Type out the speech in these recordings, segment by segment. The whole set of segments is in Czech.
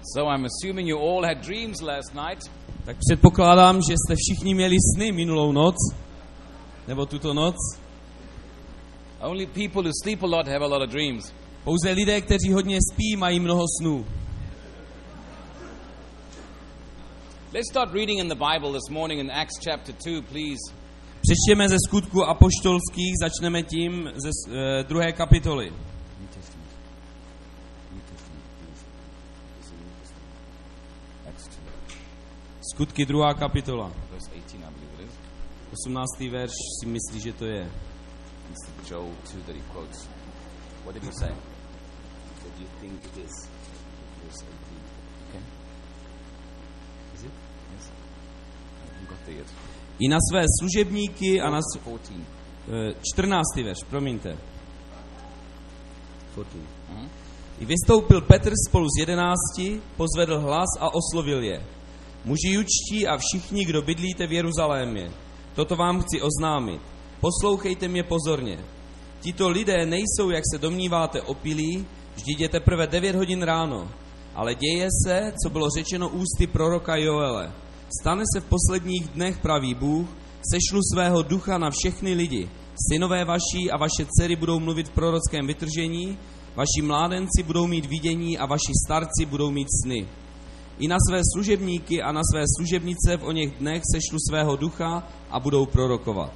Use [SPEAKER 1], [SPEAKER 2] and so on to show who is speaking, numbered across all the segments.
[SPEAKER 1] So I'm assuming you all had dreams last night.
[SPEAKER 2] Tak předpokládám, že jste všichni měli sny minulou noc, nebo tuto noc.
[SPEAKER 1] Only people who sleep a lot have a lot of dreams.
[SPEAKER 2] Pouze lidé, kteří hodně spí, mají mnoho snů.
[SPEAKER 1] Let's start reading in the Bible this morning in Acts chapter 2, please.
[SPEAKER 2] Přečtěme ze Skutků apoštolských, začneme tím ze 2. kapitoly. Skutky 2. kapitola. 18. verš si myslí, že to je.
[SPEAKER 1] Joel 2 that he quotes. What did he say? What do you think it is? Verse 18. Okay. Is it? Yes. I haven't got there yet.
[SPEAKER 2] I na své služebníky a na 14. verš, promiňte. 14. I vystoupil Petr spolu s 11, pozvedl hlas a oslovil je. Muži judští a všichni, kdo bydlíte v Jeruzalémě, toto vám chci oznámit. Poslouchejte mě pozorně. Tito lidé nejsou, jak se domníváte, opilí, vždyť je teprve 9 hodin ráno. Ale děje se, co bylo řečeno ústy proroka Joele. Stane se v posledních dnech, pravý Bůh, sešlu svého ducha na všechny lidi. Synové vaši a vaše dcery budou mluvit v prorockém vytržení, vaši mládenci budou mít vidění a vaši starci budou mít sny. I na své služebníky a na své služebnice v oněch dnech sešlu svého ducha a budou prorokovat.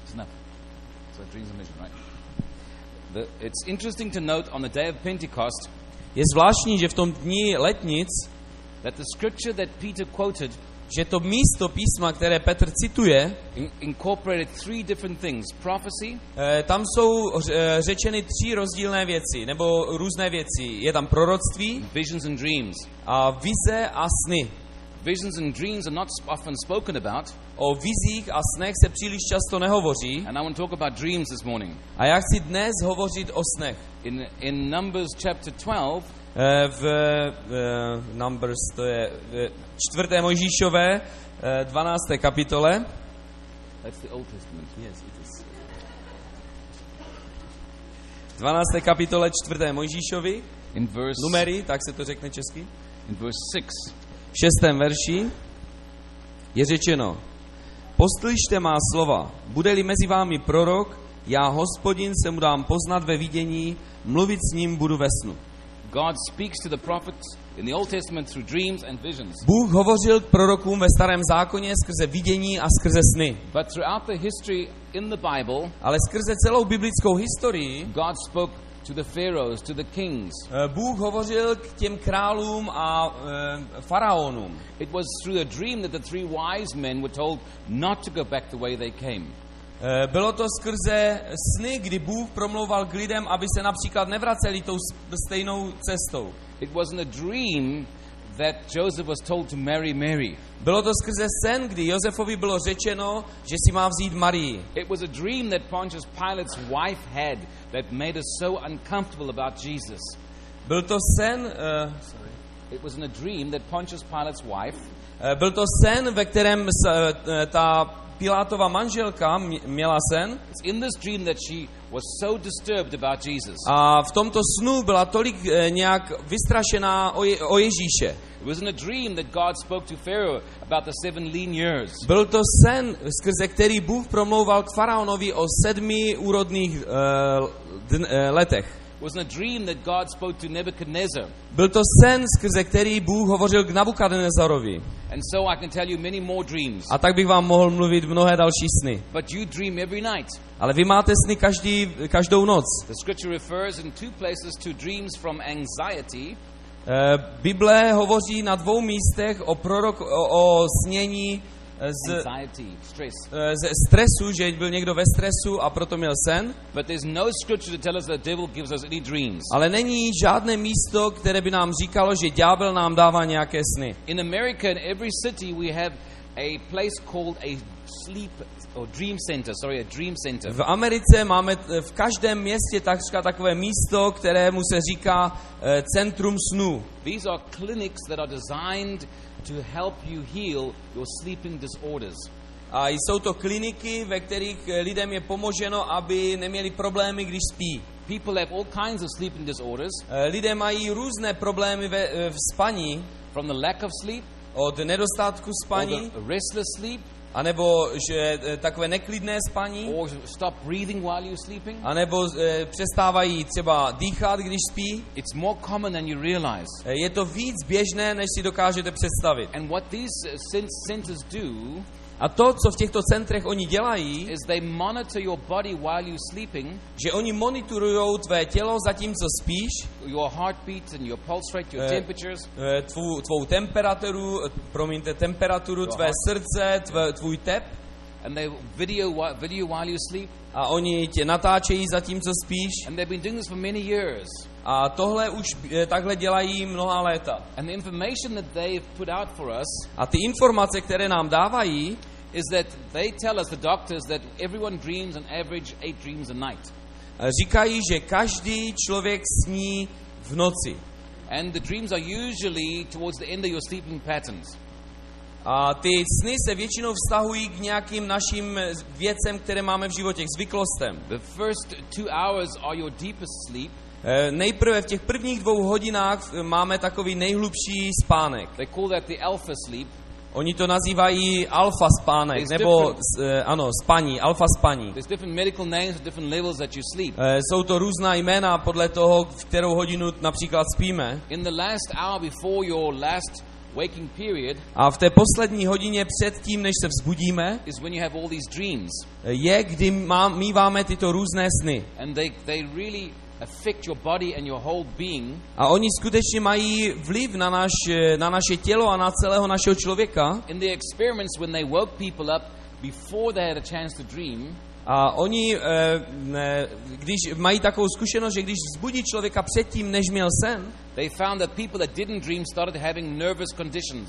[SPEAKER 1] It's interesting to note on the day of Pentecost,
[SPEAKER 2] je zvláštní, že v tom dni letnic,
[SPEAKER 1] that the scripture that Peter quoted,
[SPEAKER 2] že to místo písma, které Petr cituje,
[SPEAKER 1] incorporated 3 different things: prophecy,
[SPEAKER 2] tam jsou řečeny 3 rozdílné věci, nebo různé věci. Je tam proroctví,
[SPEAKER 1] visions and dreams.
[SPEAKER 2] A vize a sny.
[SPEAKER 1] Visions and dreams are not often spoken about.
[SPEAKER 2] O vizích a snech se příliš často nehovoří.
[SPEAKER 1] And I want to talk about dreams this morning.
[SPEAKER 2] A já chci dnes hovořit o snech.
[SPEAKER 1] In Numbers chapter 12,
[SPEAKER 2] v Numbers, to je 4. Mojžíšové 12. kapitole.
[SPEAKER 1] That's the Old Testament. Yes, it is.
[SPEAKER 2] 12. kapitole 4. Mojžíšovi.
[SPEAKER 1] In verse
[SPEAKER 2] Numery, tak se to řekne česky.
[SPEAKER 1] In verse 6.
[SPEAKER 2] V 6. verši je řečeno: Poslyšte má slova, bude-li mezi vámi prorok, já, Hospodin, se mu dám poznat ve vidění, mluvit s ním budu ve snu.
[SPEAKER 1] God speaks to the prophets in the Old Testament through dreams and visions.
[SPEAKER 2] Bůh hovořil k prorokům ve Starém zákoně skrze vidění a skrze sny.
[SPEAKER 1] But throughout the history in the Bible,
[SPEAKER 2] ale skrze celou biblickou historii,
[SPEAKER 1] God spoke to the pharaohs, to the kings.
[SPEAKER 2] Bůh hovořil k těm králům a faraonům.
[SPEAKER 1] It was through a dream that the 3 wise men were told not to go back the way they came.
[SPEAKER 2] Bylo to skrze sny, kdy Bůh promlouval k lidem, aby se například nevraceli tou stejnou cestou.
[SPEAKER 1] It wasn't a dream that Joseph was told to marry Mary.
[SPEAKER 2] Bylo to skrze sen, kdy Josefovi bylo řečeno, že si má vzít Marii.
[SPEAKER 1] It was a dream that Pontius Pilate's wife had that made us so uncomfortable about Jesus.
[SPEAKER 2] Byl to sen,
[SPEAKER 1] It was in a dream that Pontius Pilate's wife,
[SPEAKER 2] byl to sen, ve kterém ta Pilátova manželka měla sen.
[SPEAKER 1] It's in this dream that she was so disturbed about Jesus.
[SPEAKER 2] A v tomto snu byla tolik nějak vystrašená o Ježíše.
[SPEAKER 1] It was in a dream that God spoke to Pharaoh about the 7 lean years.
[SPEAKER 2] Byl to sen, skrze který Bůh promlouval k faraonovi o 7 úrodných letech.
[SPEAKER 1] It was in a dream that God spoke to Nebuchadnezzar.
[SPEAKER 2] Byl to sen, skrze který Bůh hovořil k Nabukadnezarovi.
[SPEAKER 1] And so I can tell you many more dreams.
[SPEAKER 2] A tak bych vám mohl mluvit mnohé další sny.
[SPEAKER 1] But you dream every night.
[SPEAKER 2] Ale vy máte sny každou noc.
[SPEAKER 1] The scripture refers in 2 places to dreams from anxiety.
[SPEAKER 2] Bible hovoří na 2 místech o snění ze stresu, že byl někdo ve stresu a proto měl sen.
[SPEAKER 1] But there's no scripture to tell us that the devil gives us any dreams.
[SPEAKER 2] Ale není žádné místo, které by nám říkalo, že ďábel nám dává nějaké sny.
[SPEAKER 1] In America, in every city, we have a place called a dream center.
[SPEAKER 2] V Americe máme v každém městě takřka takové místo, kterému se říká centrum snů.
[SPEAKER 1] These are clinics that are designed to help you heal your sleeping disorders.
[SPEAKER 2] A jsou to kliniky, ve kterých lidem je pomoženo, aby neměli problémy, když spí.
[SPEAKER 1] People have all kinds of sleeping disorders,
[SPEAKER 2] Lidé mají různé problémy v spaní,
[SPEAKER 1] from the lack of sleep,
[SPEAKER 2] od nedostatku
[SPEAKER 1] or
[SPEAKER 2] spaní,
[SPEAKER 1] the restless sleep,
[SPEAKER 2] anebo že takové neklidné spaní,
[SPEAKER 1] or stop breathing while you're sleeping.
[SPEAKER 2] anebo přestávají třeba dýchat, když spí.
[SPEAKER 1] It's more common than you realize.
[SPEAKER 2] Je to víc běžné, než si dokážete představit.
[SPEAKER 1] And what these centers do
[SPEAKER 2] A to, co v těchto centrech oni dělají,
[SPEAKER 1] is they monitor your body while you're sleeping,
[SPEAKER 2] že oni monitorují tvé tělo zatímco spíš,
[SPEAKER 1] your heartbeat and your pulse rate, your temperatures,
[SPEAKER 2] tvou temperaturu, tvé srdce, tvůj tep,
[SPEAKER 1] and they video while you sleep.
[SPEAKER 2] A oni tě natáčejí zatímco spíš.
[SPEAKER 1] And they've been doing this for many years.
[SPEAKER 2] A tohle už takhle dělají mnoha léta.
[SPEAKER 1] And the information that they've put out for us,
[SPEAKER 2] a ty informace, které nám dávají,
[SPEAKER 1] is that they tell us, the doctors, that everyone dreams an average 8 dreams a night.
[SPEAKER 2] Říkají, že každý člověk sní v noci.
[SPEAKER 1] And the dreams are usually towards the end of your sleeping patterns.
[SPEAKER 2] A ty sny se většinou vztahují k nějakým našim věcem, které máme v životě, k zvyklostem.
[SPEAKER 1] The first 2 hours are your deepest sleep.
[SPEAKER 2] Nejprve v těch prvních 2 hodinách máme takový nejhlubší spánek.
[SPEAKER 1] They call that the alpha sleep.
[SPEAKER 2] Oni to nazývají alfa spánek, nebo spaní, alfa spaní.
[SPEAKER 1] There's different medical names for different levels that you sleep.
[SPEAKER 2] Jsou to různá jména podle toho, v kterou hodinu například spíme.
[SPEAKER 1] In the last hour before your last waking period,
[SPEAKER 2] a v té poslední hodině před tím, než se vzbudíme,
[SPEAKER 1] is when you have all these dreams.
[SPEAKER 2] Je, kdy míváme tyto různé sny.
[SPEAKER 1] And they really affect your body and your whole being.
[SPEAKER 2] A oni skutečně mají vliv na naše tělo a na celého našeho člověka.
[SPEAKER 1] In the experiments, when they woke people up before they had a chance to dream,
[SPEAKER 2] a oni, když mají takovou zkušenost, že když vzbudí člověka předtím, než měl sen,
[SPEAKER 1] they found that people that didn't dream started having nervous conditions.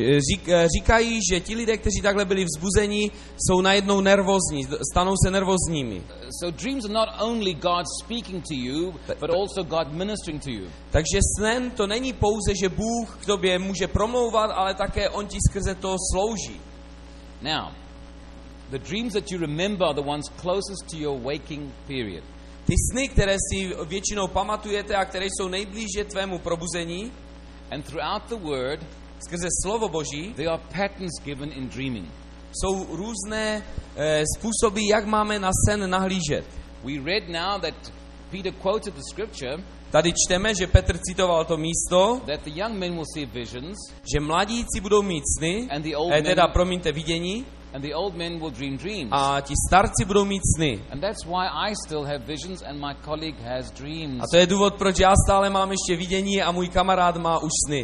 [SPEAKER 2] Říkají, že ti lidé, kteří takhle byli vzbuzeni, jsou najednou nervózní, stanou se nervózními.
[SPEAKER 1] So dreams are not only God speaking to you, but also God ministering to you.
[SPEAKER 2] Takže sen to není pouze, že Bůh k tobě může promlouvat, ale také on ti skrze to slouží.
[SPEAKER 1] Now, the dreams that you remember are the ones closest to your waking period.
[SPEAKER 2] Ty sny, které si většinou pamatujete a které jsou nejblíže tvému probuzení,
[SPEAKER 1] and throughout the word,
[SPEAKER 2] skrze slovo Boží,
[SPEAKER 1] there are patterns given in dreaming.
[SPEAKER 2] Jsou různé způsoby, jak máme na sen nahlížet.
[SPEAKER 1] We read now that Peter quoted the scripture.
[SPEAKER 2] Tady čteme, že Petr citoval to místo,
[SPEAKER 1] that the young men will see visions,
[SPEAKER 2] že mladíci budou mít sny,
[SPEAKER 1] and the old men,
[SPEAKER 2] vidění,
[SPEAKER 1] and the old men will dream dreams.
[SPEAKER 2] A ti starci budou mít sny.
[SPEAKER 1] And that's why I still have visions and my colleague has dreams.
[SPEAKER 2] A to je důvod, proč já stále mám ještě vidění a můj kamarád má už sny.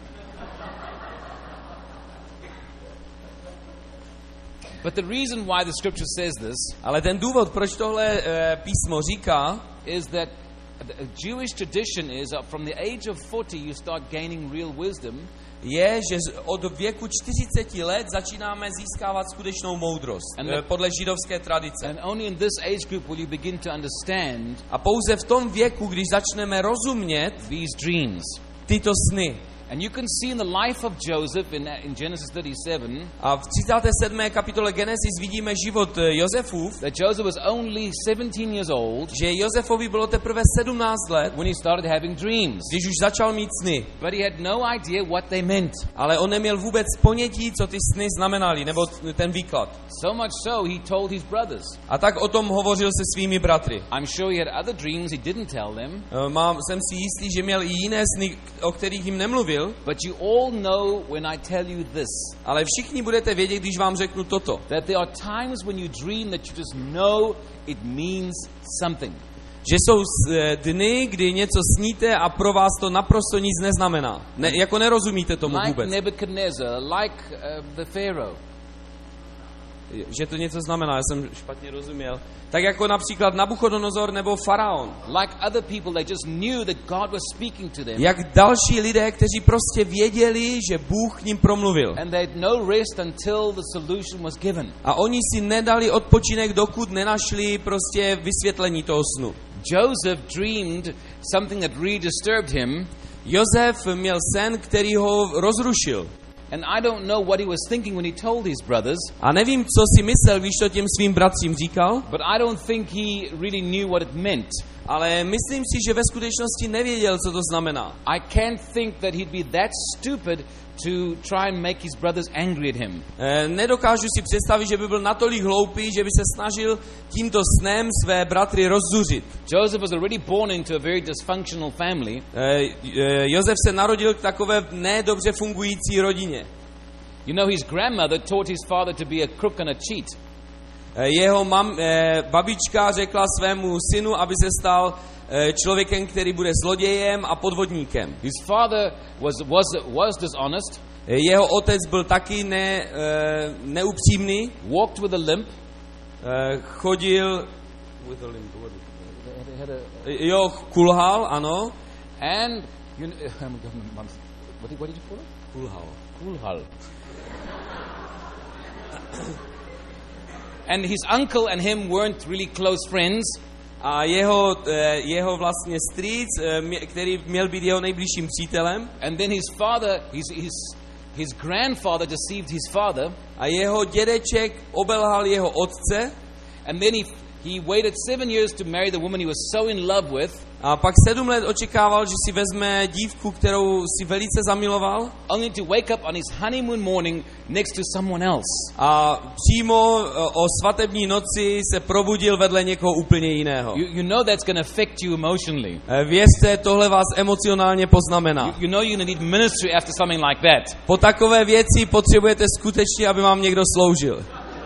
[SPEAKER 1] But the reason why the scripture says this,
[SPEAKER 2] ale ten důvod, proč tohle písmo říká,
[SPEAKER 1] is that a Jewish tradition is from the age of 40 you start gaining real wisdom.
[SPEAKER 2] Je, že od věku 40 let začínáme získávat skutečnou moudrost podle židovské tradice.
[SPEAKER 1] And only in this age group will you begin to understand.
[SPEAKER 2] A pouze v tom věku, když začneme rozumět
[SPEAKER 1] these dreams,
[SPEAKER 2] tyto sny.
[SPEAKER 1] And you can see in the life of Joseph in Genesis 37.
[SPEAKER 2] A v 37. kapitole Genesis vidíme život Josefův.
[SPEAKER 1] That Joseph was only 17 years old.
[SPEAKER 2] Že Josefovi bylo teprve 17 let.
[SPEAKER 1] When he started having dreams.
[SPEAKER 2] Když už začal mít sny.
[SPEAKER 1] But he had no idea what they meant.
[SPEAKER 2] Ale on neměl vůbec ponětí, co ty sny znamenaly, nebo ten výklad.
[SPEAKER 1] So much so he told his brothers.
[SPEAKER 2] A tak o tom hovořil se svými bratry.
[SPEAKER 1] I'm sure he had other dreams he didn't tell them.
[SPEAKER 2] Jsem si jistý, že měl i jiné sny, o kterých jim nemluvil.
[SPEAKER 1] But you all know when I tell you this.
[SPEAKER 2] Ale všichni budete vědět, když vám řeknu toto.
[SPEAKER 1] That there are times when you dream that you just know it means something.
[SPEAKER 2] Že jsou dny, kdy něco sníte a pro vás to naprosto nic neznamená. Jako nerozumíte tomu vůbec.
[SPEAKER 1] Like Nebuchadnezzar, like the Pharaoh.
[SPEAKER 2] Že to něco znamená, já jsem špatně rozuměl. Tak jako například Nabuchodonozor nebo faraon.
[SPEAKER 1] Like other people, they just knew that God was speaking to them.
[SPEAKER 2] Jak další lidé, kteří prostě věděli, že Bůh k ním promluvil.
[SPEAKER 1] And they had no rest until the solution was given.
[SPEAKER 2] A oni si nedali odpočinek, dokud nenašli prostě vysvětlení toho snu.
[SPEAKER 1] Joseph dreamed something that really disturbed him.
[SPEAKER 2] Josef měl sen, který ho rozrušil.
[SPEAKER 1] And I don't know what he was thinking when he told his brothers.
[SPEAKER 2] A nevím, co si myslel, když to těm svým bratřím říkal.
[SPEAKER 1] But I don't think he really knew what it meant.
[SPEAKER 2] ale myslím si, že ve skutečnosti nevěděl, co to znamená.
[SPEAKER 1] I can't think that he'd be that stupid to try and make his brothers angry at him.
[SPEAKER 2] Nedokážu si představit, že by byl natolik hloupý, že by se snažil tímto snem své bratry rozzuřit.
[SPEAKER 1] Joseph was already born into a very dysfunctional family.
[SPEAKER 2] Josef se narodil k takové nedobře fungující rodině.
[SPEAKER 1] You know, his grandmother taught his father to be a crook and a cheat.
[SPEAKER 2] Jeho babička řekla svému synu, aby se stal člověkem, který bude zlodějem a podvodníkem.
[SPEAKER 1] His father was dishonest.
[SPEAKER 2] Jeho otec byl taky neupřímný.
[SPEAKER 1] Walked with a limp.
[SPEAKER 2] Chodil kulhal, ano.
[SPEAKER 1] And you know, what did you call it? Kulhal. And his uncle and him weren't really close friends.
[SPEAKER 2] A jeho vlastně strýc, který měl být jeho nejbližším přítelem.
[SPEAKER 1] And then his father, his grandfather deceived his father.
[SPEAKER 2] A jeho dědeček obelhal jeho otce.
[SPEAKER 1] And then he waited 7 years to marry the woman he was so in love with.
[SPEAKER 2] A pak 7 let očekával, že si vezme dívku, kterou si velice zamiloval.
[SPEAKER 1] Only to wake up on his honeymoon morning next to someone else.
[SPEAKER 2] A přímo o svatební noci se probudil vedle někoho úplně jiného.
[SPEAKER 1] You know that's going to affect you emotionally.
[SPEAKER 2] Věřte, tohle vás emocionálně poznamená.
[SPEAKER 1] You know you're going to need ministry after something like that.
[SPEAKER 2] Po takové věci potřebujete skutečně, aby vám někdo sloužil.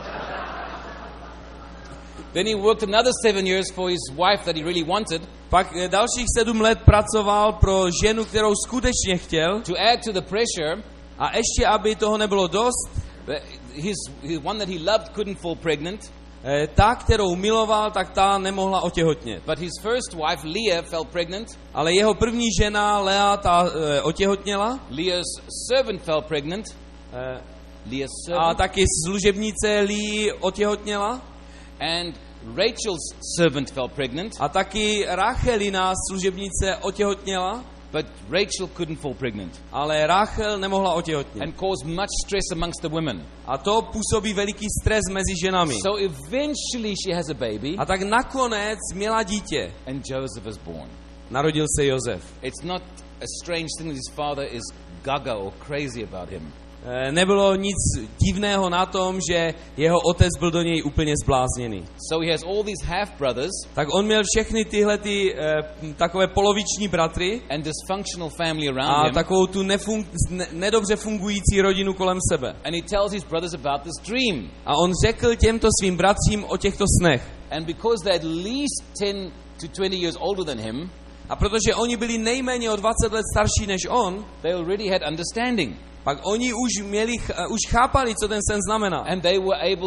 [SPEAKER 1] Then he worked another 7 years for his wife that he really wanted.
[SPEAKER 2] Pak dalších 7 let pracoval pro ženu, kterou skutečně chtěl.
[SPEAKER 1] To add to the pressure,
[SPEAKER 2] a ještě aby toho nebylo dost,
[SPEAKER 1] his one that he loved couldn't fall pregnant.
[SPEAKER 2] Ta, kterou miloval, tak ta nemohla otěhotnět.
[SPEAKER 1] But his first wife, Leah, fell pregnant.
[SPEAKER 2] Ale jeho první žena, Lea, ta otěhotněla.
[SPEAKER 1] Leah's servant fell pregnant. Leah's servant.
[SPEAKER 2] A taky služebnice Lee otěhotněla.
[SPEAKER 1] And Rachel's servant fell pregnant.
[SPEAKER 2] A taky Rachelina služebnice otěhotněla.
[SPEAKER 1] But Rachel couldn't fall pregnant.
[SPEAKER 2] Ale Rachel nemohla otěhotnět.
[SPEAKER 1] And caused much stress amongst the women.
[SPEAKER 2] A to působí veliký stres mezi ženami.
[SPEAKER 1] So eventually she has a baby.
[SPEAKER 2] A tak nakonec měla dítě.
[SPEAKER 1] And Joseph was born.
[SPEAKER 2] Narodil se Josef.
[SPEAKER 1] It's not a strange thing that his father is gaga or crazy about him.
[SPEAKER 2] Nebylo nic divného na tom, že jeho otec byl do něj úplně zblázněný.
[SPEAKER 1] So he has all these half brothers.
[SPEAKER 2] Tak on měl všechny tyhle takové poloviční bratry
[SPEAKER 1] and dysfunctional family around
[SPEAKER 2] a
[SPEAKER 1] him.
[SPEAKER 2] takovou tu nedobře fungující rodinu kolem sebe.
[SPEAKER 1] And he tells his brothers about this dream.
[SPEAKER 2] A on řekl těmto svým bratřím o těchto snech.
[SPEAKER 1] And because they're at least 10 to 20 years older than him,
[SPEAKER 2] a protože oni byli nejméně o 20 let starší než on,
[SPEAKER 1] they already had understanding.
[SPEAKER 2] Pak oni už chápali, co ten sen znamená.
[SPEAKER 1] And they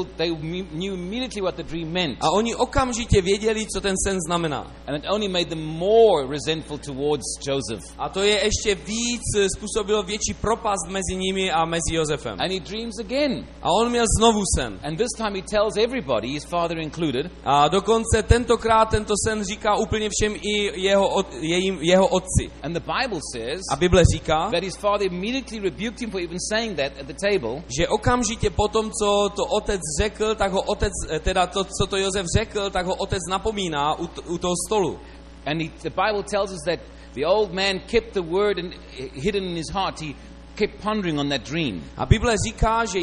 [SPEAKER 1] knew immediately what the dream meant.
[SPEAKER 2] A oni okamžitě věděli, co ten sen znamená.
[SPEAKER 1] And it only made them more resentful towards Joseph.
[SPEAKER 2] A to je ještě víc způsobilo větší propast mezi nimi a mezi Josefem.
[SPEAKER 1] And he dreams again.
[SPEAKER 2] A on měl znovu sen.
[SPEAKER 1] And this time he tells everybody, his father included.
[SPEAKER 2] A dokonce tentokrát tento sen říká úplně všem i jeho otci.
[SPEAKER 1] And the Bible says,
[SPEAKER 2] a Bible říká,
[SPEAKER 1] that his father immediately rebuked him for even saying that at the table.
[SPEAKER 2] Že okamžitě potom, co to otec řekl, tak ho otec, teda to, co to Josef řekl, tak ho otec napomíná u toho stolu.
[SPEAKER 1] And the Bible tells us that the old man kept the word and hidden in his heart. He kept pondering on that dream.
[SPEAKER 2] A Bible říká, že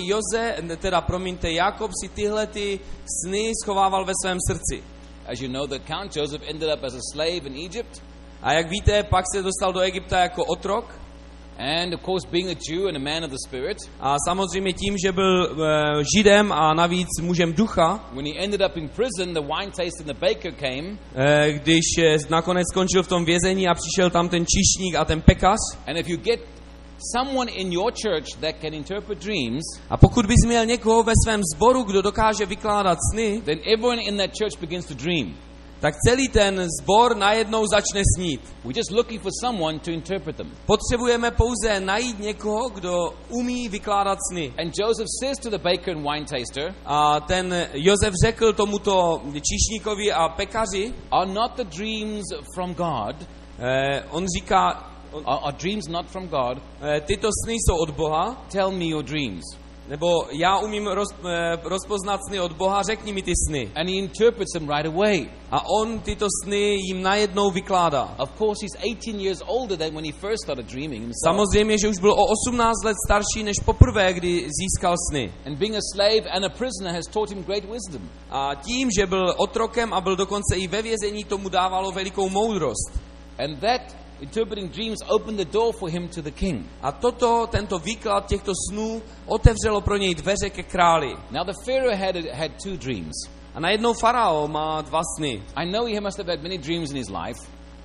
[SPEAKER 2] Jakob si tyhle ty sny schovával ve svém srdci.
[SPEAKER 1] As you know, the Count Joseph ended up as a slave in Egypt.
[SPEAKER 2] A jak víte, pak se dostal do Egypta jako otrok.
[SPEAKER 1] And of course, being a Jew and a man of the Spirit.
[SPEAKER 2] A samozřejmě tím, že byl Židem a navíc mužem ducha.
[SPEAKER 1] When he ended up in prison, the wine taster and the baker came.
[SPEAKER 2] Když nakonec skončil v tom vězení a přišel tam ten číšník a ten pekař.
[SPEAKER 1] And if you get someone in your church that can interpret dreams,
[SPEAKER 2] a pokud bys měl někoho ve svém sboru, kdo dokáže vykládat sny,
[SPEAKER 1] then everyone in that church begins to dream.
[SPEAKER 2] Tak celý ten sbor najednou začne snít.
[SPEAKER 1] We're just looking for someone to interpret them.
[SPEAKER 2] Potřebujeme pouze najít někoho, kdo umí vykládat sny.
[SPEAKER 1] And Joseph says to the baker and wine taster,
[SPEAKER 2] a ten Josef řekl tomuto číšníkovi a pekaři,
[SPEAKER 1] are not the dreams from God?
[SPEAKER 2] On říká,
[SPEAKER 1] are dreams not from God?
[SPEAKER 2] Tyto sny jsou od Boha.
[SPEAKER 1] Tell me your dreams.
[SPEAKER 2] Nebo já umím rozpoznat sny od Boha, řekni mi ty sny.
[SPEAKER 1] And he interprets them right away.
[SPEAKER 2] A on tyto sny jim najednou vykládá.
[SPEAKER 1] Of course, he's 18 years older than when he first started dreaming himself.
[SPEAKER 2] Samozřejmě, že už byl o 18 let starší než poprvé, kdy získal sny.
[SPEAKER 1] And being a slave and a prisoner has taught him great wisdom.
[SPEAKER 2] A tím, že byl otrokem a byl dokonce i ve vězení, tomu dávalo velikou moudrost.
[SPEAKER 1] And that interpreting dreams opened the door for him to the king.
[SPEAKER 2] A tento výklad těchto snů otevřelo pro něj dveře ke králi.
[SPEAKER 1] Now the Pharaoh had two dreams.
[SPEAKER 2] A najednou farao má dva sny.
[SPEAKER 1] I know he must have had many dreams in his life.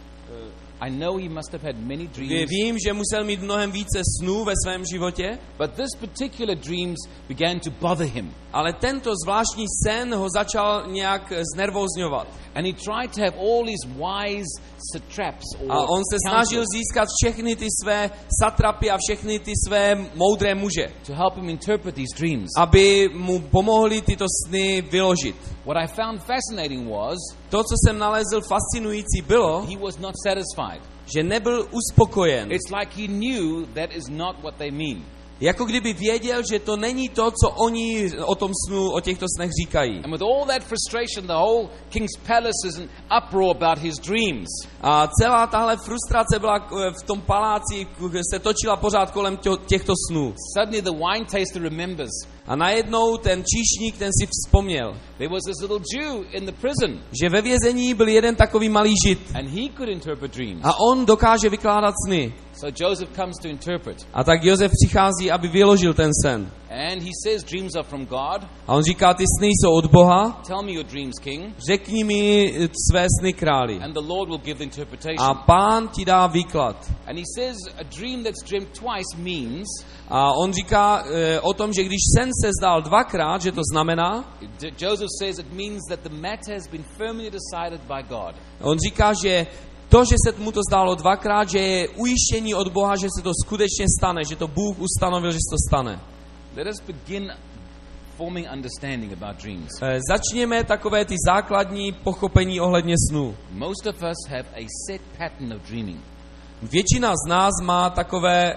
[SPEAKER 1] I know he must have had many dreams.
[SPEAKER 2] Vím, že musel mít mnohem více snů ve svém životě.
[SPEAKER 1] But this particular dreams began to bother him.
[SPEAKER 2] Ale tento zvláštní sen ho začal nějak znervózňovat.
[SPEAKER 1] And he tried to have all these wise satraps.
[SPEAKER 2] A on se snažil získat všechny ty své satrapy a všechny ty své moudré muže,
[SPEAKER 1] to help him interpret these dreams.
[SPEAKER 2] aby mu pomohli tyto sny vyložit.
[SPEAKER 1] What I found fascinating was
[SPEAKER 2] To, co jsem nalezl fascinující, bylo,
[SPEAKER 1] he was not satisfied.
[SPEAKER 2] že nebyl uspokojen.
[SPEAKER 1] It's like he knew that is not what they mean.
[SPEAKER 2] Jako kdyby věděl, že to není to, co oni o tom snu, o těchto snech říkají.
[SPEAKER 1] And with all that frustration, the whole king's palace is an uproar about his dreams.
[SPEAKER 2] A celá tahle frustrace byla v tom paláci, se točila pořád kolem těchto snů.
[SPEAKER 1] Suddenly the wine taster remembers.
[SPEAKER 2] A najednou ten číšník, ten si vzpomněl,
[SPEAKER 1] There was this little Jew in the prison,
[SPEAKER 2] že ve vězení byl jeden takový malý Žid.
[SPEAKER 1] and he could interpret dreams.
[SPEAKER 2] A on dokáže vykládat sny.
[SPEAKER 1] So Joseph comes to interpret.
[SPEAKER 2] A tak Josef přichází, aby vyložil ten sen.
[SPEAKER 1] And he says dreams are from God.
[SPEAKER 2] A on říká, ty sny jsou od Boha,
[SPEAKER 1] Tell me your dreams, king.
[SPEAKER 2] řekni mi své sny, králi.
[SPEAKER 1] And the Lord will give the interpretation.
[SPEAKER 2] A Pán ti dá výklad.
[SPEAKER 1] And he says a dream that's dreamt twice means,
[SPEAKER 2] A on říká o tom, že když sen se zdál dvakrát, že to znamená,
[SPEAKER 1] Joseph says it means that the matter has been firmly decided by God.
[SPEAKER 2] on říká, že to, že se mu to zdálo dvakrát, že je ujištění od Boha, že se to skutečně stane, že to Bůh ustanovil, že se to stane.
[SPEAKER 1] Let us begin forming understanding about dreams.
[SPEAKER 2] Začněme takové ty základní pochopení ohledně snů.
[SPEAKER 1] Most of us have a set pattern of dreaming.
[SPEAKER 2] Většina z nás má takové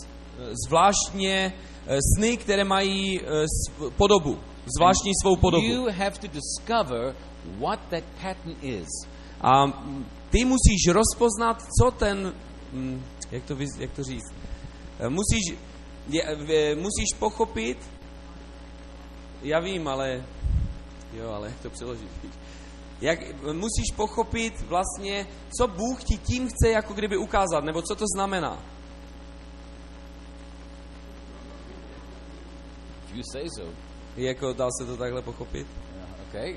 [SPEAKER 2] zvláštně sny, které mají podobu, zvláštní svou podobu.
[SPEAKER 1] You have to discover what that pattern is.
[SPEAKER 2] A ty musíš rozpoznat, co ten, jak to říct, musíš pochopit, já vím, ale jak to přeložit? Musíš pochopit vlastně, co Bůh ti tím chce jako kdyby ukázat, nebo co to znamená.
[SPEAKER 1] If you say so.
[SPEAKER 2] Jako dá se to takhle pochopit?
[SPEAKER 1] Okay.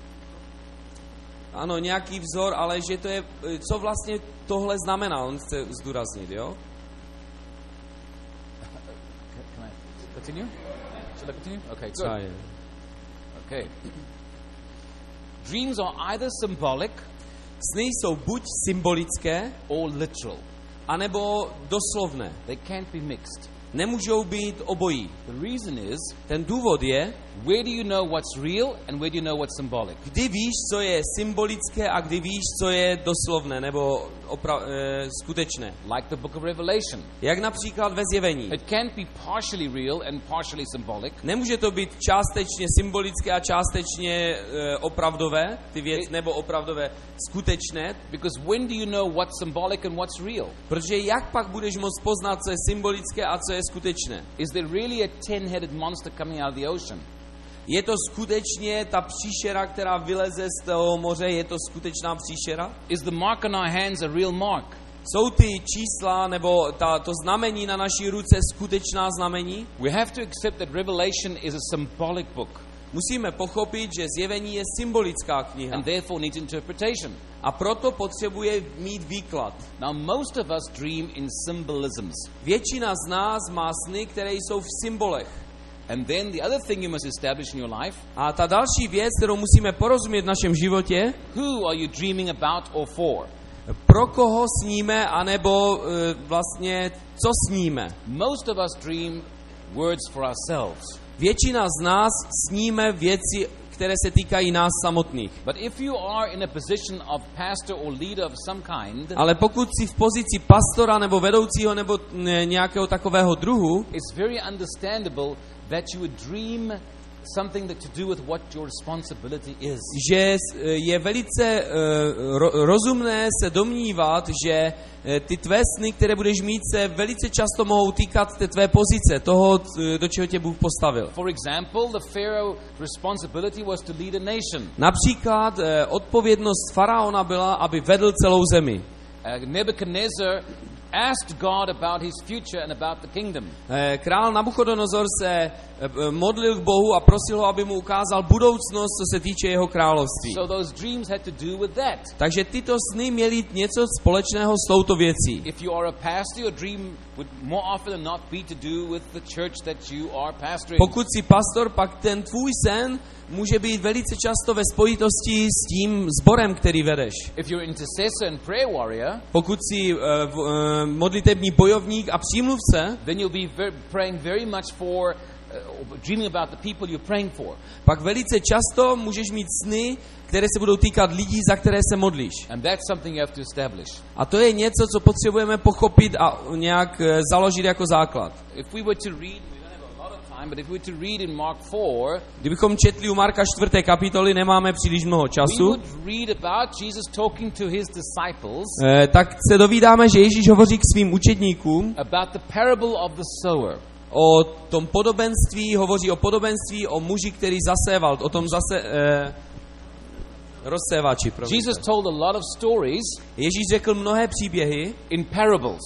[SPEAKER 2] Ano, nějaký vzor, ale že to je, co vlastně tohle znamená, on chce zdůraznit, jo?
[SPEAKER 1] Can I continue? Should I continue? Okay, good. Okay. Dreams are either symbolic
[SPEAKER 2] Sny jsou buď symbolické,
[SPEAKER 1] or literal.
[SPEAKER 2] anebo doslovné.
[SPEAKER 1] They can't be mixed.
[SPEAKER 2] Nemůžou být obojí.
[SPEAKER 1] The reason is,
[SPEAKER 2] Ten důvod je,
[SPEAKER 1] where do you know what's real and where do you know what's symbolic?
[SPEAKER 2] kdy víš, co je symbolické a kdy víš, co je doslovné nebo skutečné.
[SPEAKER 1] Like the book of Revelation.
[SPEAKER 2] Jak například ve Zjevení.
[SPEAKER 1] It can't be partially real and partially symbolic.
[SPEAKER 2] Nemůže to být částečně symbolické a částečně opravdové, ty věci, nebo opravdové skutečné.
[SPEAKER 1] Because when do you know what's symbolic and what's real?
[SPEAKER 2] Protože jak pak budeš moct poznat, co je symbolické a co je skutečné?
[SPEAKER 1] Is there really a 10-headed monster coming out of the ocean?
[SPEAKER 2] Je to skutečně ta příšera, která vyleze z toho moře, je to skutečná příšera?
[SPEAKER 1] Is the mark on our hands a real mark?
[SPEAKER 2] Jsou ty čísla nebo to znamení na naší ruce skutečná znamení?
[SPEAKER 1] We have to accept that Revelation is a symbolic book.
[SPEAKER 2] Musíme pochopit, že Zjevení je symbolická kniha.
[SPEAKER 1] And therefore needs interpretation.
[SPEAKER 2] A proto potřebuje mít výklad.
[SPEAKER 1] Now most of us dream in symbolisms.
[SPEAKER 2] Většina z nás má sny, které jsou v symbolech.
[SPEAKER 1] And then the other thing you must establish in your life,
[SPEAKER 2] A ta další věc, kterou musíme porozumět v našem životě,
[SPEAKER 1] who are you dreaming about or for?
[SPEAKER 2] pro koho sníme, anebo vlastně co sníme.
[SPEAKER 1] Most of us dream words for ourselves.
[SPEAKER 2] Většina z nás sníme věci, které se týkají nás samotných.
[SPEAKER 1] But if you are in a position of pastor or leader of some kind,
[SPEAKER 2] Ale pokud jsi v pozici pastora nebo vedoucího nebo nějakého takového druhu,
[SPEAKER 1] it's very understandable that you would dream something that to do with what your responsibility is.
[SPEAKER 2] že je velice rozumné se domnívat, že ty tvé sny, které budeš mít, se velice často mohou týkat té tvé pozice, toho, do čeho tě Bůh postavil.
[SPEAKER 1] For example, the Pharaoh responsibility was to lead a nation.
[SPEAKER 2] Například odpovědnost faraona byla, aby vedl celou zemi.
[SPEAKER 1] Nebuchadnezzar asked God about his future and about the kingdom.
[SPEAKER 2] Král Nabuchodonozor se modlil k Bohu a prosil ho, aby mu ukázal budoucnost, co se týče jeho království.
[SPEAKER 1] So those dreams had to do with that.
[SPEAKER 2] Takže tyto sny měly něco společného s touto věcí.
[SPEAKER 1] If you are a pastor, your dream would more often than not be to do with the church that you are pastoring.
[SPEAKER 2] Pokud jsi pastor, pak ten tvůj sen může být velice často ve spojitosti s tím sborem, který vedeš.
[SPEAKER 1] If you're intercessor and prayer warrior,
[SPEAKER 2] Pokud jsi modlitební bojovník a přímluvce,
[SPEAKER 1] then you'll be praying very much for dreaming about the people you're praying for.
[SPEAKER 2] pak velice často můžeš mít sny, které se budou týkat lidí, za které se modlíš.
[SPEAKER 1] And that's something you have to establish.
[SPEAKER 2] A to je něco, co potřebujeme pochopit a nějak založit jako základ.
[SPEAKER 1] If we were to read, we don't have a lot of time, but if we were to read in Mark 4,
[SPEAKER 2] Kdybychom četli u Marka 4. kapitoly, nemáme příliš mnoho
[SPEAKER 1] we
[SPEAKER 2] času,
[SPEAKER 1] would read about Jesus talking to his disciples
[SPEAKER 2] tak se dovídáme, že Ježíš hovoří k svým učedníkům
[SPEAKER 1] about the parable of the sower.
[SPEAKER 2] o tom podobenství, hovoří o podobenství o muži, který zaséval, o tom rozsévači.
[SPEAKER 1] Jesus told a lot of stories
[SPEAKER 2] Ježíš řekl mnohé příběhy
[SPEAKER 1] in parables,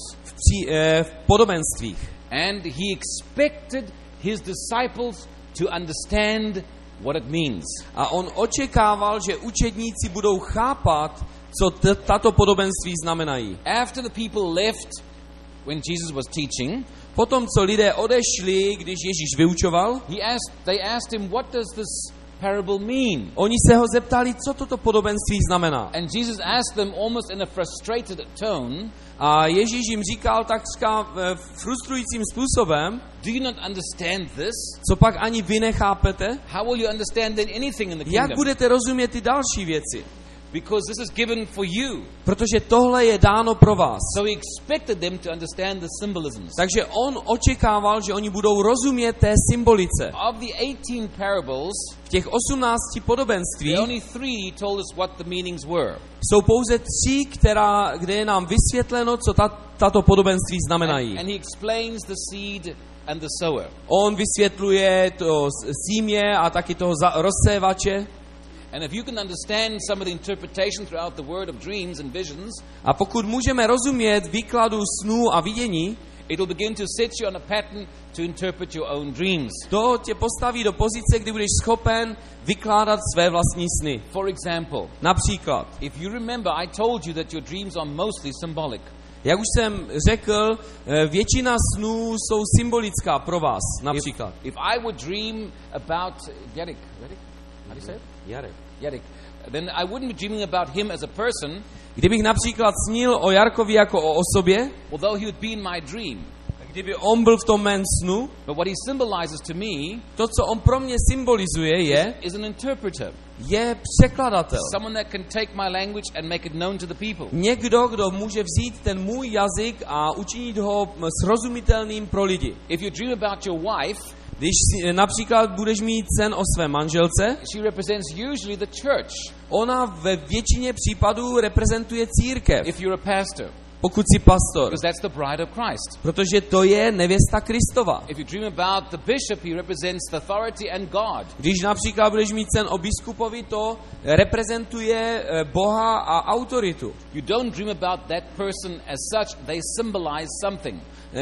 [SPEAKER 2] v podobenstvích.
[SPEAKER 1] and he expected his disciples to understand what it means.
[SPEAKER 2] A on očekával, že učedníci budou chápat, co tato podobenství znamenají.
[SPEAKER 1] After the people left when Jesus was teaching,
[SPEAKER 2] Potom, co lidé odešli, když Ježíš vyučoval,
[SPEAKER 1] they asked him, what does this parable mean?
[SPEAKER 2] oni se ho zeptali, co toto podobenství znamená.
[SPEAKER 1] And Jesus asked them almost in a frustrated tone,
[SPEAKER 2] A Ježíš jim říkal takřka frustrujícím způsobem,
[SPEAKER 1] do you not understand this?
[SPEAKER 2] co pak ani vy nechápete?
[SPEAKER 1] How will you understand then anything in the
[SPEAKER 2] Jak
[SPEAKER 1] kingdom?
[SPEAKER 2] budete rozumět ty další věci?
[SPEAKER 1] Because this is given for you.
[SPEAKER 2] Protože tohle je dáno pro vás.
[SPEAKER 1] So he expected them to understand the symbolisms.
[SPEAKER 2] Takže on očekával, že oni budou rozumět té symbolice.
[SPEAKER 1] Of the 18 parables,
[SPEAKER 2] V těch 18 podobenství
[SPEAKER 1] only 3 told us what the meanings were.
[SPEAKER 2] jsou pouze 3, kde je nám vysvětleno, co tato podobenství znamenají.
[SPEAKER 1] And he explains the seed and the sower.
[SPEAKER 2] On vysvětluje to símě a taky toho rozsévače.
[SPEAKER 1] And if you can understand some of the interpretation throughout the word of dreams and visions,
[SPEAKER 2] A pokud můžeme rozumět výkladu snů a vidění,
[SPEAKER 1] it will begin to set you on a pattern to interpret your own dreams.
[SPEAKER 2] to tě postaví do pozice, kdy budeš schopen vykládat své vlastní sny.
[SPEAKER 1] For example,
[SPEAKER 2] Například,
[SPEAKER 1] if you remember, I told you that your dreams are mostly symbolic.
[SPEAKER 2] jak už jsem řekl, většina snů jsou symbolická pro vás. Například.
[SPEAKER 1] If I would dream about Yarek, how do you say it? Yarek. Then I wouldn't be dreaming about him as a person,
[SPEAKER 2] Kdybych například snil o Jarkovi jako o osobě,
[SPEAKER 1] although he would be in my dream.
[SPEAKER 2] kdyby on byl v tom mém snu,
[SPEAKER 1] But what he symbolizes to me
[SPEAKER 2] to, co on pro mě symbolizuje,
[SPEAKER 1] is an interpreter.
[SPEAKER 2] je překladatel.
[SPEAKER 1] Someone that can take my language and make it known to the people.
[SPEAKER 2] Někdo, kdo může vzít ten můj jazyk a učinit ho srozumitelným pro lidi.
[SPEAKER 1] If you dream about your wife,
[SPEAKER 2] Když například budeš mít sen o své manželce,
[SPEAKER 1] she represents usually the church.
[SPEAKER 2] ona ve většině případů reprezentuje církev,
[SPEAKER 1] If you're a pastor,
[SPEAKER 2] pokud jsi pastor,
[SPEAKER 1] because that's the bride of Christ.
[SPEAKER 2] protože to je nevěsta Kristova.
[SPEAKER 1] If you dream about the bishop, he represents the authority and God.
[SPEAKER 2] Když například budeš mít sen o biskupovi, to reprezentuje Boha a autoritu.
[SPEAKER 1] You don't dream about that person as such, they symbolize something.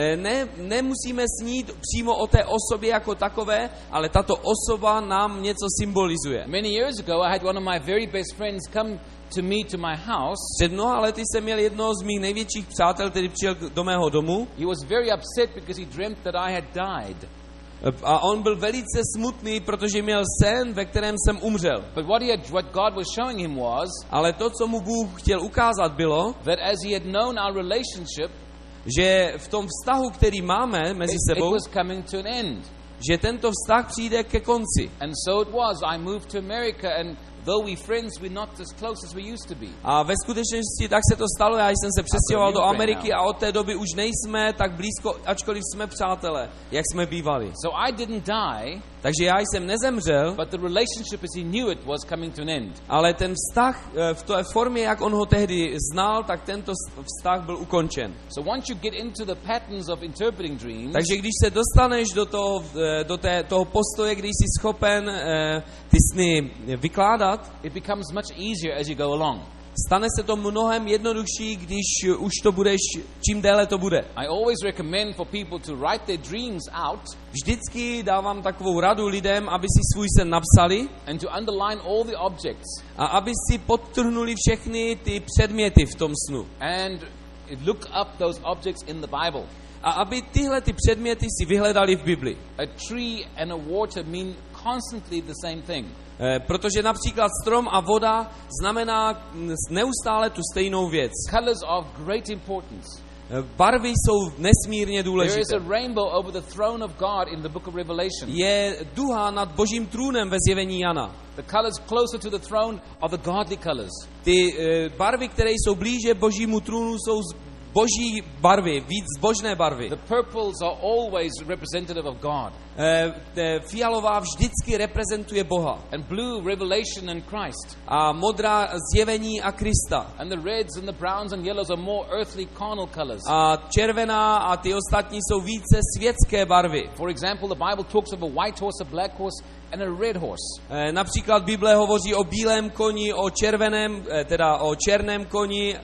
[SPEAKER 2] Nemusíme snít přímo o té osobě jako takové, ale tato osoba nám něco symbolizuje.
[SPEAKER 1] Many years ago, I had one of my very best friends come to me to my house.
[SPEAKER 2] Před mnoha lety jsem měl jednoho z mých největších přátel, který přijel do mého domu.
[SPEAKER 1] He was very upset because he dreamt that I had died.
[SPEAKER 2] A on byl velice smutný, protože měl sen, ve kterém jsem umřel.
[SPEAKER 1] But what God was showing him was
[SPEAKER 2] Ale to, co mu Bůh chtěl ukázat, bylo,
[SPEAKER 1] that as he had known our relationship,
[SPEAKER 2] že v tom vztahu, který máme mezi
[SPEAKER 1] it
[SPEAKER 2] sebou,
[SPEAKER 1] was coming to an end.
[SPEAKER 2] že tento vztah přijde ke konci.
[SPEAKER 1] And so it was. I moved to America, and though we friends, we're not as close as we used to be.
[SPEAKER 2] A ve skutečnosti tak se to stalo, já jsem se přestěhoval do Ameriky a od té doby už nejsme tak blízko, ačkoliv jsme přátelé, jak jsme bývali.
[SPEAKER 1] So I didn't die,
[SPEAKER 2] Takže já jsem nezemřel,
[SPEAKER 1] but the relationship as he knew it was coming to an end.
[SPEAKER 2] ale ten vztah v té formě, jak on ho tehdy znal, tak tento vztah byl ukončen.
[SPEAKER 1] So once you get into the patterns of interpreting dreams,
[SPEAKER 2] Takže když se dostaneš do toho postoje, kdy jsi schopen ty sny vykládat,
[SPEAKER 1] it becomes much easier as you go along.
[SPEAKER 2] stane se to mnohem jednodušší, když už to budeš, čím déle to bude.
[SPEAKER 1] I always recommend for people to write their dreams out
[SPEAKER 2] Vždycky dávám takovou radu lidem, aby si svůj sen napsali
[SPEAKER 1] and to underline all the objects
[SPEAKER 2] a aby si podtrhnuli všechny ty předměty v tom snu.
[SPEAKER 1] and look up those objects in the Bible.
[SPEAKER 2] A aby tyhle ty předměty si vyhledali v Bibli.
[SPEAKER 1] A tree and a water mean constantly the same thing.
[SPEAKER 2] Protože například strom a voda znamená neustále tu stejnou věc.
[SPEAKER 1] Colors are of great importance.
[SPEAKER 2] Barvy jsou nesmírně
[SPEAKER 1] There is
[SPEAKER 2] důležité.
[SPEAKER 1] a rainbow over the throne of God in the book of Revelation.
[SPEAKER 2] Je duha nad Božím trůnem ve zjevení Jana.
[SPEAKER 1] The colors closer to the throne are the godly colors.
[SPEAKER 2] Ty barvy, které jsou blíže Božímu trůnu, jsou boží barvy, víc zbožné barvy.
[SPEAKER 1] The purples are always representative of God.
[SPEAKER 2] Fialová vždycky reprezentuje Boha.
[SPEAKER 1] And blue, revelation and Christ.
[SPEAKER 2] A modrá zjevení a Krista.
[SPEAKER 1] And the reds and the browns and yellows are more earthly carnal colors.
[SPEAKER 2] A červená a ty ostatní jsou více světské barvy.
[SPEAKER 1] For example, the Bible talks of a white horse, a black horse and a red horse.
[SPEAKER 2] Například Bible hovoří o bílém koni, o červeném, teda o černém koni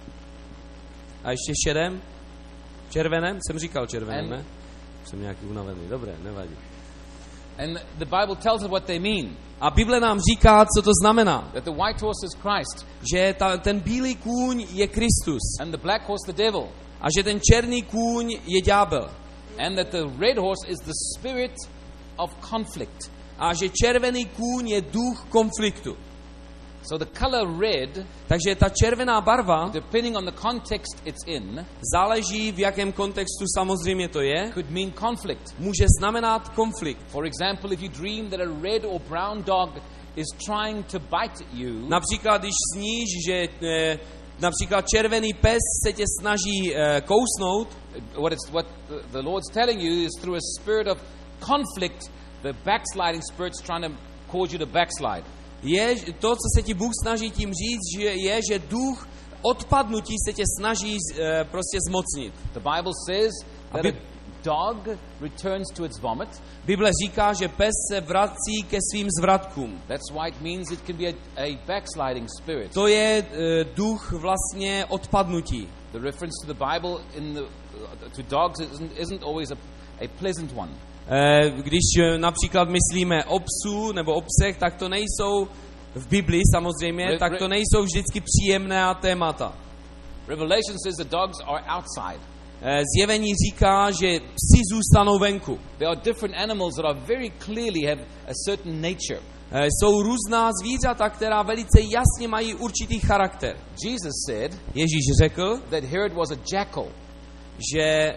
[SPEAKER 2] a ještě šedém. Červeném? Jsem říkal červeném, ne? Jsem nějaký unavený. Dobré, nevadí.
[SPEAKER 1] And the Bible tells us what they mean.
[SPEAKER 2] A Bible nám říká, co to znamená.
[SPEAKER 1] That the white horse is Christ.
[SPEAKER 2] Že ten bílý kůň je Kristus.
[SPEAKER 1] And the black horse the devil.
[SPEAKER 2] A že ten černý kůň je ďábel.
[SPEAKER 1] And that the red horse is the spirit of conflict.
[SPEAKER 2] A že červený kůň je duch konfliktu.
[SPEAKER 1] So the color red,
[SPEAKER 2] takže ta červená barva,
[SPEAKER 1] depending on the context it's in,
[SPEAKER 2] záleží v jakém kontextu samozřejmě to je,
[SPEAKER 1] could mean conflict.
[SPEAKER 2] Může znamenat konflikt.
[SPEAKER 1] For example, if you dream that a red or brown dog is trying to bite you,
[SPEAKER 2] například když sníš, že například červený pes se tě snaží kousnout,
[SPEAKER 1] what the Lord's telling you is through a spirit of conflict, the backsliding spirit's trying to cause you to backslide.
[SPEAKER 2] Je to, co se ti Bůh snaží tím říct, že duch odpadnutí se tě snaží prostě zmocnit.
[SPEAKER 1] The Bible says that a dog returns to its vomit.
[SPEAKER 2] Bible říká, že pes se vrací ke svým zvratkům.
[SPEAKER 1] That's why it means it can be a backsliding spirit.
[SPEAKER 2] To je duch vlastně odpadnutí.
[SPEAKER 1] The reference to the Bible to dogs isn't always a pleasant one.
[SPEAKER 2] Když například myslíme o psu nebo o psech, tak to nejsou v Biblii samozřejmě, tak to nejsou vždycky příjemné témata.
[SPEAKER 1] Revelation says the dogs are outside.
[SPEAKER 2] Zjevení říká, že psi zůstanou venku.
[SPEAKER 1] There are different animals that are very clearly have a certain nature.
[SPEAKER 2] Jsou různá zvířata, která velice jasně mají určitý charakter.
[SPEAKER 1] Jesus said,
[SPEAKER 2] Ježíš řekl,
[SPEAKER 1] that Herod was a jackal.
[SPEAKER 2] že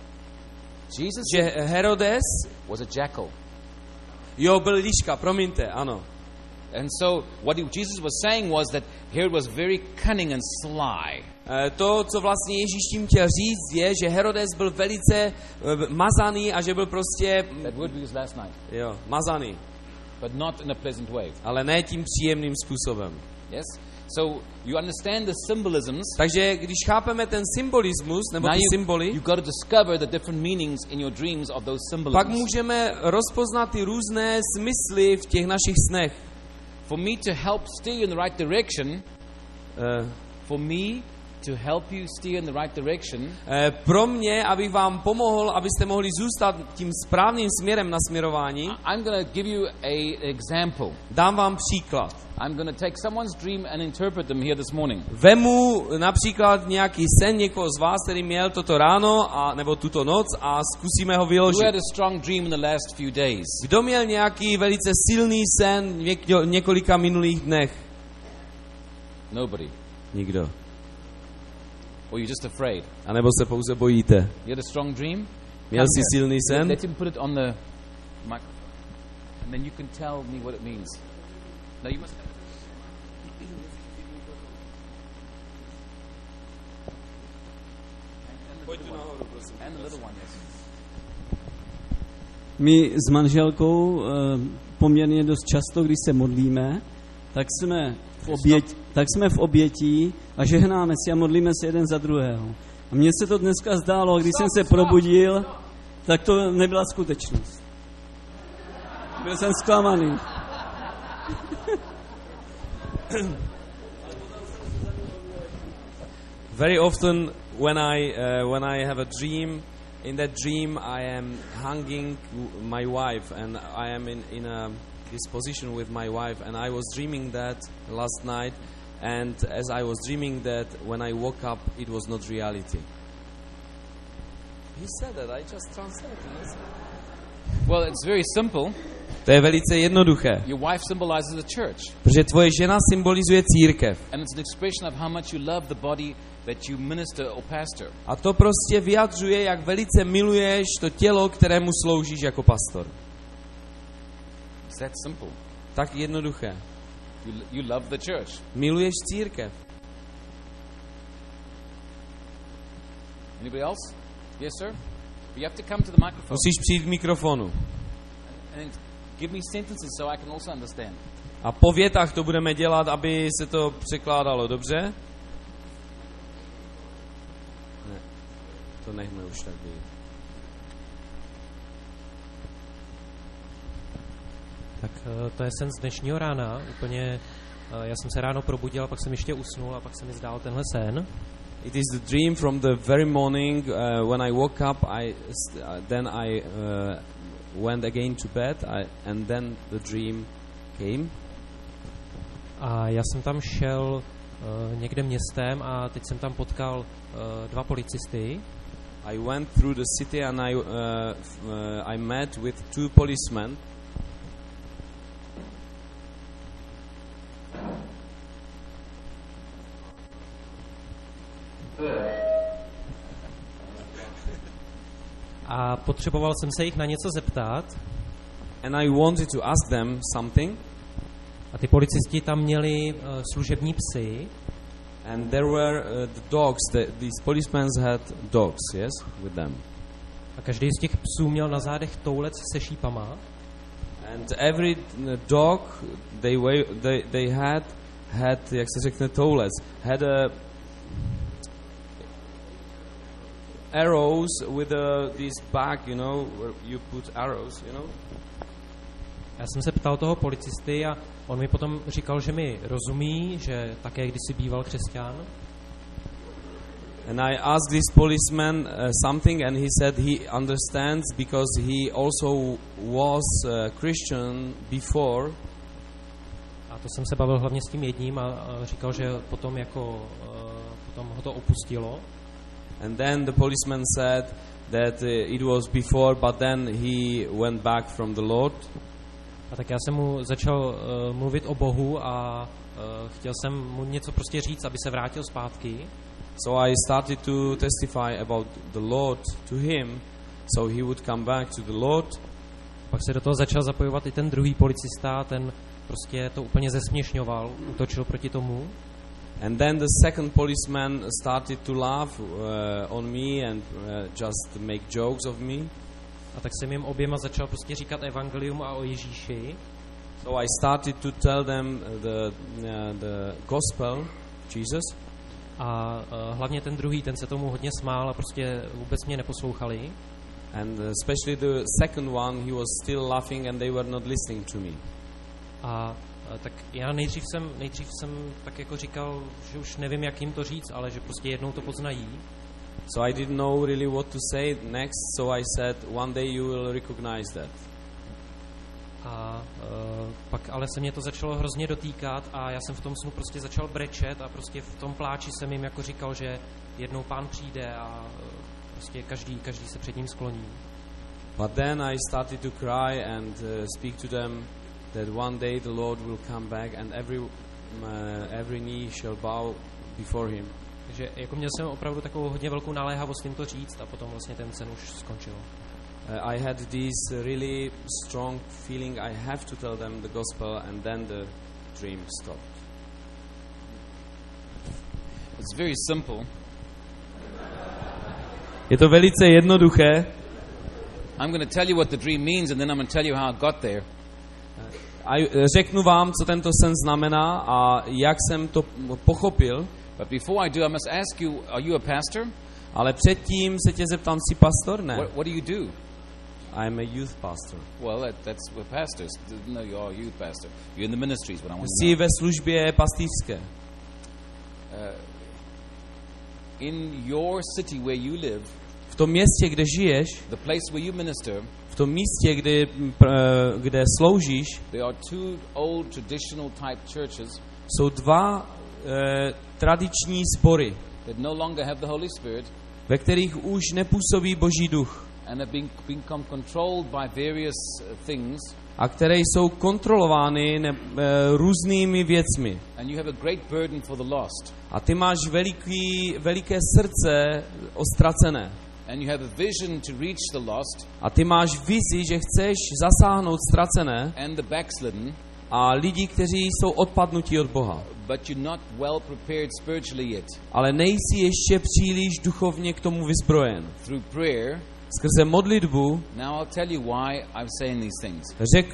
[SPEAKER 2] Herodes
[SPEAKER 1] was a jackal.
[SPEAKER 2] Jo, byl liška, promiňte, ano.
[SPEAKER 1] And so what Jesus was saying was that Herod was very cunning and sly.
[SPEAKER 2] To, co vlastně Ježíš tím chtěl říct, je, že Herodes byl velice mazaný a že byl prostě
[SPEAKER 1] That word we used last night.
[SPEAKER 2] Jo, mazaný.
[SPEAKER 1] But not in a pleasant way.
[SPEAKER 2] Ale ne tím příjemným způsobem.
[SPEAKER 1] Yes? So you understand the symbolisms.
[SPEAKER 2] Takže když chápeme ten symbolismus nebo ty symboly,
[SPEAKER 1] you got to discover the different meanings in your dreams of those symbolisms.
[SPEAKER 2] Pak můžeme rozpoznat ty různé smysly v těch našich snech.
[SPEAKER 1] For me to help steer in the right direction,
[SPEAKER 2] pro mě, abych vám pomohl, abyste mohli zůstat tím správným směrem na směrování.
[SPEAKER 1] I'm going to give you an example.
[SPEAKER 2] Dám vám příklad.
[SPEAKER 1] I'm going to take someone's dream and interpret them here this morning.
[SPEAKER 2] Vemu například nějaký sen někoho z vás, který měl toto ráno nebo tuto noc a zkusíme ho vyložit.
[SPEAKER 1] Who had a strong dream in the last few days?
[SPEAKER 2] Kdo měl nějaký velice silný sen v několika minulých dnech?
[SPEAKER 1] Nobody.
[SPEAKER 2] Nikdo.
[SPEAKER 1] Or you're just afraid?
[SPEAKER 2] A nebo se pouze bojíte?
[SPEAKER 1] You had a strong dream?
[SPEAKER 2] Měl jsi silný sen?
[SPEAKER 1] Let him put it on the microphone. And then you can tell me what it means. No, you must. And the little one, yes.
[SPEAKER 3] My s manželkou poměrně dost často, když se modlíme, tak jsme v obětí a žehnáme si a modlíme se jeden za druhého. A mně se to dneska zdálo, když jsem se probudil, tak to nebyla skutečnost. Byl jsem zklamaný.
[SPEAKER 2] Very often when I have a dream, in that dream I am hugging my wife and I am in this position with my wife, and I was dreaming that last night, and as I was dreaming that, when I woke up it was not reality. He said that, I just translated.
[SPEAKER 1] Well, it's very simple.
[SPEAKER 2] To je velice jednoduché.
[SPEAKER 1] Your wife symbolizes the church.
[SPEAKER 2] Protože tvoje žena symbolizuje církev.
[SPEAKER 1] And it's an expression of how much you love the body that you minister or pastor.
[SPEAKER 2] A to prostě vyjadřuje, jak velice miluješ to tělo, kterému sloužíš jako pastor.
[SPEAKER 1] It's that simple.
[SPEAKER 2] Tak jednoduché.
[SPEAKER 1] You love the church.
[SPEAKER 2] Miluješ církev.
[SPEAKER 1] Anybody else? Yes, sir? You have to come to the microphone.
[SPEAKER 2] Musíš přijít k mikrofonu.
[SPEAKER 1] And give me sentences so I can also understand.
[SPEAKER 2] A po větách to budeme dělat, aby se to překládalo, dobře? Ne, to nechme už tak být.
[SPEAKER 4] Tak to je sen z dnešního rána. Úplně, já jsem se ráno probudil, pak jsem ještě usnul a pak se mi zdál tenhle sen.
[SPEAKER 2] It is the dream from the very morning when I woke up. Then I went again to bed, and then the dream came.
[SPEAKER 4] A já jsem tam šel někde městem a teď jsem tam potkal dva policisty.
[SPEAKER 2] I went through the city and I met with two policemen.
[SPEAKER 4] A potřeboval jsem se jich na něco zeptat.
[SPEAKER 2] And I wanted to ask them something.
[SPEAKER 4] A ty policisti tam měli služební psy.
[SPEAKER 2] And there were the dogs. These policemen had dogs, yes, with them.
[SPEAKER 4] A každý z těch psů měl na zádech toulec se šípama.
[SPEAKER 2] And every dog they had, jak se řekne, toulec, had a arrows with this bag, you know, where you put arrows, you know.
[SPEAKER 4] Já jsem se ptal toho policisty a on mi potom říkal, že mi rozumí, že také kdysi býval křesťan.
[SPEAKER 2] And I asked this policeman something, and he said he understands because he also was Christian before.
[SPEAKER 4] A to jsem se bavil hlavně s tím jedním a říkal, že potom potom ho to opustilo.
[SPEAKER 2] And then the policeman said that it was before, but then he went back from the Lord.
[SPEAKER 4] A tak já jsem mu začal mluvit o Bohu a chtěl jsem mu něco prostě říct, aby se vrátil zpátky.
[SPEAKER 2] So I started to testify about the Lord to him, so he would come back to the Lord.
[SPEAKER 4] Pak se do toho začal zapojovat i ten druhý policista, ten prostě to úplně zesměšňoval, útočil proti tomu.
[SPEAKER 2] And then the second policeman started to laugh on me and just make jokes of me.
[SPEAKER 4] A tak jsem jim oběma začal prostě říkat evangelium a o Ježíši.
[SPEAKER 2] So I started to tell them the gospel, Jesus.
[SPEAKER 4] A hlavně ten druhý, ten se tomu hodně smál a prostě vůbec mě neposlouchali.
[SPEAKER 2] And especially the second one, he was still laughing and they were not listening to me.
[SPEAKER 4] A tak já nejdřív jsem tak jako říkal, že už nevím, jak jim to říct, ale že prostě jednou to poznají.
[SPEAKER 2] So I didn't know really what to say next, so I said, one day you will recognize that.
[SPEAKER 4] A pak ale se mě to začalo hrozně dotýkat a já jsem v tom snu prostě začal brečet a prostě v tom pláči jsem jim jako říkal, že jednou Pán přijde a prostě každý se před ním skloní.
[SPEAKER 2] But then I started to cry and speak to them that one day the Lord will come back and every knee shall bow before him.
[SPEAKER 4] Takže jako měl jsem opravdu takovou hodně velkou naléhavost jim to říct a potom vlastně ten sen už skončil.
[SPEAKER 2] I had this really strong feeling I have to tell them the gospel, and then the dream stopped.
[SPEAKER 1] It's very simple.
[SPEAKER 2] Je to velice jednoduché.
[SPEAKER 1] I'm going to tell you what the dream means, and then I'm going to tell you how I got there.
[SPEAKER 2] A řeknu vám, co tento sen znamená a jak jsem to pochopil.
[SPEAKER 1] But before I do, I must ask you, are you a pastor?
[SPEAKER 2] Ale předtím se tě zeptám, jsi pastor? Ne.
[SPEAKER 1] What do you do?
[SPEAKER 2] I'm a youth pastor.
[SPEAKER 1] Well, that's what pastors. No, you are a youth pastor. You're in the ministries. What I want to
[SPEAKER 2] Jsi
[SPEAKER 1] know.
[SPEAKER 2] ve službě pastýřské.
[SPEAKER 1] In your city where you live,
[SPEAKER 2] V tom městě, kde žiješ,
[SPEAKER 1] the place where you minister,
[SPEAKER 2] v tom místě, kde sloužíš,
[SPEAKER 1] there are two old traditional type churches
[SPEAKER 2] jsou dva tradiční sbory,
[SPEAKER 1] that no longer have the Holy Spirit
[SPEAKER 2] ve kterých už nepůsobí Boží duch
[SPEAKER 1] and have become controlled by various things.
[SPEAKER 2] a které jsou kontrolovány různými věcmi.
[SPEAKER 1] And you have a great burden for the lost.
[SPEAKER 2] A ty máš veliké srdce o ztracené.
[SPEAKER 1] And you have a vision to reach the lost
[SPEAKER 2] A ty máš vizi, že chceš zasáhnout ztracené
[SPEAKER 1] and the backslidden,
[SPEAKER 2] a lidi, kteří jsou odpadnutí od Boha.
[SPEAKER 1] but you're not well prepared spiritually yet.
[SPEAKER 2] Ale nejsi ještě příliš duchovně k tomu vyzbrojen.
[SPEAKER 1] Through prayer,
[SPEAKER 2] Skrze modlitbu
[SPEAKER 1] now I'll tell you why I'm saying these things.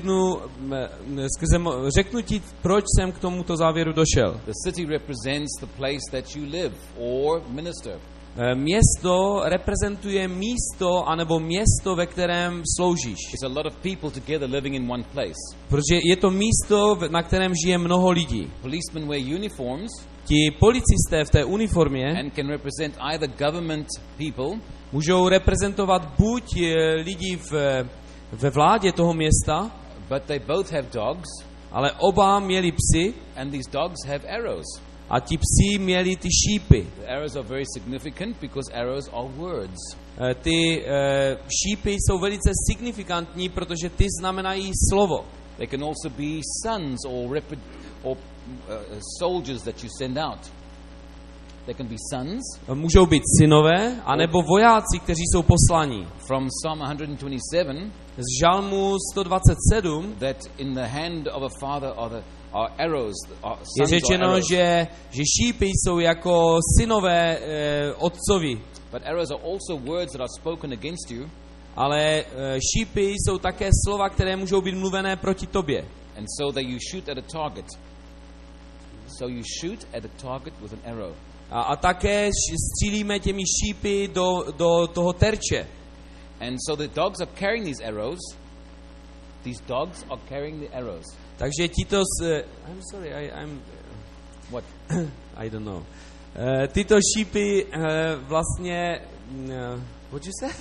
[SPEAKER 2] řeknu ti, proč jsem k tomuto závěru došel.
[SPEAKER 1] The city represents the place that you live or minister.
[SPEAKER 2] Město reprezentuje místo anebo město, ve kterém sloužíš.
[SPEAKER 1] It's a lot of people together living in one place.
[SPEAKER 2] Protože je to místo, na kterém žije mnoho lidí.
[SPEAKER 1] Policemen wear uniforms
[SPEAKER 2] Ti policisté v té uniformě
[SPEAKER 1] and can represent either government people
[SPEAKER 2] můžou reprezentovat buď lidi ve vládě toho města,
[SPEAKER 1] but they both have dogs,
[SPEAKER 2] ale oba měli psy
[SPEAKER 1] and these dogs have arrows.
[SPEAKER 2] a ti psi měli ty šípy.
[SPEAKER 1] The arrows are very significant because arrows are words.
[SPEAKER 2] Ty šípy jsou velice signifikantní, protože ty znamenají slovo.
[SPEAKER 1] They can also be sons or soldiers that you send out. They can be sons.
[SPEAKER 2] Můžou být synové, anebo vojáci, kteří jsou poslaní.
[SPEAKER 1] From Psalm 127,
[SPEAKER 2] Z Žalmu 127
[SPEAKER 1] that in the hand of a father are arrows.
[SPEAKER 2] je
[SPEAKER 1] Sons are
[SPEAKER 2] řečeno,
[SPEAKER 1] arrows.
[SPEAKER 2] že šípy jsou jako synové otcovi.
[SPEAKER 1] But arrows are also words that are spoken against you.
[SPEAKER 2] Ale šípy jsou také slova, které můžou být mluvené proti tobě.
[SPEAKER 1] And so that you shoot at a target. So you shoot at a target with an arrow.
[SPEAKER 2] A také střílíme těmi šípy do toho terče.
[SPEAKER 1] And so the dogs are carrying these arrows. These dogs are carrying the arrows.
[SPEAKER 2] Takže tito I'm sorry, I'm
[SPEAKER 1] What?
[SPEAKER 2] I don't know. Tyto šípy vlastně what you say?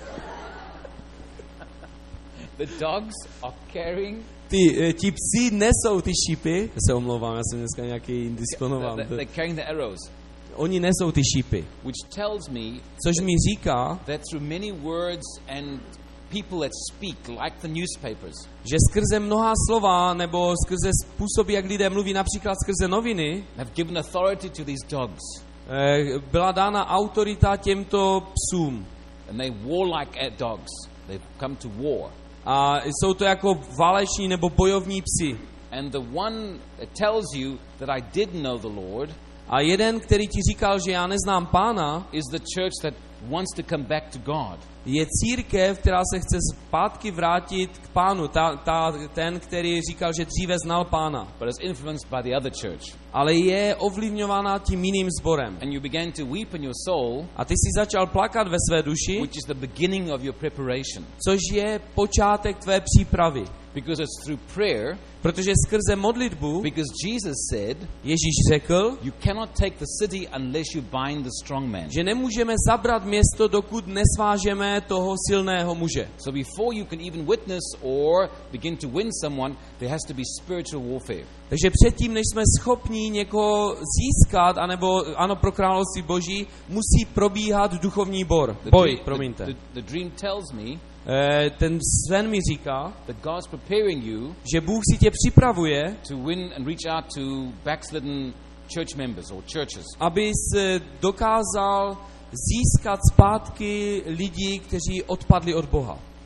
[SPEAKER 1] The dogs are carrying.
[SPEAKER 2] Ti psi nesou ty šípy. Se omlouvám, já jsem dneska nějaký indisponován.
[SPEAKER 1] They're carrying the arrows.
[SPEAKER 2] Oni nesou ty šípy.
[SPEAKER 1] Which tells me
[SPEAKER 2] Což mi říká,
[SPEAKER 1] that through many words and people that speak, like the newspapers,
[SPEAKER 2] že skrze mnohá slova nebo skrze způsoby, jak lidé mluví, například skrze noviny,
[SPEAKER 1] have given authority to these dogs.
[SPEAKER 2] Byla dána autorita těmto psům.
[SPEAKER 1] And they warlike dogs. They've come to war.
[SPEAKER 2] A jsou to jako váleční nebo bojovní psi.
[SPEAKER 1] And the one that tells you that I did know the Lord
[SPEAKER 2] A jeden, který ti říkal, že já neznám Pána,
[SPEAKER 1] is the church that wants to come back to God.
[SPEAKER 2] je církev, která se chce zpátky vrátit k Pánu. Ten, který říkal, že dříve znal Pána.
[SPEAKER 1] But is influenced by the other church.
[SPEAKER 2] Ale je ovlivňována tím jiným sborem.
[SPEAKER 1] And you began to weep in your soul,
[SPEAKER 2] A ty si začal plakat ve své duši,
[SPEAKER 1] which is the beginning of your preparation.
[SPEAKER 2] což je počátek tvé přípravy.
[SPEAKER 1] Because it's through prayer,
[SPEAKER 2] Protože skrze modlitbu
[SPEAKER 1] because Jesus said,
[SPEAKER 2] Ježíš řekl,
[SPEAKER 1] you cannot take the city unless you bind the strong man.
[SPEAKER 2] že nemůžeme zabrat město, dokud nesvážeme toho silného muže.
[SPEAKER 1] So before you can even witness or begin to win someone, there has to be spiritual warfare.
[SPEAKER 2] Takže předtím, než jsme schopni někoho získat, anebo ano, pro království Boží, musí probíhat duchovní boj. Promiňte.
[SPEAKER 1] The dream tells me
[SPEAKER 2] Ten sen mi říká,
[SPEAKER 1] that God's preparing you
[SPEAKER 2] že Bůh si tě připravuje,
[SPEAKER 1] to win and reach out to backslidden church members or churches.
[SPEAKER 2] abys dokázal získat zpátky lidi, kteří odpadli od Boha.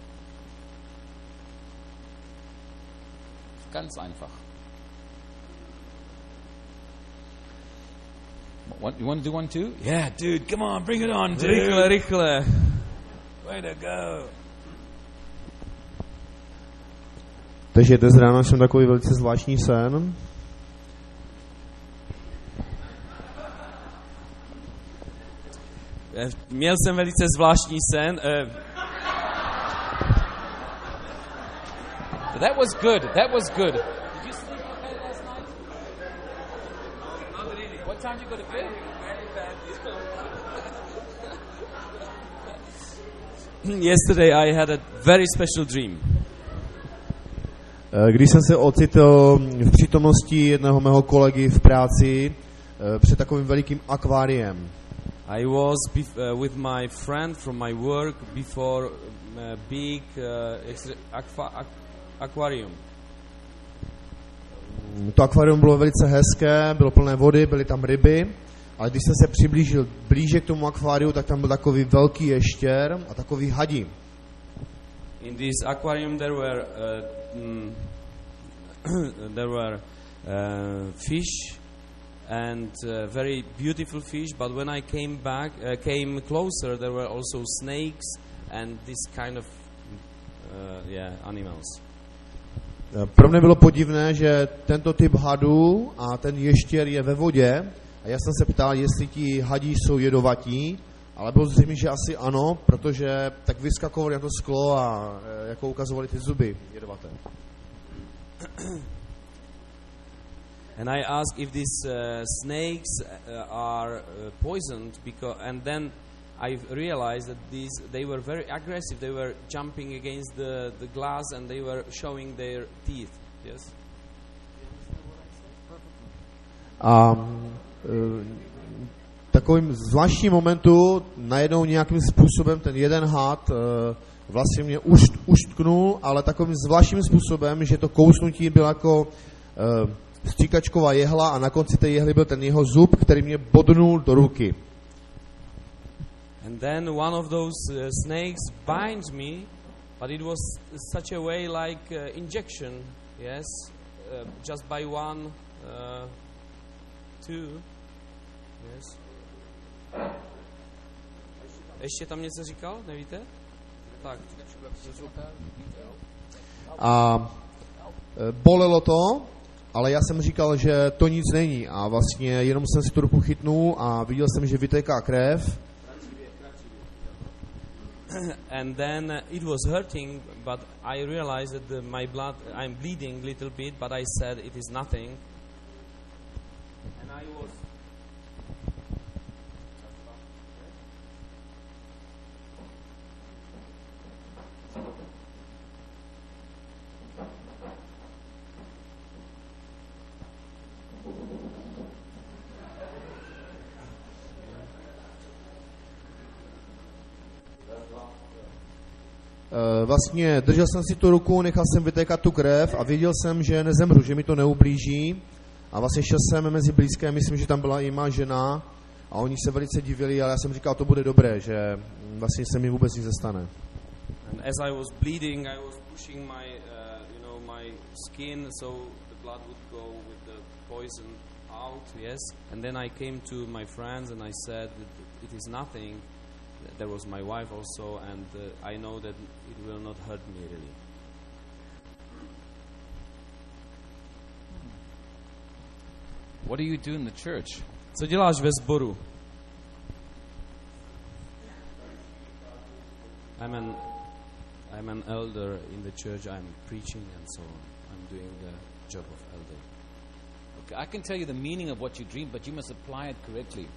[SPEAKER 1] ganz einfach. You want to do one too? Yeah, dude, come on, bring it on, dude.
[SPEAKER 2] Rychle, rychle.
[SPEAKER 1] Way to go.
[SPEAKER 5] Takže dnes ráno jsem takový velice zvláštní sen.
[SPEAKER 2] Měl jsem velice zvláštní sen.
[SPEAKER 1] That was good. That was good. Did you sleep okay last night?
[SPEAKER 2] Not really.
[SPEAKER 1] What time did you go to bed?
[SPEAKER 2] Yesterday I had a very special dream.
[SPEAKER 5] Když jsem se ocitl v přítomnosti jednoho mého kolegy v práci před takovým velikým akváriem.
[SPEAKER 2] I was with my friend from my work before a big aquarium.
[SPEAKER 5] To akvárium bylo velice hezké, bylo plné vody, byly tam ryby, ale když jsem se přiblížil blíže k tomu akváriu, tak tam byl takový velký ještěr a takový hadi.
[SPEAKER 2] In this aquarium there were fish and very beautiful fish, but when I came closer, there were also snakes and this kind of animals.
[SPEAKER 5] Pro mě bylo podivné, že tento typ hadů a ten ještěr je ve vodě a já jsem se ptal, jestli ti hadí jsou jedovatí, ale bylo zřejmě, že asi ano, protože tak vyskakovali na to sklo a jako ukazovali ty zuby jedovaté.
[SPEAKER 2] And I asked if these snakes are poisoned, and then I realized that they were very aggressive. They were jumping against the glass and they were showing their teeth. Yes.
[SPEAKER 5] A takovým zvláštním momentu najednou nějakým způsobem ten jeden had vlastně mě uštknul, ale takovým zvláštním způsobem, že to kousnutí bylo jako stříkačková jehla a na konci té jehly byl ten jeho zub, který mě bodnul do ruky.
[SPEAKER 2] And then one of those snakes binds me, but it was such a way like injection, yes, just by one, two, yes. Ještě tam něco říkal, nevíte? Tak.
[SPEAKER 5] A bolelo to, ale já jsem říkal, že to nic není a vlastně jenom jsem si tu ruku chytnul a viděl jsem, že vytéká krev.
[SPEAKER 2] And then it was hurting, but I realized that my blood, I'm bleeding a little bit, but I said it is nothing. And I was
[SPEAKER 5] Vlastně držel jsem si tu ruku, nechal jsem vytékat tu krev a věděl jsem, že nezemřu, že mi to neublíží. A vlastně šel jsem mezi blízké, myslím, že tam byla i má žena a oni se velice divili, ale já jsem říkal, to bude dobré, že vlastně se mi vůbec nic nestane.
[SPEAKER 2] And as I was bleeding, I was pushing my, my skin, so the blood would go with the poison out, yes. And then I came to my friends and I said that it is nothing. There was my wife also, and I know that it will not hurt me really.
[SPEAKER 1] What do you do in the church?
[SPEAKER 2] Co děláš ve sboru? I'm an elder in the church. I'm preaching and so on. I'm doing the job of elder.
[SPEAKER 1] Okay, I can tell you the meaning of what you dream, but you must apply it correctly.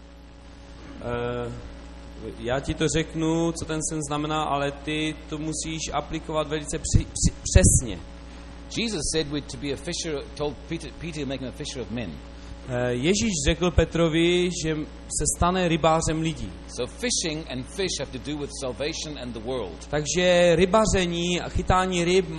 [SPEAKER 2] Já ti to řeknu, co ten sen znamená, ale ty to musíš aplikovat velice přesně.
[SPEAKER 1] Jesus said to be a fisher, told Peter to make him a fisher of men.
[SPEAKER 2] Ježíš řekl Petrovi, že se stane rybářem lidí.
[SPEAKER 1] So fishing and fish have to do with salvation and the world.
[SPEAKER 2] Takže rybaření a chytání ryb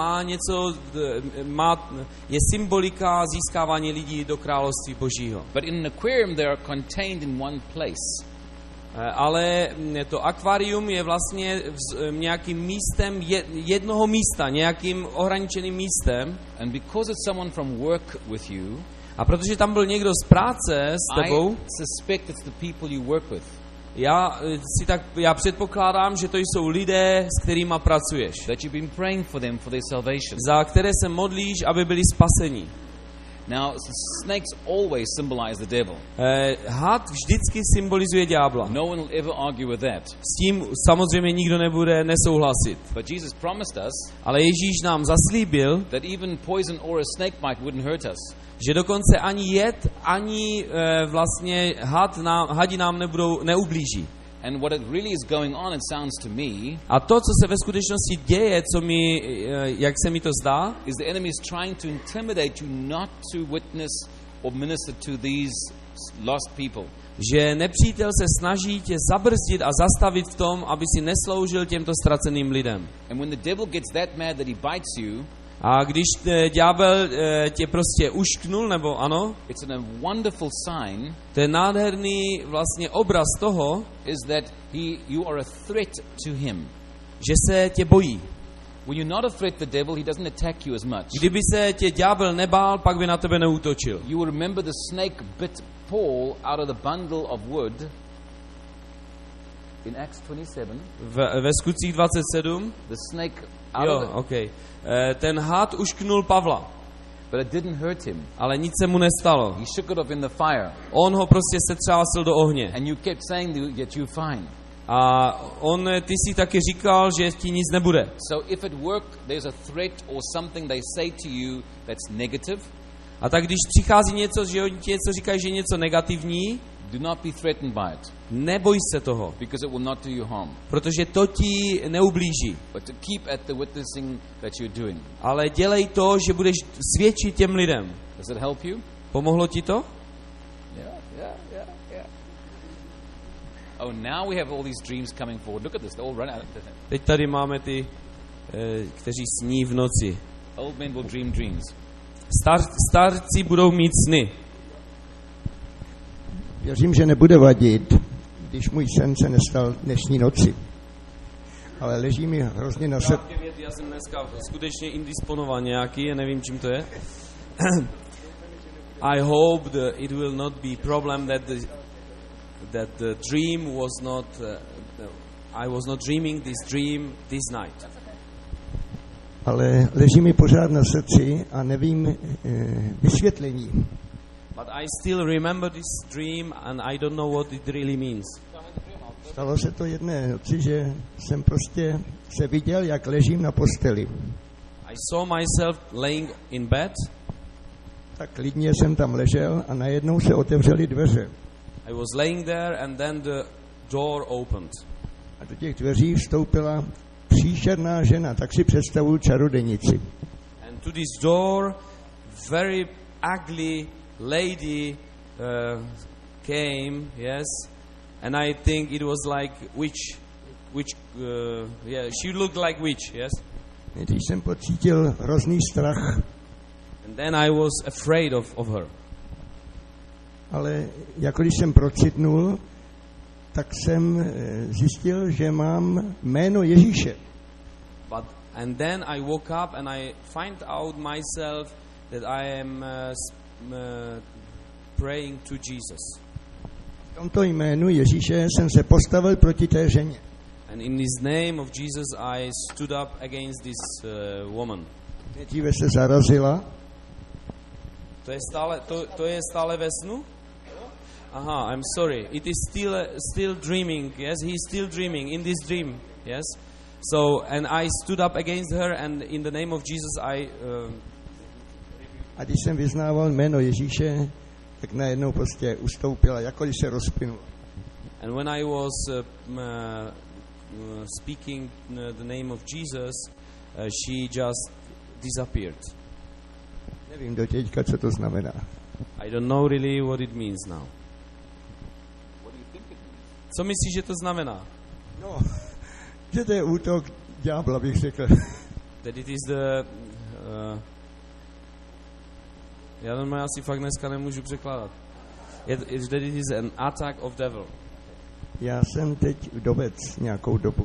[SPEAKER 2] je symbolika získávání lidí do království Božího.
[SPEAKER 1] But in an aquarium they are contained in one place.
[SPEAKER 2] Ale to akvárium je vlastně nějakým místem jednoho místa, nějakým ohraničeným místem.
[SPEAKER 1] And because it's someone from work with you,
[SPEAKER 2] A protože tam byl někdo z práce s tebou,
[SPEAKER 1] I suspect it's the people you work with.
[SPEAKER 2] Já předpokládám, že to jsou lidé, s kterými pracuješ.
[SPEAKER 1] That you've been praying for them for their salvation.
[SPEAKER 2] Za které se modlíš, aby byli spaseni.
[SPEAKER 1] Now, snakes always symbolize the devil.
[SPEAKER 2] Had vždycky symbolizuje ďábla.
[SPEAKER 1] No one will ever argue with that.
[SPEAKER 2] S tím samozřejmě nikdo nebude nesouhlasit.
[SPEAKER 1] But Jesus promised us
[SPEAKER 2] Ale Ježíš nám zaslíbil,
[SPEAKER 1] that even poison or a snake bite wouldn't hurt us.
[SPEAKER 2] že dokonce ani jed, ani vlastně hadi nám neublíží.
[SPEAKER 1] And what it really is going on, it sounds to me,
[SPEAKER 2] A to, co se ve skutečnosti děje, jak se mi to zdá,
[SPEAKER 1] is the enemy is trying to intimidate you not to witness or minister to these lost people.
[SPEAKER 2] že nepřítel se snaží tě zabrzdit a zastavit v tom, aby si nesloužil těmto ztraceným lidem.
[SPEAKER 1] And when the devil gets that mad that he bites you,
[SPEAKER 2] A když ďábel tě prostě ušknul, nebo ano,
[SPEAKER 1] it's a wonderful sign
[SPEAKER 2] to je nádherný vlastně obraz toho,
[SPEAKER 1] is that you are a threat to him.
[SPEAKER 2] že se tě bojí.
[SPEAKER 1] When you're not a threat to the devil, he doesn't attack you as much.
[SPEAKER 2] Kdyby se tě ďábel nebál, pak by na tebe neútočil.
[SPEAKER 1] You will remember the snake bit Paul out of the bundle of wood in Acts 27.
[SPEAKER 2] Ve Skutcích 27.
[SPEAKER 1] The snake out
[SPEAKER 2] Jo,
[SPEAKER 1] of the,
[SPEAKER 2] okay. Ten had ušknul Pavla,
[SPEAKER 1] but it didn't hurt him.
[SPEAKER 2] ale nic se mu nestalo.
[SPEAKER 1] He shook it off in the fire.
[SPEAKER 2] On ho prostě setřásl do ohně.
[SPEAKER 1] And you kept saying that you're fine.
[SPEAKER 2] A ty si taky říkal, že ti nic nebude.
[SPEAKER 1] So if at work there's a threat or something they say to you that's negative,
[SPEAKER 2] A tak když přichází něco, že oni ti něco říkají, že je něco negativní,
[SPEAKER 1] do not be threatened by it,
[SPEAKER 2] neboj se toho,
[SPEAKER 1] because it will not do you harm.
[SPEAKER 2] protože to ti neublíží.
[SPEAKER 1] But to keep at the witnessing that you're doing.
[SPEAKER 2] Ale dělej to, že budeš svědčit těm lidem.
[SPEAKER 1] Does it help you?
[SPEAKER 2] Pomohlo ti to?
[SPEAKER 1] Yeah. Oh, now we have all these dreams coming forward. Look at this, they all run out.
[SPEAKER 2] Teď tady máme ty, kteří sní v noci.
[SPEAKER 1] Old men will dream dreams.
[SPEAKER 2] Starci budou mít sny.
[SPEAKER 6] Věřím, že nebude vadit, když můj sen se nestal dnešní noci. Ale leží mi hrozně na srdci.
[SPEAKER 2] Já jsem dneska skutečně indisponovan nějaký, já nevím, čím to je. I hope that it will not be problem that the dream was not I was not dreaming this dream this night.
[SPEAKER 6] Ale leží mi pořád na srdci a nevím vysvětlení.
[SPEAKER 2] But I still remember this dream and I don't know what it really means.
[SPEAKER 6] Stalo se to jedné noci, že jsem prostě se viděl, jak ležím na posteli.
[SPEAKER 2] I saw myself laying in bed.
[SPEAKER 6] Tak klidně jsem tam ležel a najednou se otevřely dveře.
[SPEAKER 2] I was laying there and then the door opened.
[SPEAKER 6] A do těch dveří vstoupila příšerná žena, tak si představuju čarodějnici.
[SPEAKER 2] And to this door, very ugly lady came, yes, and I think it was like witch, she looked like witch, yes.
[SPEAKER 6] Když jsem pocítil hrozný strach,
[SPEAKER 2] And then I was afraid of her.
[SPEAKER 6] ale jako když jsem procitnul, tak jsem zjistil, že mám jméno Ježíše.
[SPEAKER 2] And then I woke up and I find out myself that I am praying to Jesus.
[SPEAKER 6] V tomto jménu Ježíše jsem se postavil proti té ženě.
[SPEAKER 2] And in his name of Jesus I stood up against this woman.
[SPEAKER 6] Nejdříve se zarazila.
[SPEAKER 2] To je stále ve snu? Aha, I'm sorry. It is still dreaming. Yes, he is still dreaming in this dream. Yes. So, and I stood up against her, and in the name of Jesus,
[SPEAKER 6] A když jsem vyznával jméno Ježíše, tak najednou prostě ustoupila, jako když se rozplynula.
[SPEAKER 2] And when I was speaking the name of Jesus, she just disappeared.
[SPEAKER 6] Nevím do teďka, co to znamená.
[SPEAKER 2] I don't know really what it means now. Co myslíš, že to znamená?
[SPEAKER 6] No, že to je útok ďábla, bych řekl.
[SPEAKER 2] That it is the... já asi fakt dneska nemůžu překládat. That it is an attack of devil.
[SPEAKER 6] Já jsem teď vdovec nějakou dobu.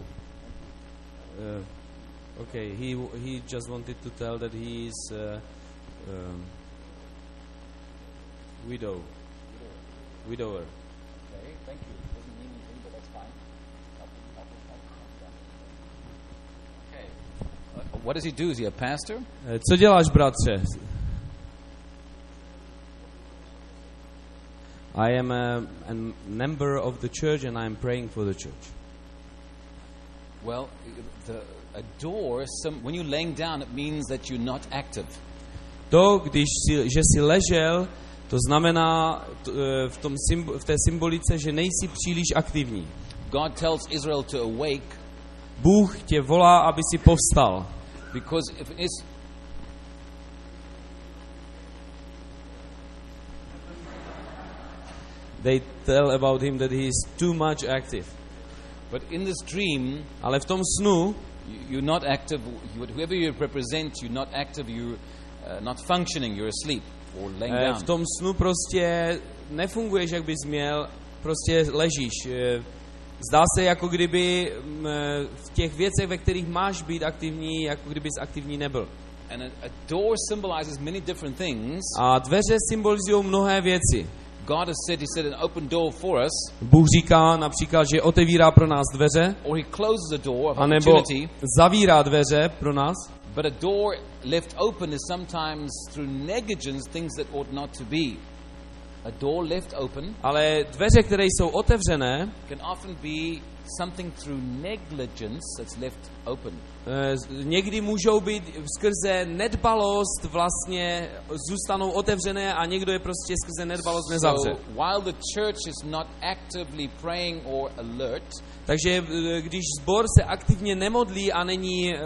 [SPEAKER 2] Okay, he just wanted to tell that he is widower.
[SPEAKER 1] Okay, thank you. Doesn't mean anything, but that's fine. Okay. What does he do? Is he a pastor?
[SPEAKER 2] Co děláš, bratře? I am a member of the church and I am praying for the church.
[SPEAKER 1] Well, a door, when you're laying down, it means that you're not active.
[SPEAKER 2] To, že jsi ležel, to znamená v té symbolice, že nejsi příliš aktivní.
[SPEAKER 1] God tells Israel to awake.
[SPEAKER 2] Bůh tě volá, aby si povstal.
[SPEAKER 1] Because if it is
[SPEAKER 2] They tell about him that he is too much active.
[SPEAKER 1] But in this dream,
[SPEAKER 2] ale v tom snu,
[SPEAKER 1] you're not active. Whoever you represent, you're not active. You're not functioning. You're asleep or laying down.
[SPEAKER 2] V tom snu prostě nefunguješ, jak bys měl. Prostě ležíš. Zdá se, jako kdyby v těch věcech, ve kterých máš být aktivní, jako kdybys aktivní nebyl.
[SPEAKER 1] And a door symbolizes many different things.
[SPEAKER 2] A dveře symbolizují mnohé věci.
[SPEAKER 1] God has said, He set an open door for us.
[SPEAKER 2] Bůh říká například, že otevírá pro nás dveře,
[SPEAKER 1] or He closes a door of
[SPEAKER 2] anebo
[SPEAKER 1] opportunity.
[SPEAKER 2] zavírá dveře pro nás.
[SPEAKER 1] But a door left open is sometimes through negligence things that ought not to be. A door left open.
[SPEAKER 2] Ale dveře, které jsou otevřené,
[SPEAKER 1] can often be something through negligence that's left open.
[SPEAKER 2] Někdy můžou být skrze nedbalost vlastně zůstanou otevřené a někdo je prostě skrze nedbalost nezavře.
[SPEAKER 1] So while the church is not actively praying or alert,
[SPEAKER 2] takže když sbor se aktivně nemodlí a není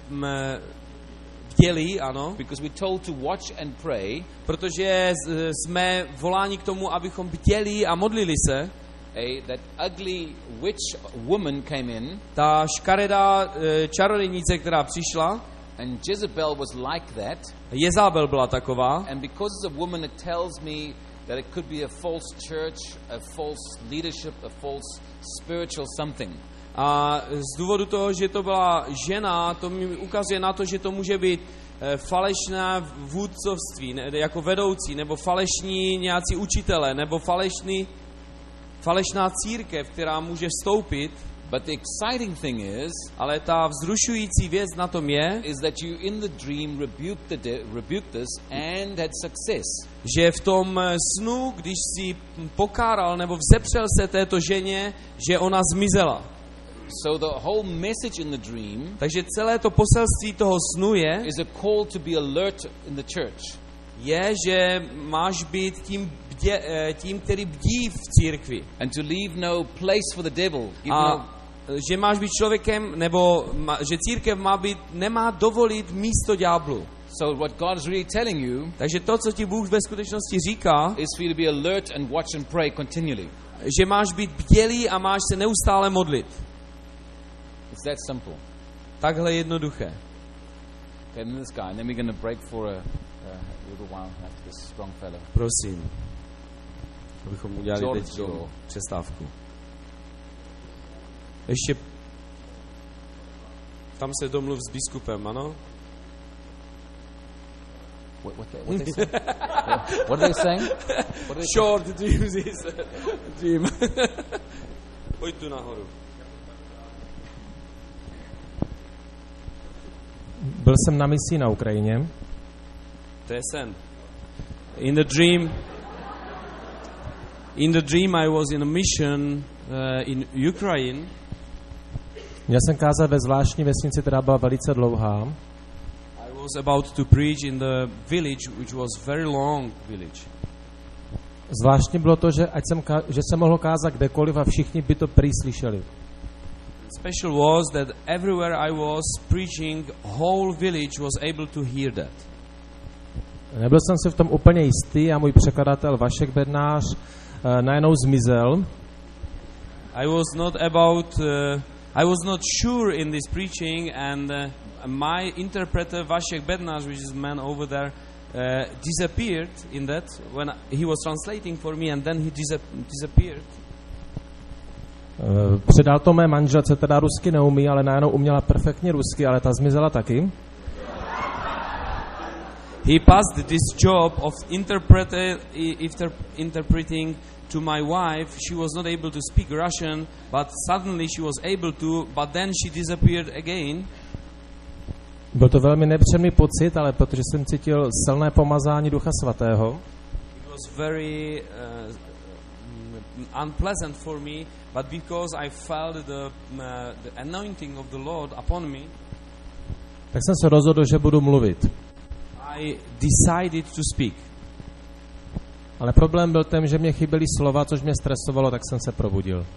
[SPEAKER 2] bdělí, ano,
[SPEAKER 1] because we're told to watch and pray,
[SPEAKER 2] protože jsme voláni k tomu, abychom bděli a modlili se.
[SPEAKER 1] That ugly witch woman came in.
[SPEAKER 2] Ta škaredá čarodějnice, která přišla.
[SPEAKER 1] And Jezebel was like that.
[SPEAKER 2] Jezabel byla taková.
[SPEAKER 1] And because it's a woman, it tells me that it could be a false church, a false leadership, a false spiritual something.
[SPEAKER 2] A z důvodu toho, že to byla žena, to mi ukazuje na to, že to může být falešné vůdcovství, jako vedoucí, nebo falešní nějací učitele, nebo falešná církev, která může vstoupit.
[SPEAKER 1] But the exciting thing is,
[SPEAKER 2] ale ta vzrušující věc na tom je,
[SPEAKER 1] is that you in the dream rebuked this and had success.
[SPEAKER 2] Že v tom snu, když si pokáral nebo vzepřel se této ženě, že ona zmizela.
[SPEAKER 1] So the whole message in the dream,
[SPEAKER 2] takže celé to poselství toho snu je,
[SPEAKER 1] is a call to be alert in the church.
[SPEAKER 2] Je, že máš být tím, který bdí v církvi.
[SPEAKER 1] And to leave no place for the devil.
[SPEAKER 2] Že máš být člověkem, nebo že církev nemá dovolit místo ďáblu.
[SPEAKER 1] So what God is really telling you,
[SPEAKER 2] takže to, co ti Bůh ve skutečnosti říká,
[SPEAKER 1] is for you to be alert and watch and pray continually.
[SPEAKER 2] Že máš být bdělý a máš se neustále modlit.
[SPEAKER 1] It's that simple.
[SPEAKER 2] Takhle jednoduché.
[SPEAKER 1] Okay, and this guy, and then we're going to break for a little while after this strong fellow.
[SPEAKER 2] Prosím, abychom udělali teď přestávku. Ještě tam se domluv s biskupem, ano?
[SPEAKER 1] What they saying? What are they saying?
[SPEAKER 2] Short dreams is a dream. Pojď tu nahoru.
[SPEAKER 4] Byl jsem na misi na Ukrajině.
[SPEAKER 2] To je sen. In the dream I was in a mission in Ukraine.
[SPEAKER 4] Měl jsem kázat ve zvláštní vesnici, která byla velice dlouhá.
[SPEAKER 2] I was about to preach in the village, which was very long village.
[SPEAKER 4] Zvláštní bylo to, že jsem mohl kázat kdekoliv a všichni by to prý slyšeli.
[SPEAKER 2] Special was that everywhere I was preaching, whole village was able to hear that.
[SPEAKER 4] Nebyl jsem si v tom úplně jistý a můj překladatel Vašek Bednář najednou zmizel.
[SPEAKER 2] I was not sure in this preaching, and my interpreter Vašek Bednář, which is a man over there, disappeared in that when he was translating for me, and then he disappeared.
[SPEAKER 7] Předal to mé manželce, teda rusky neumí, ale najednou uměla perfektně rusky, ale ta zmizela taky.
[SPEAKER 2] He passed this job of interpreting to my wife. She was not able to speak Russian, but suddenly she was able to, but then she disappeared again.
[SPEAKER 7] Byl to velmi nepříjemný pocit, ale protože jsem cítil silné pomazání Ducha Svatého,
[SPEAKER 2] It was very unpleasant for me, but because I felt the anointing of the Lord upon me,
[SPEAKER 7] tak jsem se rozhodl, že budu mluvit.
[SPEAKER 2] I decided to speak.
[SPEAKER 7] Ale problém byl ten, že mě chyběly slova, což mě stresovalo, tak jsem se probudil.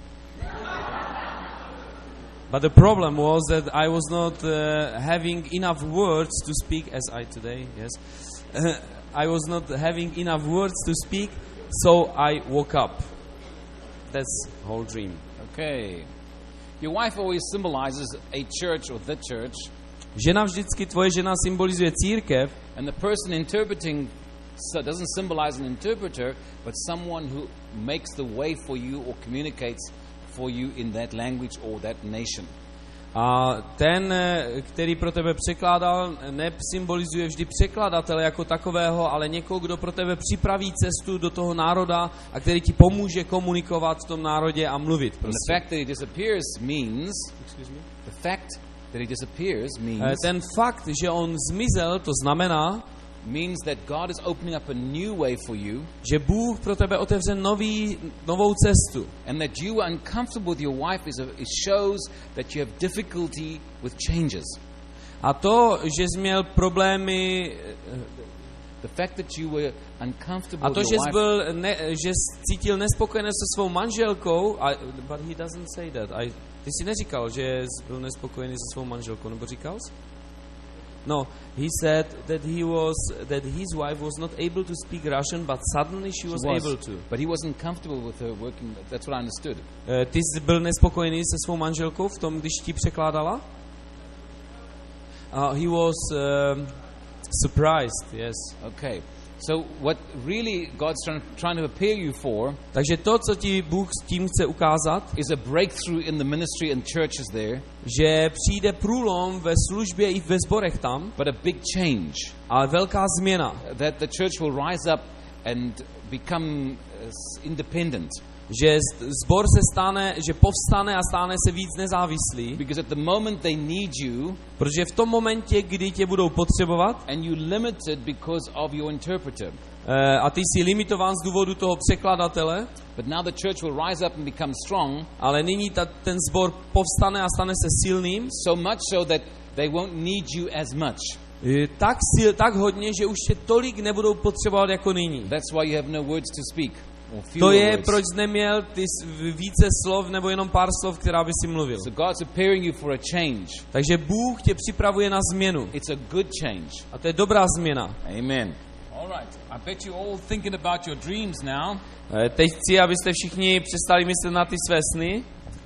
[SPEAKER 2] But the problem was that I was not having enough words to speak, as I today, yes. I was not having enough words to speak, so I woke up. That's whole dream.
[SPEAKER 1] Okay. Your wife always symbolizes a church or the church.
[SPEAKER 2] Tvoje žena symbolizuje církev.
[SPEAKER 1] And the person interpreting doesn't symbolize an interpreter, but someone who makes the way for you or communicates for you in that language or that nation.
[SPEAKER 2] A ten, který pro tebe překládal, nesymbolizuje vždy překladatele jako takového, ale někoho, kdo pro tebe připraví cestu do toho národa a který ti pomůže komunikovat v tom národě a mluvit.
[SPEAKER 1] The fact that he disappears means,
[SPEAKER 2] ten fakt, že on zmizel, to znamená,
[SPEAKER 1] means that God is opening up a new way for you,
[SPEAKER 2] že Bůh pro tebe otevře novou cestu.
[SPEAKER 1] And that you are uncomfortable with your wife it shows that you have difficulty with changes.
[SPEAKER 2] A to, že jsi měl problémy,
[SPEAKER 1] the fact that you were uncomfortable
[SPEAKER 2] a to, že jsi cítil nespokojenost se svou manželkou, but he doesn't say that. Ty jsi neříkal, že jsi byl nespokojený se svou manželkou, nebo říkal jsi? No, he said that his wife was not able to speak Russian, but suddenly she was able to.
[SPEAKER 1] But he wasn't comfortable with her working. That's what I understood.
[SPEAKER 2] Ty jsi byl nespokojený se svou manželkou v tom, když ti překládala? He was surprised, yes.
[SPEAKER 1] Okay. So what really God's trying to prepare you for,
[SPEAKER 2] takže to, co ti Bůh tím chce ukázat,
[SPEAKER 1] is a breakthrough in the ministry and churches there.
[SPEAKER 2] Že přijde průlom ve službě i ve sborech tam.
[SPEAKER 1] But a big change.
[SPEAKER 2] Ale velká změna.
[SPEAKER 1] That the church will rise up and become independent.
[SPEAKER 2] Že sbor že povstane a stane se víc nezávislý.
[SPEAKER 1] Because at the moment they need you,
[SPEAKER 2] protože v tom momentě, kdy tě budou potřebovat,
[SPEAKER 1] and you limited because of your interpreter.
[SPEAKER 2] A ty jsi limitován z důvodu toho překladatele.
[SPEAKER 1] But now the church will rise up and become strong.
[SPEAKER 2] Ale nyní ten sbor povstane a stane se silným.
[SPEAKER 1] So much so that they won't need you as much.
[SPEAKER 2] Tak hodně, že už tě tolik nebudou potřebovat jako nyní.
[SPEAKER 1] That's why you have no words to speak.
[SPEAKER 2] To je, proč neměl ty více slov nebo jenom pár slov, která by si mluvil.
[SPEAKER 1] So God's preparing you for a change.
[SPEAKER 2] Takže Bůh tě připravuje na změnu.
[SPEAKER 1] It's a good change.
[SPEAKER 2] A to je dobrá změna.
[SPEAKER 1] Amen. All right. I bet you all thinking about your dreams now.
[SPEAKER 2] Teď chci, abyste všichni přestali myslet na ty své sny.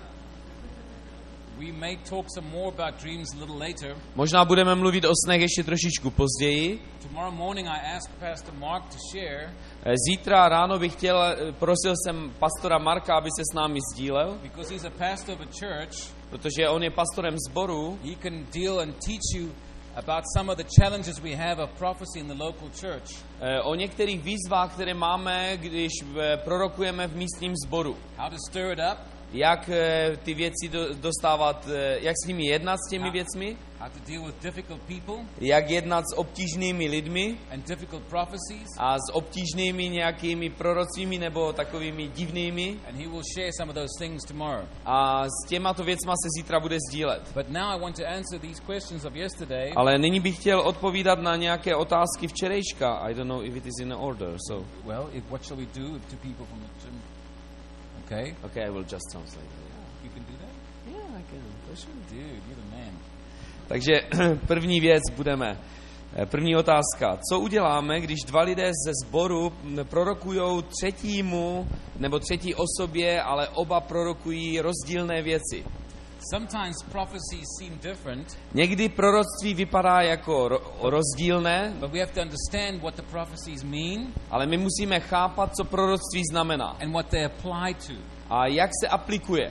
[SPEAKER 1] We may talk some more about dreams a little later.
[SPEAKER 2] Možná budeme mluvit o snech ještě trošičku později.
[SPEAKER 1] Tomorrow morning I asked Pastor Mark to share.
[SPEAKER 2] Zítra ráno prosil jsem pastora Marka, aby se s námi sdílel.
[SPEAKER 1] Because he's a pastor of a church.
[SPEAKER 2] Protože on je pastorem sboru.
[SPEAKER 1] He can deal and teach you about some of the challenges we have of prophecy in the local church.
[SPEAKER 2] O některých výzvách, které máme, když prorokujeme v místním sboru.
[SPEAKER 1] How to stir it up.
[SPEAKER 2] Jak ty věci dostávat, jak s nimi jednat s těmi věcmi,
[SPEAKER 1] how to deal with difficult people,
[SPEAKER 2] jak jednat s obtížnými lidmi
[SPEAKER 1] and difficult prophecies,
[SPEAKER 2] a s obtížnými nějakými prorocími nebo takovými divnými.
[SPEAKER 1] And he will share some of those things tomorrow.
[SPEAKER 2] A s těmato věcma se zítra bude sdílet.
[SPEAKER 1] But now I want to answer these questions of yesterday.
[SPEAKER 2] Ale nyní bych chtěl odpovídat na nějaké otázky včerejška. I don't know if it is in order, so.
[SPEAKER 1] Well, what shall we do to people from the gym? Okay.
[SPEAKER 2] Okay, I will just translate.
[SPEAKER 1] You can do that?
[SPEAKER 2] Yeah, I can.
[SPEAKER 1] Dude, you're the man.
[SPEAKER 2] Takže první věc první otázka. Co uděláme, když dva lidé ze sboru prorokujou třetímu nebo třetí osobě, ale oba prorokují rozdílné věci?
[SPEAKER 1] Sometimes prophecies seem different.
[SPEAKER 2] Někdy proroctví vypadá jako rozdílné.
[SPEAKER 1] But we have to understand what the prophecies mean.
[SPEAKER 2] Ale my musíme chápat, co proroctví znamená.
[SPEAKER 1] And what they apply to.
[SPEAKER 2] A jak se aplikuje.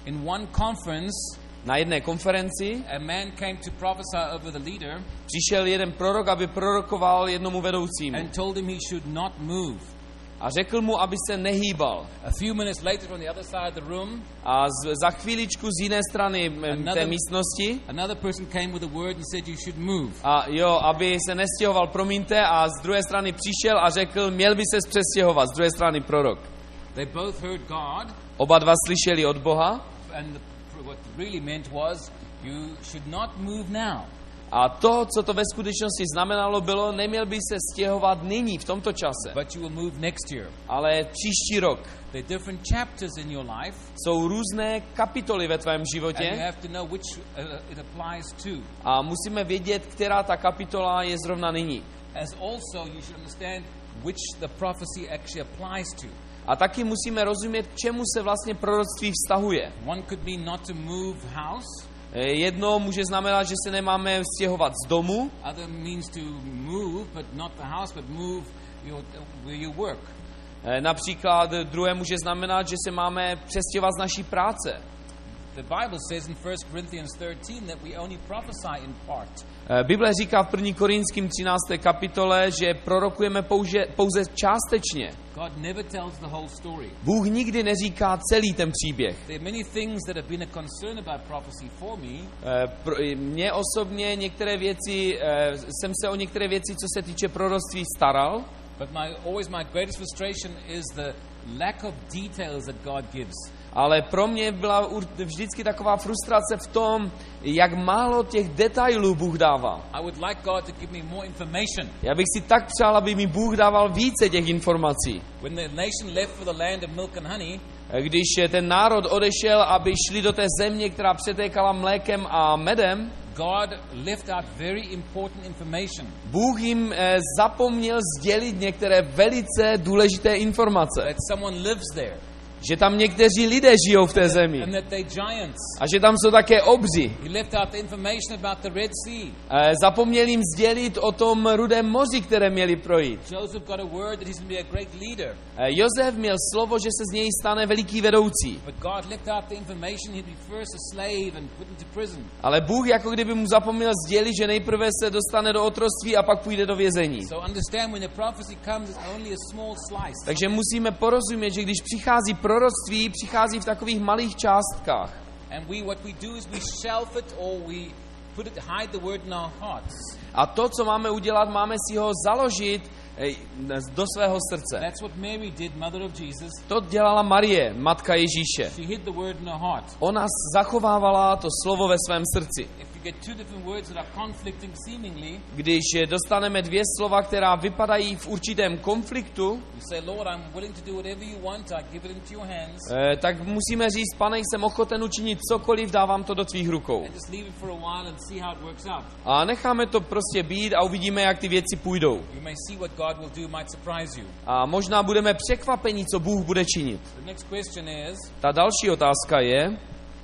[SPEAKER 1] In one conference,
[SPEAKER 2] Na jedné konferenci
[SPEAKER 1] a man came to prophesy over the leader
[SPEAKER 2] přišel jeden prorok, aby prorokoval jednomu vedoucímu.
[SPEAKER 1] and told him he should not move.
[SPEAKER 2] A řekl mu, aby se nehýbal.
[SPEAKER 1] A few minutes later, from the other side of the room,
[SPEAKER 2] A za chvíličku z jiné strany té místnosti,
[SPEAKER 1] another person came with a word and said you should move.
[SPEAKER 2] a jo, aby se nestěhoval, promiňte, a z druhé strany přišel a řekl, měl by se přestěhovat, z druhé strany prorok.
[SPEAKER 1] They both heard God,
[SPEAKER 2] Oba dva slyšeli od Boha
[SPEAKER 1] and what it really meant was you should not move now.
[SPEAKER 2] a to, co to ve skutečnosti znamenalo, bylo, neměl by se stěhovat nyní, v tomto čase,
[SPEAKER 1] But you will move next year.
[SPEAKER 2] ale příští rok.
[SPEAKER 1] There are different chapters in your life,
[SPEAKER 2] Jsou různé kapitoly ve tvém
[SPEAKER 1] and you
[SPEAKER 2] životě
[SPEAKER 1] have to know which it applies to.
[SPEAKER 2] a musíme vědět, která ta kapitola je zrovna nyní.
[SPEAKER 1] As also, you should understand which the prophecy actually applies to.
[SPEAKER 2] A taky musíme rozumět, k čemu se vlastně proroctví vztahuje.
[SPEAKER 1] One could be not to move house.
[SPEAKER 2] Jedno může znamenat, že se nemáme stěhovat z domu,
[SPEAKER 1] Other means to move, but not the house, but move where you work.
[SPEAKER 2] například druhé může znamenat, že se máme přestěhovat z naší práce.
[SPEAKER 1] The Bible says in 1 Corinthians 13 that we only prophesy in part.
[SPEAKER 2] Bible říká v 1. Korinským 13. kapitole, že prorokujeme pouze částečně.
[SPEAKER 1] God never tells the whole story.
[SPEAKER 2] Bůh nikdy neříká celý ten příběh.
[SPEAKER 1] There are many things that have been a concern about prophecy for me.
[SPEAKER 2] Mně osobně některé věci, jsem se o některé věci, co se týče proroctví, staral,
[SPEAKER 1] But always my greatest frustration is the lack of details that God gives.
[SPEAKER 2] ale pro mě byla vždycky taková frustrace v tom, jak málo těch detailů Bůh dává.
[SPEAKER 1] I would like God to give me more information.
[SPEAKER 2] Já bych si tak přál, aby mi Bůh dával více těch informací.
[SPEAKER 1] When the nation left for the land of milk and honey,
[SPEAKER 2] Když ten národ odešel, aby šli do té země, která přetékala mlékem a medem,
[SPEAKER 1] God left out very important information.
[SPEAKER 2] Bůh jim zapomněl sdělit některé velice důležité informace.
[SPEAKER 1] That someone lives there.
[SPEAKER 2] Že tam někteří lidé žijou v té zemi.
[SPEAKER 1] And that they giants.
[SPEAKER 2] A že tam jsou také obři.
[SPEAKER 1] He left out the information about the Red Sea.
[SPEAKER 2] Zapomněl jim sdělit o tom Rudém moři, které měli projít.
[SPEAKER 1] Joseph got a word that he's going to be a great leader.
[SPEAKER 2] Josef měl slovo, že se z něj stane veliký vedoucí.
[SPEAKER 1] But God left out the information he'd be first a slave and put into prison.
[SPEAKER 2] Ale Bůh jako kdyby mu zapomněl sdělit, že nejprve se dostane do otroctví a pak půjde do vězení.
[SPEAKER 1] So understand when the prophecy comes, it's only a small slice.
[SPEAKER 2] Takže musíme porozumět, že když přichází proroctví, přichází v takových malých částkách.
[SPEAKER 1] And what we do is we shelf it or we hide the word in our hearts.
[SPEAKER 2] A to, co máme udělat, máme si ho založit do svého srdce.
[SPEAKER 1] That's what Mary did, mother of Jesus.
[SPEAKER 2] To dělala Marie, matka Ježíše.
[SPEAKER 1] She hid the word in her heart.
[SPEAKER 2] Ona zachovávala to slovo ve svém srdci.
[SPEAKER 1] If you get two different words that are conflicting seemingly,
[SPEAKER 2] Když dostaneme dvě slova, která vypadají v určitém konfliktu,
[SPEAKER 1] you say, Lord, I'm willing to do whatever you want. I give it into your hands.
[SPEAKER 2] tak musíme říct, Pane, jsem ochoten učinit cokoliv, dávám to do tvých rukou.
[SPEAKER 1] And just leave it for a while and see how it works out.
[SPEAKER 2] A necháme to prostě být a uvidíme, jak ty věci půjdou.
[SPEAKER 1] You may see what God will do might surprise you.
[SPEAKER 2] A možná budeme překvapeni, co Bůh bude činit.
[SPEAKER 1] The next question is,
[SPEAKER 2] Ta další otázka je,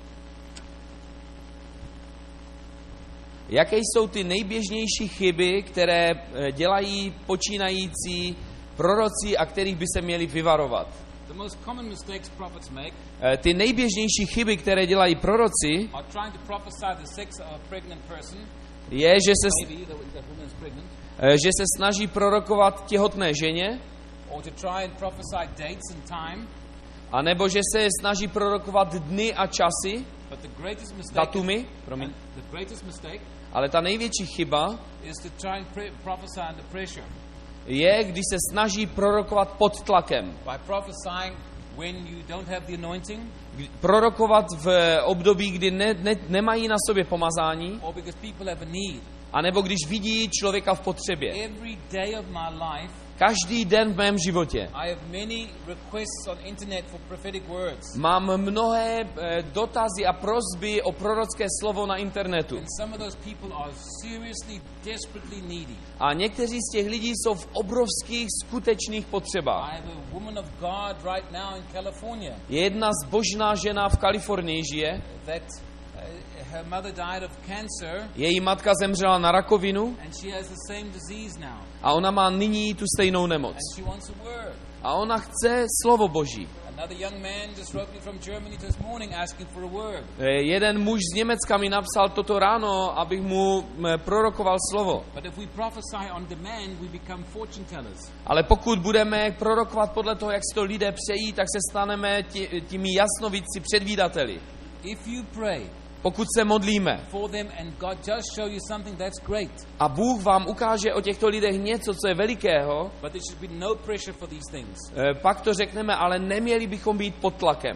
[SPEAKER 2] jaké jsou ty nejběžnější chyby, které dělají počínající proroci a kterých by se měli vyvarovat?
[SPEAKER 1] the most common mistakes prophets make
[SPEAKER 2] Ty nejběžnější chyby, které dělají proroci,
[SPEAKER 1] are trying to prophesy the sex of a pregnant person,
[SPEAKER 2] je,
[SPEAKER 1] maybe the woman is pregnant,
[SPEAKER 2] že se snaží prorokovat těhotné ženě,
[SPEAKER 1] or to try and prophesy dates and time.
[SPEAKER 2] anebo že se snaží prorokovat dny a časy,
[SPEAKER 1] But the greatest mistake,
[SPEAKER 2] datumy,
[SPEAKER 1] the greatest mistake
[SPEAKER 2] ale ta největší chyba
[SPEAKER 1] is to try and prophesy under pressure.
[SPEAKER 2] je, když se snaží prorokovat pod tlakem.
[SPEAKER 1] By prophesying when you don't have the anointing,
[SPEAKER 2] Prorokovat v období, kdy nemají na sobě pomazání,
[SPEAKER 1] or because people have a need.
[SPEAKER 2] anebo když vidí člověka v potřebě.
[SPEAKER 1] Every day of my life,
[SPEAKER 2] Každý den v mém životě
[SPEAKER 1] I have many requests on internet for prophetic words.
[SPEAKER 2] mám mnohé dotazy a prosby o prorocké slovo na internetu.
[SPEAKER 1] And some of those people are seriously, desperately needy.
[SPEAKER 2] A někteří z těch lidí jsou v obrovských skutečných
[SPEAKER 1] I
[SPEAKER 2] potřebách.
[SPEAKER 1] have a woman of God right now in California
[SPEAKER 2] Je jedna zbožná žena v Kalifornii žije,
[SPEAKER 1] that her mother died of cancer
[SPEAKER 2] její matka zemřela na rakovinu
[SPEAKER 1] and she has the same disease now.
[SPEAKER 2] a ona má nyní tu stejnou nemoc.
[SPEAKER 1] And she wants a word.
[SPEAKER 2] A ona chce slovo Boží.
[SPEAKER 1] And Another young man just wrote me from Germany this morning asking for a word.
[SPEAKER 2] Jeden muž z Německa mi napsal toto ráno, abych mu prorokoval slovo.
[SPEAKER 1] But if we prophesy on demand, we become fortune tellers.
[SPEAKER 2] Ale pokud budeme prorokovat podle toho, jak si to lidé přejí, tak se staneme těmi jasnovidci, předvídateli.
[SPEAKER 1] If you pray
[SPEAKER 2] Pokud se modlíme
[SPEAKER 1] for them and God just show you something that's great,
[SPEAKER 2] a Bůh vám ukáže o těchto lidech něco, co je velikého,
[SPEAKER 1] but there should be no pressure for these things.
[SPEAKER 2] pak to řekneme, ale neměli bychom být pod tlakem.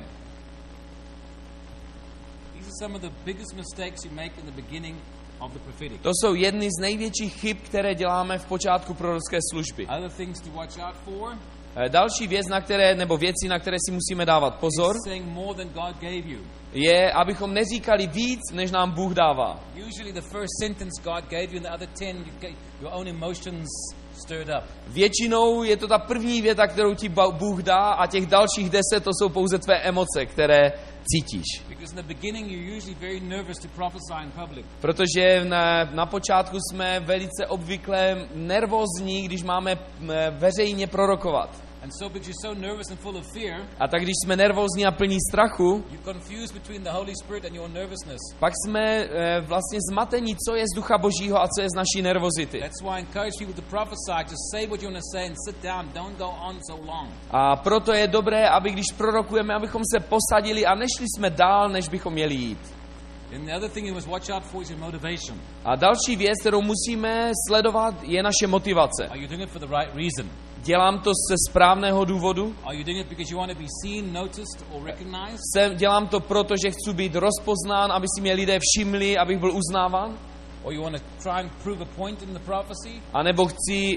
[SPEAKER 1] These are some of the biggest mistakes you make in the beginning of the prophetic.
[SPEAKER 2] To jsou jedny z největších chyb, které děláme v počátku prorocké služby.
[SPEAKER 1] Other things to watch out for
[SPEAKER 2] Další věc, věci, na které si musíme dávat pozor,
[SPEAKER 1] is saying more than God gave you.
[SPEAKER 2] je, abychom neříkali víc, než nám Bůh dává.
[SPEAKER 1] Usually the first sentence God gave you and the other 10 you get your own emotions stirred up.
[SPEAKER 2] Většinou je to ta první věta, kterou ti Bůh dá, a těch dalších 10 to jsou pouze tvé emoce, které cítíš.
[SPEAKER 1] Because in the beginning you're usually very nervous to prophesy in public.
[SPEAKER 2] Protože na počátku jsme velice obvykle nervózní, když máme veřejně prorokovat.
[SPEAKER 1] And so because you're so nervous and full of fear,
[SPEAKER 2] A tak když jsme nervózní a plní strachu,
[SPEAKER 1] you confuse between the Holy Spirit and your nervousness.
[SPEAKER 2] pak jsme vlastně zmatení, co je z Ducha Božího a co je z naší nervozity.
[SPEAKER 1] That's why I encourage people to prophesy. Just say what you want to say and sit down. Don't go on so long.
[SPEAKER 2] A proto je dobré, aby když prorokujeme, abychom se posadili a nešli jsme dál, než bychom měli jít.
[SPEAKER 1] And the other thing you must watch out for is your motivation.
[SPEAKER 2] A další věc, kterou musíme sledovat, je naše motivace.
[SPEAKER 1] Are you doing it for the right reason?
[SPEAKER 2] Dělám to ze správného důvodu?
[SPEAKER 1] Are you doing it because you want to be seen, noticed or recognized?
[SPEAKER 2] Dělám to proto, že chci být rozpoznán, aby si mě lidé všimli, abych byl uznáván?
[SPEAKER 1] Or you want to try and prove a point in the prophecy?
[SPEAKER 2] A nebo chci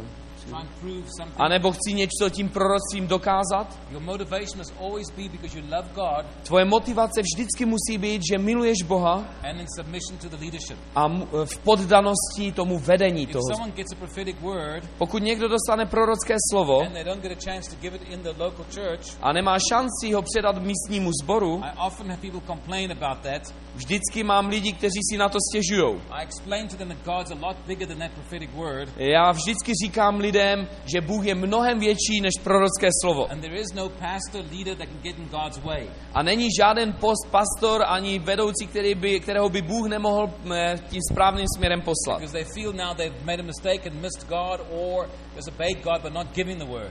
[SPEAKER 1] Try and prove something?
[SPEAKER 2] A nebo chci něco tím proroctvím dokázat?
[SPEAKER 1] Your motivation must always be because you love God
[SPEAKER 2] Tvoje motivace vždycky musí být, že miluješ Boha
[SPEAKER 1] and in submission to the leadership.
[SPEAKER 2] a v poddanosti tomu vedení
[SPEAKER 1] If
[SPEAKER 2] toho.
[SPEAKER 1] someone gets a prophetic word
[SPEAKER 2] Pokud někdo dostane prorocké slovo
[SPEAKER 1] and they don't get a chance to give it in the local church,
[SPEAKER 2] a nemá šanci ho předat místnímu sboru,
[SPEAKER 1] I often have people complain about that.
[SPEAKER 2] vždycky mám lidi, kteří si na to stěžujou.
[SPEAKER 1] I explain to them that God's a lot bigger than that prophetic word.
[SPEAKER 2] Já vždycky říkám lidem, že Bůh je mnohem větší než prorocké slovo.
[SPEAKER 1] And there is no pastor, leader that can get in God's way.
[SPEAKER 2] A není žádný pastor ani vedoucí, kterého by Bůh nemohl tím správným směrem poslat.
[SPEAKER 1] Because they feel now they've made a mistake and missed God or disobeyed God by not giving the word.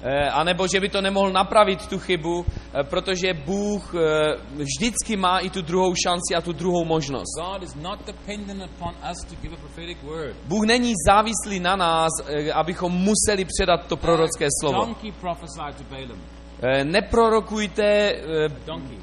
[SPEAKER 2] A nebo že by to nemohl napravit tu chybu, protože Bůh vždycky má i tu druhou šanci a tu druhou možnost.
[SPEAKER 1] God is not dependent upon us to give a prophetic word.
[SPEAKER 2] Bůh není závislý na nás, abychom museli předat to prorocké slovo.
[SPEAKER 1] Donkey prophesied to Balaam.
[SPEAKER 2] Neprorokujte
[SPEAKER 1] Donkey.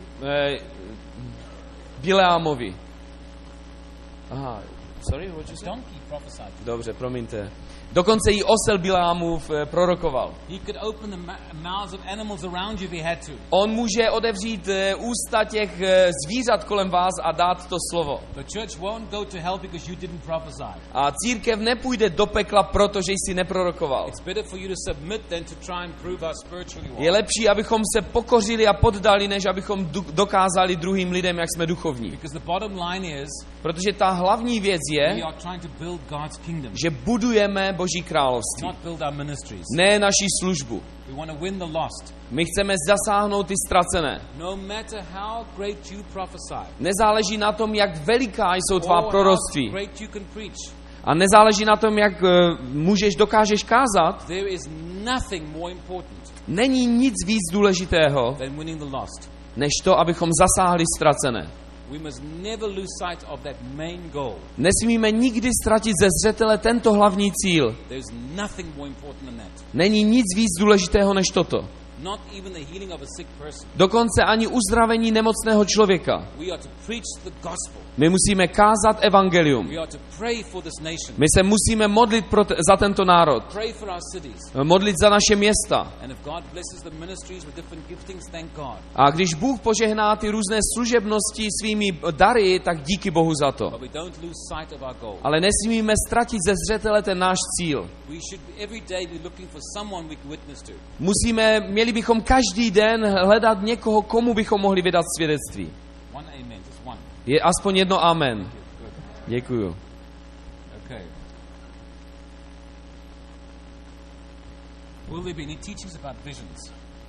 [SPEAKER 2] Bileamovi. Aha, sorry, what you said?
[SPEAKER 1] Donkey prophesied.
[SPEAKER 2] Dobře, promiňte. Dokonce i osel Bileamův prorokoval.
[SPEAKER 1] He could open the mouths of animals around you if he had to.
[SPEAKER 2] On může otevřít ústa těch zvířat kolem vás a dát to slovo.
[SPEAKER 1] The church won't go to hell because you didn't prophesy.
[SPEAKER 2] A církev nepůjde do pekla, protože jsi neprorokoval.
[SPEAKER 1] It's better for you to submit than to try and prove how spiritual you
[SPEAKER 2] Je
[SPEAKER 1] are.
[SPEAKER 2] lepší, abychom se pokořili a poddali, než abychom dokázali druhým lidem, jak jsme duchovní.
[SPEAKER 1] Because the bottom line is
[SPEAKER 2] Protože ta hlavní věc
[SPEAKER 1] we
[SPEAKER 2] je,
[SPEAKER 1] are trying to build God's kingdom,
[SPEAKER 2] že budujeme Boží království,
[SPEAKER 1] not build our ministries.
[SPEAKER 2] ne naší službu.
[SPEAKER 1] We want to win the lost.
[SPEAKER 2] My chceme zasáhnout ty ztracené.
[SPEAKER 1] No matter how great you prophesy,
[SPEAKER 2] Nezáleží na tom, jak veliká jsou tvá
[SPEAKER 1] or how
[SPEAKER 2] proroctví.
[SPEAKER 1] great you can preach,
[SPEAKER 2] A nezáleží na tom, jak dokážeš kázat.
[SPEAKER 1] there is nothing more important
[SPEAKER 2] Není nic víc důležitého,
[SPEAKER 1] than winning the lost.
[SPEAKER 2] než to, abychom zasáhli ztracené.
[SPEAKER 1] We must never lose sight of that main goal.
[SPEAKER 2] Nesmíme nikdy ztratit ze zřetele tento hlavní cíl.
[SPEAKER 1] There's nothing more important than that.
[SPEAKER 2] Není nic víc důležitého než toto.
[SPEAKER 1] Not even the healing of a sick person.
[SPEAKER 2] Dokonce ani uzdravení nemocného člověka.
[SPEAKER 1] We are to preach the gospel.
[SPEAKER 2] My musíme kázat evangelium.
[SPEAKER 1] We are to pray for this nation.
[SPEAKER 2] My se musíme modlit za tento národ.
[SPEAKER 1] Pray for our cities.
[SPEAKER 2] Modlit za naše města.
[SPEAKER 1] And if God blesses the ministries with different giftings, thank God.
[SPEAKER 2] A když Bůh požehná ty různé služebnosti svými dary, tak díky Bohu za to.
[SPEAKER 1] But we don't lose sight of our goal.
[SPEAKER 2] Ale nesmíme ztratit ze zřetele ten náš cíl.
[SPEAKER 1] We should every day be looking for someone we can witness to.
[SPEAKER 2] Měli bychom každý den hledat někoho, komu bychom mohli vydat svědectví.
[SPEAKER 1] One amen, just one.
[SPEAKER 2] Je aspoň jedno amen. Děkuju.
[SPEAKER 1] Okay. Will there be any teachings about visions?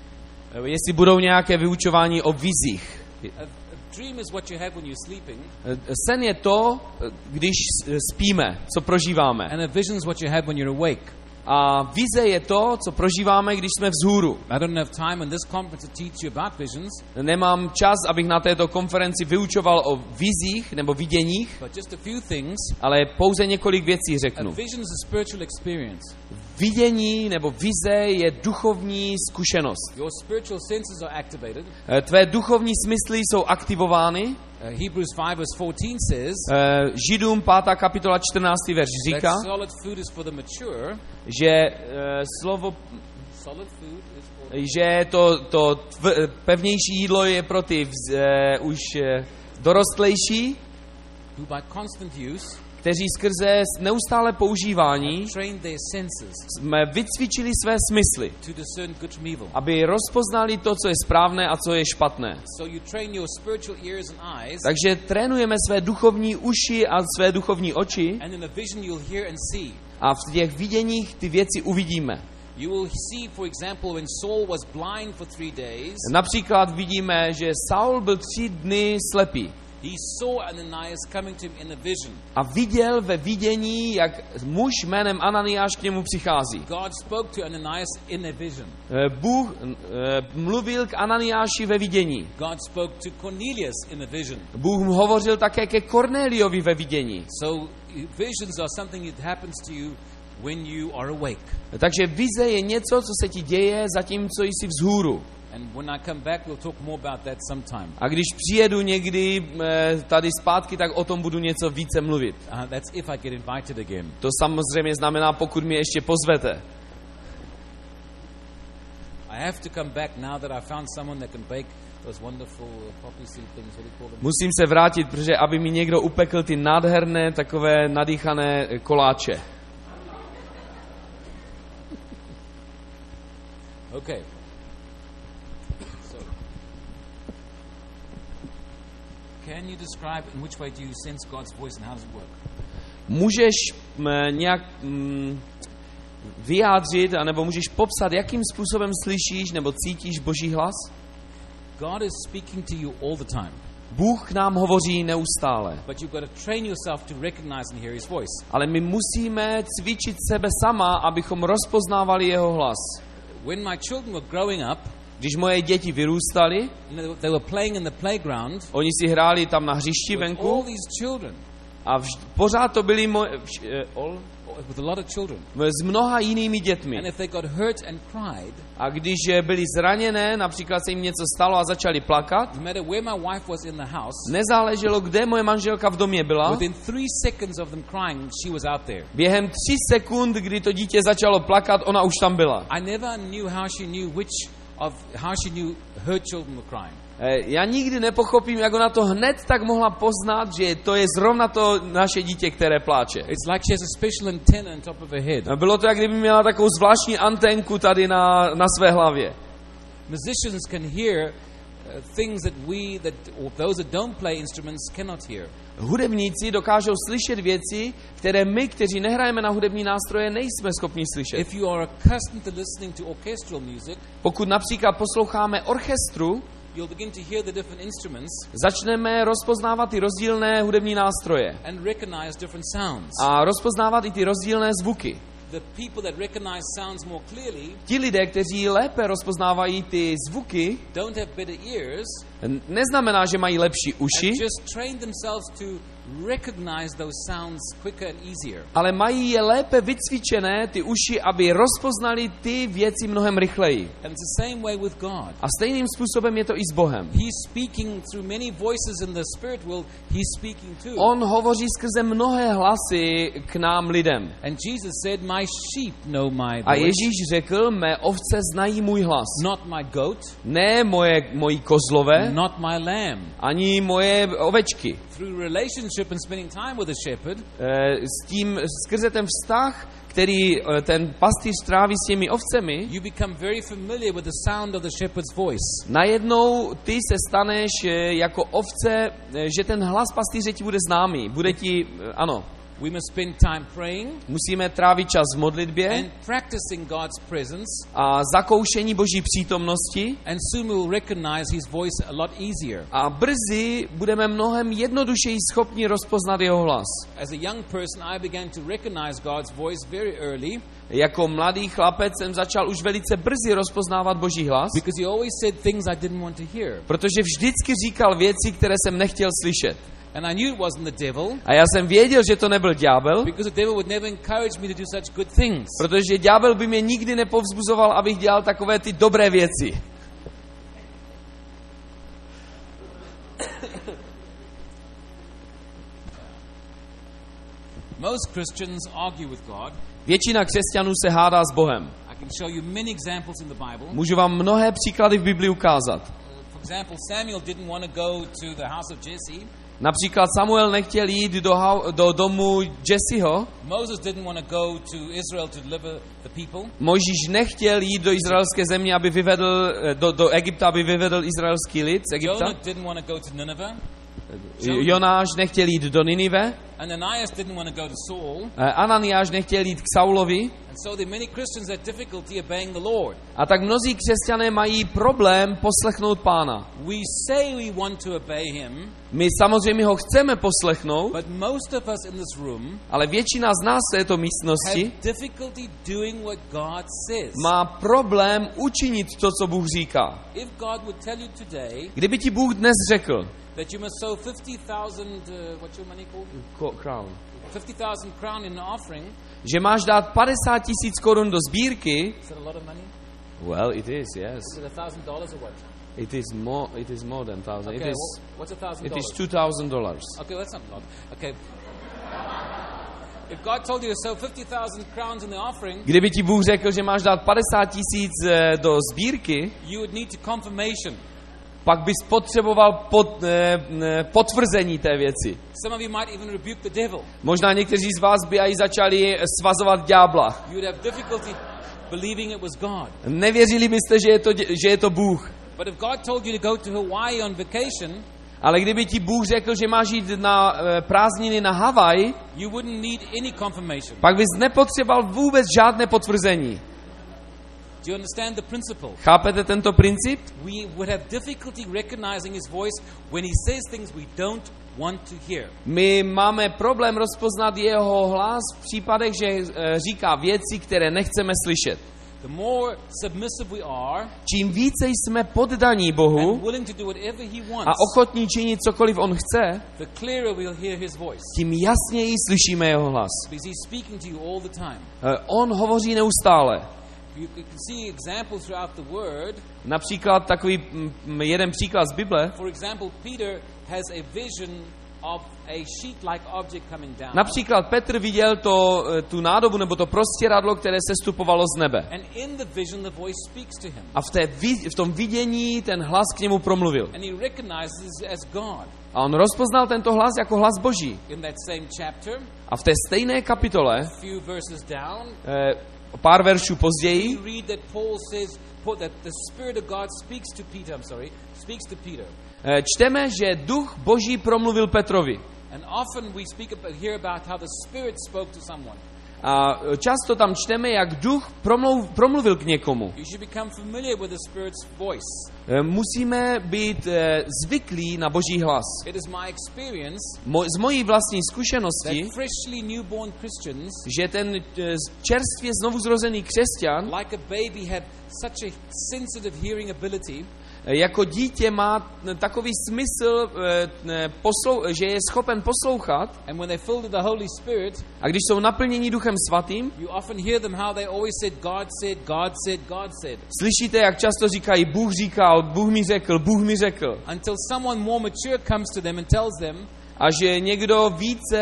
[SPEAKER 2] Jestli budou nějaké vyučování o vizích.
[SPEAKER 1] A dream is what you have when you're sleeping.
[SPEAKER 2] Sen je to, když spíme, co prožíváme.
[SPEAKER 1] And a vision is what you have when you're awake.
[SPEAKER 2] A vize je to, co prožíváme, když jsme vzhůru.
[SPEAKER 1] I don't have time in this conference to teach you about visions.
[SPEAKER 2] Nemám čas, abych na této konferenci vyučoval o vizích nebo viděních,
[SPEAKER 1] But just a few things.
[SPEAKER 2] ale pouze několik věcí
[SPEAKER 1] A
[SPEAKER 2] řeknu.
[SPEAKER 1] vision is a spiritual experience.
[SPEAKER 2] Vidění nebo vize je duchovní zkušenost.
[SPEAKER 1] Your spiritual senses are activated.
[SPEAKER 2] Tvé duchovní smysly jsou aktivováno.
[SPEAKER 1] Hebrews 5 verse 14 says
[SPEAKER 2] Židům 5. kapitola 14. verš říká,
[SPEAKER 1] that solid food is for the mature.
[SPEAKER 2] že slovo,
[SPEAKER 1] Solid food is for
[SPEAKER 2] že to pevnější jídlo je pro ty už dorostlejší,
[SPEAKER 1] who by constant use
[SPEAKER 2] kteří skrze neustále používání
[SPEAKER 1] train their senses
[SPEAKER 2] jsme vycvičili své smysly,
[SPEAKER 1] to discern good from evil.
[SPEAKER 2] aby rozpoznali to, co je správné a co je špatné.
[SPEAKER 1] So you train your spiritual ears and eyes,
[SPEAKER 2] Takže trénujeme své duchovní uši a své duchovní oči
[SPEAKER 1] and in a vision you'll hear and see.
[SPEAKER 2] a v těch viděních ty věci uvidíme.
[SPEAKER 1] You will see, for example, when Saul was blind for 3 days,
[SPEAKER 2] Například vidíme, že Saul byl 3 dny slepý
[SPEAKER 1] he saw Ananias coming to him in a vision.
[SPEAKER 2] a viděl ve vidění, jak muž jménem Ananiáš k němu přichází.
[SPEAKER 1] God spoke to Ananias in a vision.
[SPEAKER 2] Bůh mluvil k Ananiáši ve vidění.
[SPEAKER 1] God spoke to Cornelius in a vision.
[SPEAKER 2] Bůh mu hovořil také ke Kornéliovi ve vidění.
[SPEAKER 1] So visions are something that happens to you when you are awake.
[SPEAKER 2] Takže vize je něco, co se ti děje zatímco jsi vzhůru.
[SPEAKER 1] And when I come back, we'll talk more about that sometime.
[SPEAKER 2] A když přijedu někdy tady zpátky, tak o tom budu něco více mluvit.
[SPEAKER 1] That's if I get invited again.
[SPEAKER 2] To samozřejmě znamená, pokud mě ještě pozvete.
[SPEAKER 1] I have to come back now that I found someone that can bake those wonderful poppy seed things. What do you call them?
[SPEAKER 2] Musím se vrátit, protože aby mi někdo upekl ty nádherné, takové nadýchané koláče.
[SPEAKER 1] Okay. So, can you describe in which way do you sense God's voice and how does it work?
[SPEAKER 2] Můžeš nějak vyjádřit, anebo můžeš popsat, jakým způsobem slyšíš nebo cítíš Boží hlas?
[SPEAKER 1] God is speaking to you all the time.
[SPEAKER 2] Bůh k nám hovoří neustále.
[SPEAKER 1] But you've got to train yourself to recognize and hear his voice.
[SPEAKER 2] Ale my musíme cvičit sebe sama, abychom rozpoznávali jeho hlas.
[SPEAKER 1] When my children were growing up,
[SPEAKER 2] Když moje děti vyrůstaly,
[SPEAKER 1] they were playing in the playground
[SPEAKER 2] oni si hráli tam na hřišti
[SPEAKER 1] with all
[SPEAKER 2] venku
[SPEAKER 1] these children,
[SPEAKER 2] a pořád to byli
[SPEAKER 1] with a lot of children.
[SPEAKER 2] s mnoha jinými
[SPEAKER 1] And
[SPEAKER 2] dětmi.
[SPEAKER 1] if they got hurt and cried,
[SPEAKER 2] A když byli zraněné, například se jim něco stalo a začali plakat,
[SPEAKER 1] no matter where my wife was in the house,
[SPEAKER 2] nezáleželo, kde moje manželka v domě byla,
[SPEAKER 1] within 3 seconds of them crying, she was out there.
[SPEAKER 2] během 3 sekund, kdy to dítě začalo plakat, ona už tam byla.
[SPEAKER 1] I never knew how she knew how she knew her children were crying.
[SPEAKER 2] Já nikdy nepochopím, jak ona to hned tak mohla poznat, že to je zrovna to naše dítě, které pláče.
[SPEAKER 1] It's like she has a special antenna on top of her head.
[SPEAKER 2] Bylo to, jak kdyby měla takovou zvláštní anténku tady na své hlavě.
[SPEAKER 1] Musicians can hear things that or those that don't play instruments cannot hear.
[SPEAKER 2] Hudebníci dokážou slyšet věci, které my, kteří nehrajeme na hudební nástroje, nejsme schopni slyšet.
[SPEAKER 1] If you are accustomed to listening to orchestral music,
[SPEAKER 2] Pokud například posloucháme orchestru,
[SPEAKER 1] you'll begin to hear the different instruments
[SPEAKER 2] začneme rozpoznávat ty rozdílné hudební nástroje
[SPEAKER 1] and recognize different sounds.
[SPEAKER 2] a rozpoznávat i ty rozdílné zvuky.
[SPEAKER 1] The people that recognize sounds more clearly
[SPEAKER 2] Ti lidé, kteří lépe rozpoznávají ty zvuky,
[SPEAKER 1] don't have better ears,
[SPEAKER 2] neznamená, že mají lepší uši,
[SPEAKER 1] and just train themselves to recognize those sounds quicker and easier.
[SPEAKER 2] ale mají je lépe vycvičené, ty uši, aby rozpoznali ty věci mnohem rychleji.
[SPEAKER 1] And it's the same way with God.
[SPEAKER 2] A stejným způsobem je to i s Bohem.
[SPEAKER 1] He's speaking through many voices in the spirit world. He's speaking too.
[SPEAKER 2] On hovoří skrze mnohé hlasy k nám lidem.
[SPEAKER 1] And Jesus said, "My sheep know my
[SPEAKER 2] A
[SPEAKER 1] voice,
[SPEAKER 2] Ježíš řekl, mé ovce znají můj hlas.
[SPEAKER 1] not my goat,
[SPEAKER 2] Ne moji kozlové,
[SPEAKER 1] not my lamb."
[SPEAKER 2] ani moje ovečky.
[SPEAKER 1] Through relationship and spending time with a shepherd,
[SPEAKER 2] S tím, skrze ten vztah, který ten pastýř tráví s těmi ovcemi,
[SPEAKER 1] you become very familiar with the sound of the shepherd's voice.
[SPEAKER 2] najednou ty se staneš jako ovce, že ten hlas pastýře ti bude známý. Bude ti, ano.
[SPEAKER 1] We must spend time praying
[SPEAKER 2] musíme trávit čas v modlitbě
[SPEAKER 1] and practicing God's presence,
[SPEAKER 2] a zakoušení Boží přítomnosti
[SPEAKER 1] and soon we will recognize His voice a lot easier.
[SPEAKER 2] a brzy budeme mnohem jednodušeji schopni rozpoznat jeho hlas.
[SPEAKER 1] As a young person, I began to recognize God's voice very early
[SPEAKER 2] Jako mladý chlapec jsem začal už velice brzy rozpoznávat Boží hlas,
[SPEAKER 1] because He always said things I didn't want to hear.
[SPEAKER 2] protože vždycky říkal věci, které jsem nechtěl slyšet.
[SPEAKER 1] And I knew it wasn't the devil
[SPEAKER 2] A já jsem věděl, že to nebyl ďábel,
[SPEAKER 1] because the devil would never encourage me to do such good things.
[SPEAKER 2] protože ďábel by mě nikdy nepovzbuzoval, abych dělal takové ty dobré věci.
[SPEAKER 1] Most Christians argue with God.
[SPEAKER 2] Většina křesťanů se hádá s Bohem.
[SPEAKER 1] I can show you many examples in the Bible.
[SPEAKER 2] Můžu vám mnohé příklady v Biblii ukázat.
[SPEAKER 1] For example, Samuel didn't want to go to the house of Jesse.
[SPEAKER 2] Například Samuel nechtěl jít do domu Jesseho,
[SPEAKER 1] Moses didn't want to go to Israel to deliver the people.
[SPEAKER 2] Mojžíš nechtěl jít do izraelské země, aby vyvedl do Egypta, aby vyvedl izraelský lid z Egypta.
[SPEAKER 1] Jonah didn't want to go to Nineveh.
[SPEAKER 2] Jonáš nechtěl jít do Ninive.
[SPEAKER 1] Ananias didn't want to go to Saul.
[SPEAKER 2] Ananiáš nechtěl jít k Saulovi.
[SPEAKER 1] And so there are many Christians that have difficulty obeying the Lord.
[SPEAKER 2] A tak mnozí křesťané mají problém poslechnout Pána.
[SPEAKER 1] We say we want to obey Him,
[SPEAKER 2] My samozřejmě ho chceme poslechnout,
[SPEAKER 1] but most of us in this room
[SPEAKER 2] ale většina z nás v této místnosti
[SPEAKER 1] have difficulty doing what God says.
[SPEAKER 2] má problém učinit to, co Bůh říká.
[SPEAKER 1] If God would tell you today
[SPEAKER 2] Kdyby ti Bůh dnes řekl,
[SPEAKER 1] that you must sow 50,000, what's your money called?
[SPEAKER 2] crown,
[SPEAKER 1] 50,000 crown in the offering.
[SPEAKER 2] že máš dát 50 000 korun do sbírky,
[SPEAKER 1] Is that a lot of money?
[SPEAKER 2] well, it is, yes.
[SPEAKER 1] Is it $1,000 or what?
[SPEAKER 2] It is more than 1,000.
[SPEAKER 1] Okay, what's $1,000?
[SPEAKER 2] It is $2,000.
[SPEAKER 1] Okay, that's not a lot. Okay. If God told you to sow 50,000 crowns in the offering,
[SPEAKER 2] Kdyby ti Bůh řekl, že máš dát 50 000 do sbírky,
[SPEAKER 1] you would need confirmation.
[SPEAKER 2] pak bys potřeboval potvrzení té věci.
[SPEAKER 1] Some of you might even rebuke the devil.
[SPEAKER 2] Možná někteří z vás by i začali svazovat ďábla.
[SPEAKER 1] You would have difficulty believing it was God.
[SPEAKER 2] Nevěřili byste, že je to Bůh.
[SPEAKER 1] But if God told you to go to Hawaii on vacation,
[SPEAKER 2] Ale kdyby ti Bůh řekl, že máš jít na prázdniny na Havaj,
[SPEAKER 1] you wouldn't need any confirmation.
[SPEAKER 2] pak bys nepotřeboval vůbec žádné potvrzení.
[SPEAKER 1] Do you understand the principle?
[SPEAKER 2] Chápete tento princip?
[SPEAKER 1] We would have difficulty recognizing His voice when He says things we don't want to hear.
[SPEAKER 2] My máme problém rozpoznat jeho hlas v případech, že říká věci, které nechceme slyšet.
[SPEAKER 1] The more submissive we are
[SPEAKER 2] Čím více jsme poddaní Bohu
[SPEAKER 1] and willing to do whatever He
[SPEAKER 2] a
[SPEAKER 1] wants,
[SPEAKER 2] ochotní činit cokoliv on chce,
[SPEAKER 1] the clearer we'll hear His voice.
[SPEAKER 2] tím jasněji slyšíme jeho hlas.
[SPEAKER 1] Because He's speaking to you all the time.
[SPEAKER 2] On hovoří neustále.
[SPEAKER 1] You can see examples throughout the Word.
[SPEAKER 2] Například takový jeden příklad z Bible.
[SPEAKER 1] For example, Peter has a vision of a sheet-like object coming down.
[SPEAKER 2] Například Petr viděl tu nádobu nebo to prostěradlo, které sestupovalo z nebe.
[SPEAKER 1] And in the vision the voice speaks to him.
[SPEAKER 2] A v tom vidění ten hlas k němu promluvil.
[SPEAKER 1] And he recognizes it as God.
[SPEAKER 2] A on rozpoznal tento hlas jako hlas Boží.
[SPEAKER 1] In that same chapter,
[SPEAKER 2] A v té stejné kapitole,
[SPEAKER 1] a few verses down,
[SPEAKER 2] pár veršů později,
[SPEAKER 1] you read that Paul says that the Spirit of God speaks to Peter.
[SPEAKER 2] Čteme, že duch Boží promluvil Petrovi.
[SPEAKER 1] And often we hear about how the Spirit spoke to someone.
[SPEAKER 2] A často tam čteme, jak duch promluvil k někomu.
[SPEAKER 1] You should become familiar with the Spirit's voice.
[SPEAKER 2] Musíme být zvyklí na Boží hlas.
[SPEAKER 1] It is my experience
[SPEAKER 2] Z mojí vlastní zkušenosti,
[SPEAKER 1] that freshly newborn Christians,
[SPEAKER 2] že ten čerstvě znovuzrozený křesťan
[SPEAKER 1] like a baby, have such a sensitive hearing ability
[SPEAKER 2] jako dítě má takový smysl, že je schopen poslouchat,
[SPEAKER 1] and when they're filled with the Holy Spirit,
[SPEAKER 2] a když jsou naplněni Duchem Svatým,
[SPEAKER 1] you often hear them how they always said, God said, God said, God said.
[SPEAKER 2] slyšíte, jak často říkají, Bůh říkal, Bůh mi řekl, Bůh mi řekl.
[SPEAKER 1] Until someone more mature comes to them and tells them,
[SPEAKER 2] A že někdo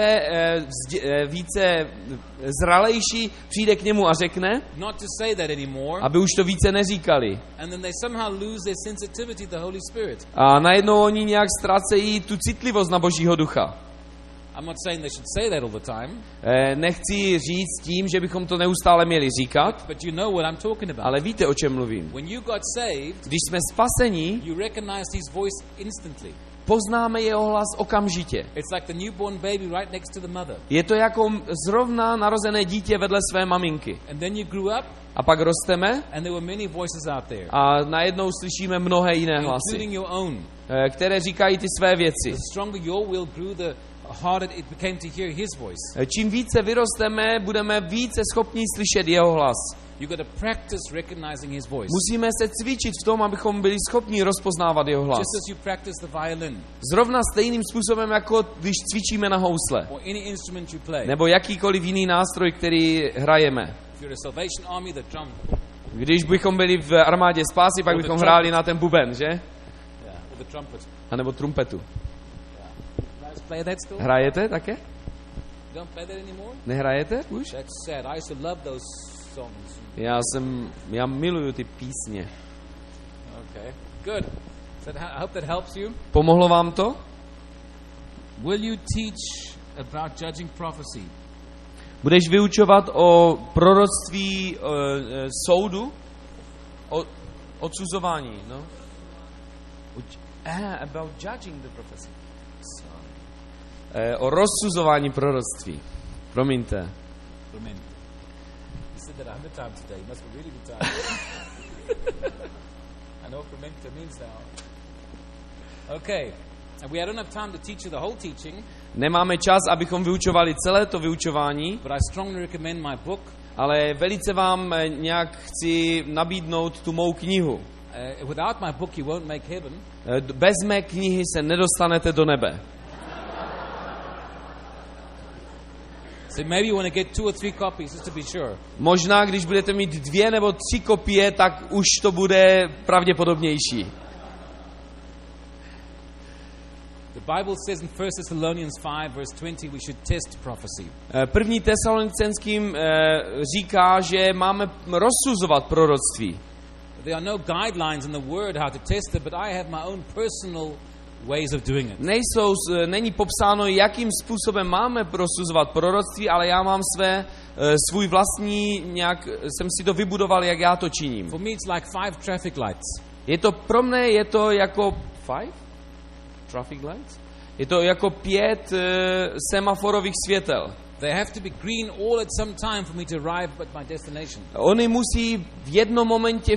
[SPEAKER 2] více zralejší přijde k němu a řekne,
[SPEAKER 1] not to say that anymore,
[SPEAKER 2] aby už to více neříkali.
[SPEAKER 1] and then they somehow lose their sensitivity to the Holy Spirit.
[SPEAKER 2] A najednou oni nějak ztrácejí tu citlivost na Božího ducha.
[SPEAKER 1] I'm not saying they should say that all the time,
[SPEAKER 2] Nechci říct tím, že bychom to neustále měli říkat,
[SPEAKER 1] but you know what I'm talking about.
[SPEAKER 2] ale víte, o čem mluvím.
[SPEAKER 1] When you got saved,
[SPEAKER 2] Když jsme spaseni,
[SPEAKER 1] you recognized His voice instantly.
[SPEAKER 2] poznáme jeho hlas okamžitě.
[SPEAKER 1] It's like the newborn baby right next to the mother.
[SPEAKER 2] Je to jako zrovna narozené dítě vedle své maminky.
[SPEAKER 1] And then you grew up,
[SPEAKER 2] A pak rosteme
[SPEAKER 1] and there were many voices out there,
[SPEAKER 2] a najednou slyšíme mnohé jiné hlasy,
[SPEAKER 1] including your own.
[SPEAKER 2] které říkají ty své věci.
[SPEAKER 1] The stronger your will grew, the harder it became to hear his voice.
[SPEAKER 2] Čím více vyrosteme, budeme více schopni slyšet jeho hlas.
[SPEAKER 1] You got to practice recognizing his voice.
[SPEAKER 2] Musíme se cvičit v tom, abychom byli schopni rozpoznávat jeho hlas.
[SPEAKER 1] Just as you practice the violin
[SPEAKER 2] Zrovna stejným způsobem, jako když cvičíme na housle.
[SPEAKER 1] or any instrument you play.
[SPEAKER 2] Nebo jakýkoliv jiný nástroj, který hrajeme.
[SPEAKER 1] If you're a Salvation Army, the drum.
[SPEAKER 2] Když bychom byli v armádě spásy, pak bychom hráli na ten buben, že?
[SPEAKER 1] Yeah, or the trumpet.
[SPEAKER 2] A nebo trumpetu.
[SPEAKER 1] Guys play that still?
[SPEAKER 2] Hrajete také?
[SPEAKER 1] Don't play that anymore?
[SPEAKER 2] Nehrajete už?
[SPEAKER 1] That's sad. I used to love those songs.
[SPEAKER 2] Já miluju ty písně.
[SPEAKER 1] Okay, good. I hope that helps you.
[SPEAKER 2] Pomohlo vám to?
[SPEAKER 1] Will you teach about judging prophecy?
[SPEAKER 2] Budeš vyučovat o proroctví soudu? O odsuzování, no? About judging the prophecy. O rozsuzování proroctví. Promiňte.
[SPEAKER 1] You said that 100 times today. You must be really tired. I know what Promente means now. Okay. And we don't have time to teach you the whole teaching.
[SPEAKER 2] Nemáme čas, abychom vyučovali celé to vyučování,
[SPEAKER 1] But I strongly recommend my book.
[SPEAKER 2] ale velice vám nějak chci nabídnout tu mou knihu.
[SPEAKER 1] Without my book, you won't make heaven.
[SPEAKER 2] Bez mé knihy se nedostanete do nebe.
[SPEAKER 1] So maybe you want to get 2 or 3 copies just to be sure.
[SPEAKER 2] Možná, když budete mít 2 nebo 3 kopie, tak už to bude pravděpodobnější.
[SPEAKER 1] The Bible says in 1 Thessalonians 5 verse 20 we should test prophecy.
[SPEAKER 2] První Tesalonicenským říká, že máme rozsuzovat proroctví.
[SPEAKER 1] There are no guidelines in the word how to test it, but I have my own personal ways of doing it.
[SPEAKER 2] Není popsáno, jakým způsobem máme rozsuzovat proroctví, ale já mám svůj vlastní, jsem si to vybudoval, jak já to činím.
[SPEAKER 1] For me it's like 5 traffic lights.
[SPEAKER 2] Pro mne je to jako 5 traffic lights? Je to jako 5 semaforových světel.
[SPEAKER 1] They have to be green all at some time for me to arrive at my destination.
[SPEAKER 2] Oni musí v jednom momentě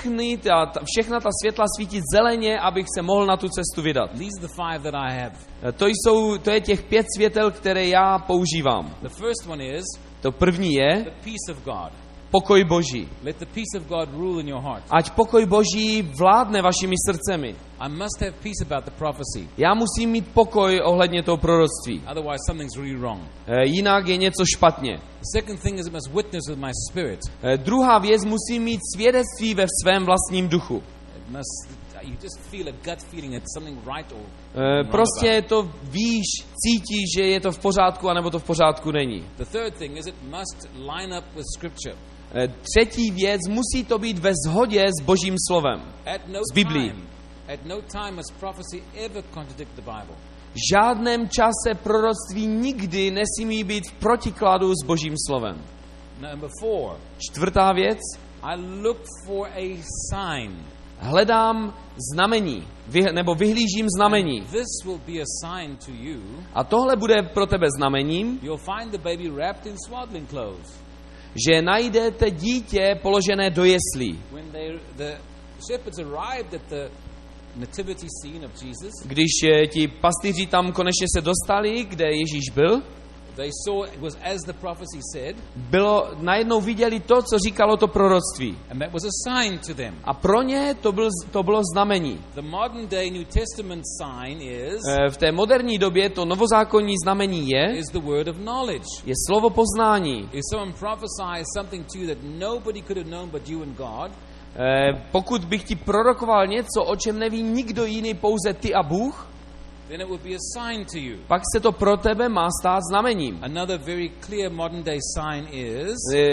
[SPEAKER 2] všechna ta světla svítit zeleně, abych se mohl na tu cestu vydat.
[SPEAKER 1] These are the 5 that I have.
[SPEAKER 2] To je těch 5 světel, které já používám.
[SPEAKER 1] The first one is
[SPEAKER 2] To první je
[SPEAKER 1] the peace of God.
[SPEAKER 2] pokoj Boží.
[SPEAKER 1] Let the peace of God rule in your heart.
[SPEAKER 2] Ať pokoj Boží vládne vašimi srdcemi.
[SPEAKER 1] I must have peace about the prophecy.
[SPEAKER 2] Já musím mít pokoj ohledně toho proroctví.
[SPEAKER 1] Otherwise something's really wrong.
[SPEAKER 2] Jinak je něco špatně.
[SPEAKER 1] The second thing is it must witness with my spirit.
[SPEAKER 2] Druhá věc, musím mít svědectví ve svém vlastním duchu.
[SPEAKER 1] It must you just feel a gut feeling that something right or
[SPEAKER 2] Prostě to víš, cítíš, že je to v pořádku, anebo to v pořádku není.
[SPEAKER 1] The third thing is it must line up with scripture.
[SPEAKER 2] Třetí věc, musí to být ve shodě s Božím slovem, s Biblií.
[SPEAKER 1] At no time has prophecy ever contradicted the Bible.
[SPEAKER 2] V žádném čase proroctví nikdy nesmí být v protikladu s Božím slovem.
[SPEAKER 1] Number 4.
[SPEAKER 2] Čtvrtá věc,
[SPEAKER 1] I look for a sign.
[SPEAKER 2] hledám znamení, nebo vyhlížím znamení.
[SPEAKER 1] This will be a sign to you.
[SPEAKER 2] A tohle bude pro tebe znamením,
[SPEAKER 1] You'll find the baby wrapped in swaddling clothes.
[SPEAKER 2] že najdete dítě položené do jeslí.
[SPEAKER 1] When the shepherds arrived at the nativity scene of Jesus,
[SPEAKER 2] Když ti pastýři tam konečně se dostali, kde Ježíš byl,
[SPEAKER 1] they saw it was as the prophecy said,
[SPEAKER 2] najednou viděli to, co říkalo to proroctví.
[SPEAKER 1] and that was a sign to them.
[SPEAKER 2] A pro ně to bylo znamení.
[SPEAKER 1] The modern day New Testament sign is
[SPEAKER 2] V té moderní době to novozákonní znamení je
[SPEAKER 1] the word of knowledge.
[SPEAKER 2] slovo poznání.
[SPEAKER 1] If someone prophesies something to you that nobody could have known but you and God,
[SPEAKER 2] Pokud bych ti prorokoval něco, o čem neví nikdo jiný, pouze ty a Bůh,
[SPEAKER 1] then it would be a sign to you.
[SPEAKER 2] pak se to pro tebe má stát znamením.
[SPEAKER 1] Another very clear modern day sign is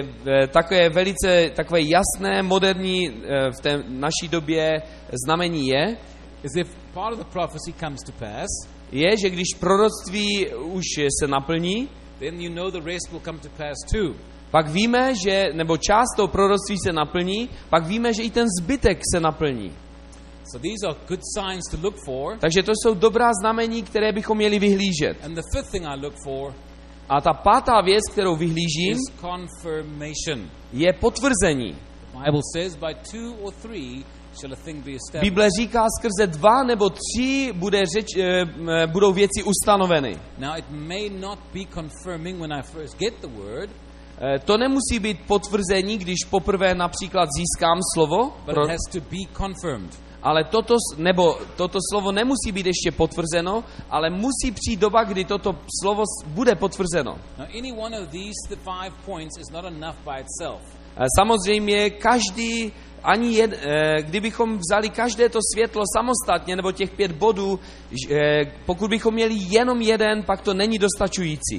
[SPEAKER 2] Takové jasné, moderní v té naší době znamení
[SPEAKER 1] is if part of the prophecy comes to pass,
[SPEAKER 2] je, že když proroctví už se naplní,
[SPEAKER 1] then you know the rest will come to pass too.
[SPEAKER 2] pak víme, že, nebo část toho proroctví se naplní, pak víme, že i ten zbytek se naplní.
[SPEAKER 1] So these are good signs to look for.
[SPEAKER 2] Takže to jsou dobrá znamení, které bychom měli vyhlížet.
[SPEAKER 1] And the fifth thing I look for
[SPEAKER 2] A ta pátá věc, kterou vyhlížím,
[SPEAKER 1] is confirmation.
[SPEAKER 2] je potvrzení.
[SPEAKER 1] The Bible says, by 2 or 3 shall a thing be established.
[SPEAKER 2] Bible říká, skrze 2 nebo 3 budou věci ustanoveny.
[SPEAKER 1] Now it may not be confirming when I first get the word,
[SPEAKER 2] To nemusí být potvrzení, když poprvé například získám slovo,
[SPEAKER 1] but it has to be confirmed.
[SPEAKER 2] ale toto slovo nemusí být ještě potvrzeno, ale musí přijít doba, kdy toto slovo bude potvrzeno.
[SPEAKER 1] Now any one of these 5 points is not enough by itself.
[SPEAKER 2] Samozřejmě kdybychom vzali každé to světlo samostatně, nebo těch 5 bodů, pokud bychom měli jenom jeden, pak to není dostačující.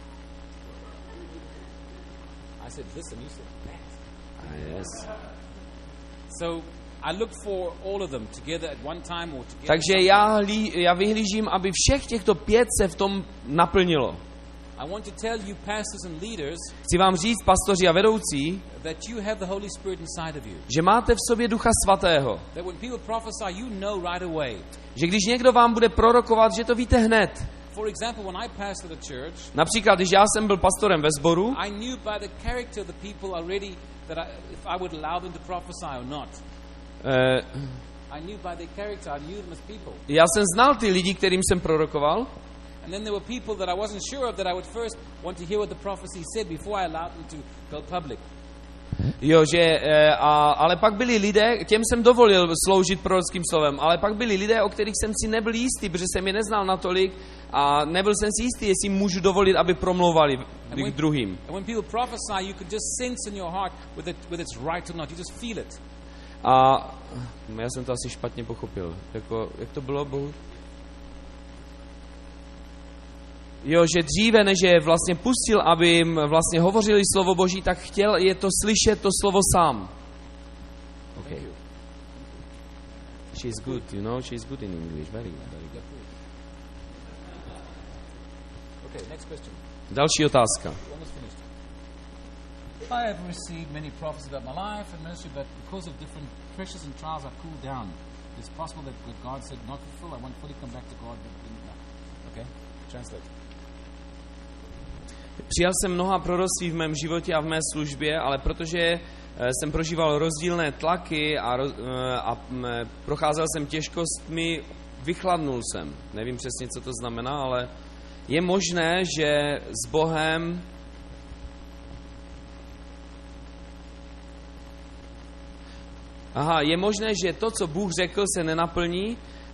[SPEAKER 1] I said this and you said that.
[SPEAKER 2] Yes.
[SPEAKER 1] So I look for all of them together at one time or together.
[SPEAKER 2] Takže já vyhlížím, aby všech těchto 5 se v tom naplnilo.
[SPEAKER 1] I want to tell you, pastors and leaders,
[SPEAKER 2] Chci vám říct, pastoři a vedoucí,
[SPEAKER 1] that you have the Holy Spirit inside of you.
[SPEAKER 2] že máte v sobě Ducha Svatého.
[SPEAKER 1] That when people prophesy, you know right away.
[SPEAKER 2] Že když někdo vám bude prorokovat, že to víte hned.
[SPEAKER 1] For example, when I pastored a church,
[SPEAKER 2] Například, když já jsem byl pastorem ve sboru,
[SPEAKER 1] I knew by the character of the people already that if I would allow them to prophesy or not. I knew by their character, I knew them as people.
[SPEAKER 2] já jsem znal ty lidi, kterým jsem prorokoval.
[SPEAKER 1] And then there were people that I wasn't sure of that I would first want to hear what the prophecy said before I allowed them to go public.
[SPEAKER 2] Ale pak byli lidé, těm jsem dovolil sloužit prorockým slovem, ale pak byli lidé, o kterých jsem si nebyl jistý, protože jsem je neznal natolik a nebyl jsem si jistý, jestli můžu dovolit, aby promlouvali k druhým.
[SPEAKER 1] And when people prophesy, you can just sense in your heart whether it's right or not. You just feel it.
[SPEAKER 2] A já jsem to asi špatně pochopil. Jak to bylo, Bohu? Že dříve, než je vlastně pustil, aby jim vlastně hovořili slovo Boží, tak chtěl je to slyšet, to slovo sám. Okay. She's good, she's good in English. Very good.
[SPEAKER 1] Okay, next question.
[SPEAKER 2] Další otázka.
[SPEAKER 1] Almost finished. I have received many prophecies about my life and ministry, but because of different pressures and trials, I cooled down. It's possible that God said not fulfill. I want to fully come back to God. Okay, translate.
[SPEAKER 2] Přijal jsem mnoha proroctví v mém životě a v mé službě, ale protože jsem prožíval rozdílné tlaky a procházel jsem těžkostmi, vychladnul jsem. Nevím přesně, co to znamená, ale je možné, že s Bohem je možné, že to, co Bůh řekl, se nenaplní.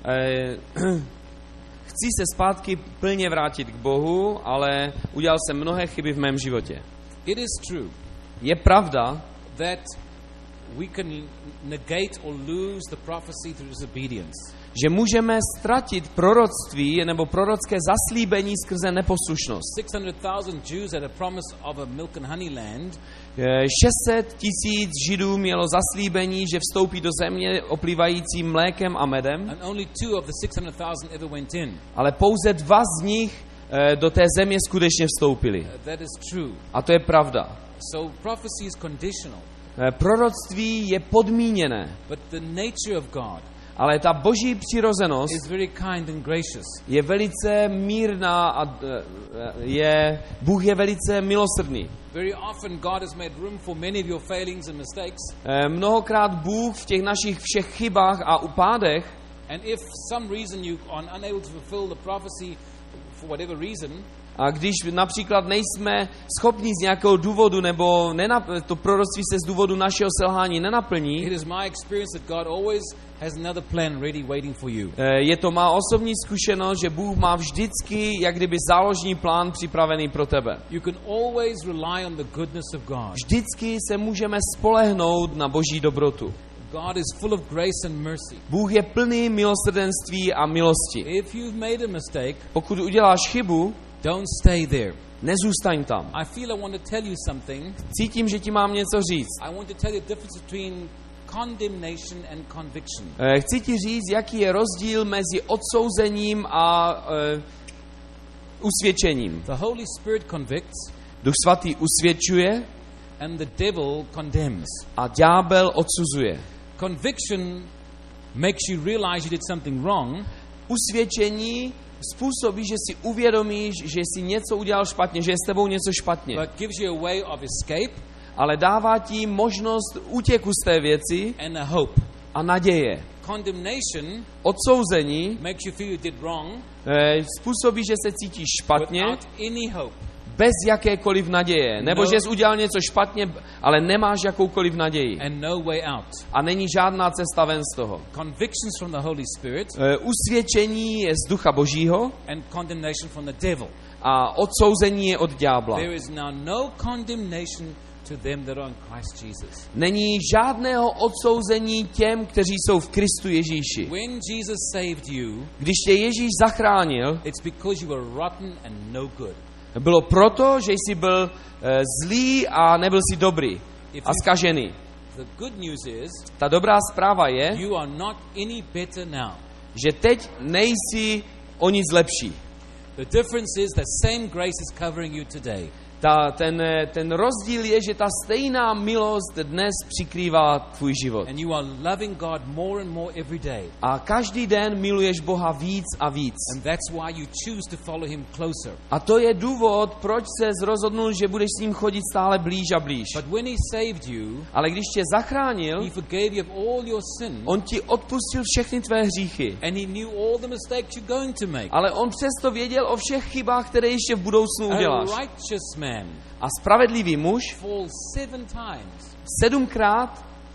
[SPEAKER 2] Chci se zpátky plně vrátit k Bohu, ale udělal jsem mnohé chyby v mém životě.
[SPEAKER 1] It is true.
[SPEAKER 2] Je pravda,
[SPEAKER 1] that we can negate or lose the prophecy through disobedience.
[SPEAKER 2] Že můžeme ztratit proroctví nebo prorocké zaslíbení skrze neposlušnost.
[SPEAKER 1] 600,000 Jews had a promise of a milk and honey land.
[SPEAKER 2] 600 000 Židů mělo zaslíbení, že vstoupí do země oplývající mlékem a medem.
[SPEAKER 1] And only 2 of the 600,000 ever went in.
[SPEAKER 2] Ale pouze 2 z nich do té země skutečně vstoupili.
[SPEAKER 1] That is true.
[SPEAKER 2] A to je pravda.
[SPEAKER 1] So prophecy is conditional.
[SPEAKER 2] Proroctví je podmíněné.
[SPEAKER 1] But the nature of God
[SPEAKER 2] ale ta boží přirozenost
[SPEAKER 1] is very kind and gracious.
[SPEAKER 2] Je velice mírná a Bůh je velice milosrdný.
[SPEAKER 1] Very often God has made room for many of your failings and mistakes.
[SPEAKER 2] Mnohokrát Bůh v těch našich všech chybách a upádech,
[SPEAKER 1] and if some reason you are unable to fulfill the prophecy for whatever reason,
[SPEAKER 2] a když například nejsme schopni z nějakého důvodu, nebo to proroctví se z důvodu našeho selhání nenaplní,
[SPEAKER 1] it is my experience that God always has another plan ready waiting for you.
[SPEAKER 2] Je to má osobní zkušenost, že Bůh má vždycky jak kdyby záložní plán připravený pro tebe.
[SPEAKER 1] You can always rely on the goodness of God.
[SPEAKER 2] Vždycky se můžeme spolehnout na boží dobrotu.
[SPEAKER 1] God is full of grace and mercy.
[SPEAKER 2] Bůh je plný milosrdenství a milosti.
[SPEAKER 1] If you've made a mistake,
[SPEAKER 2] pokud uděláš chybu,
[SPEAKER 1] don't stay there.
[SPEAKER 2] Nezůstaň tam.
[SPEAKER 1] I feel I want to tell you something.
[SPEAKER 2] Cítím, že ti mám něco říct.
[SPEAKER 1] I want to tell you the difference between condemnation and conviction.
[SPEAKER 2] Chci ti říct, jaký je rozdíl mezi odsouzením a usvědčením.
[SPEAKER 1] The Holy Spirit convicts.
[SPEAKER 2] Duch svatý usvědčuje.
[SPEAKER 1] And the devil condemns.
[SPEAKER 2] A ďábel odsuzuje.
[SPEAKER 1] Conviction makes you realize you did something wrong.
[SPEAKER 2] Usvědčení způsobí, že si uvědomíš, že jsi něco udělal špatně, že je s tebou něco špatně.
[SPEAKER 1] But gives you a way of escape
[SPEAKER 2] Ale dává ti možnost útěku z té věci
[SPEAKER 1] and a hope.
[SPEAKER 2] a naděje.
[SPEAKER 1] Condemnation
[SPEAKER 2] Odsouzení
[SPEAKER 1] makes you feel you did wrong
[SPEAKER 2] způsobí, že se cítíš špatně,
[SPEAKER 1] without any hope.
[SPEAKER 2] bez jakékoliv naděje. Nebo
[SPEAKER 1] No.
[SPEAKER 2] že jsi udělal něco špatně, ale nemáš jakoukoliv naději.
[SPEAKER 1] And no way out.
[SPEAKER 2] A není žádná cesta ven z toho.
[SPEAKER 1] Convictions from the Holy Spirit
[SPEAKER 2] Usvědčení je z Ducha Božího
[SPEAKER 1] and condemnation from the devil.
[SPEAKER 2] a odsouzení je od ďábla.
[SPEAKER 1] There is now no condemnation to them that are in Christ Jesus.
[SPEAKER 2] Není žádného odsouzení těm, kteří jsou v Kristu Ježíši.
[SPEAKER 1] When Jesus saved you,
[SPEAKER 2] Když tě Ježíš zachránil,
[SPEAKER 1] it's because you were rotten and no good.
[SPEAKER 2] bylo proto, že jsi byl zlý a nebyl jsi dobrý a zkažený.
[SPEAKER 1] The good news is
[SPEAKER 2] Ta dobrá zpráva je,
[SPEAKER 1] you are not any better now.
[SPEAKER 2] že teď nejsi o nic lepší.
[SPEAKER 1] The difference is that same grace is covering you today.
[SPEAKER 2] Ten rozdíl je, že ta stejná milost dnes přikrývá tvůj život.
[SPEAKER 1] And you are loving God more and more every day.
[SPEAKER 2] A každý den miluješ Boha víc a víc.
[SPEAKER 1] And that's why you choose to follow him closer.
[SPEAKER 2] A to je důvod, proč se rozhodnul, že budeš s ním chodit stále blíž a blíž.
[SPEAKER 1] But when he saved you,
[SPEAKER 2] Ale když tě zachránil,
[SPEAKER 1] he forgave you of all your sin.
[SPEAKER 2] on ti odpustil všechny tvé hříchy.
[SPEAKER 1] And he knew all the mistakes you're going to make.
[SPEAKER 2] Ale on přesto věděl o všech chybách, které ještě v budoucnu uděláš.
[SPEAKER 1] A righteous man
[SPEAKER 2] A spravedlivý muž
[SPEAKER 1] falls 7 times.
[SPEAKER 2] 7krát.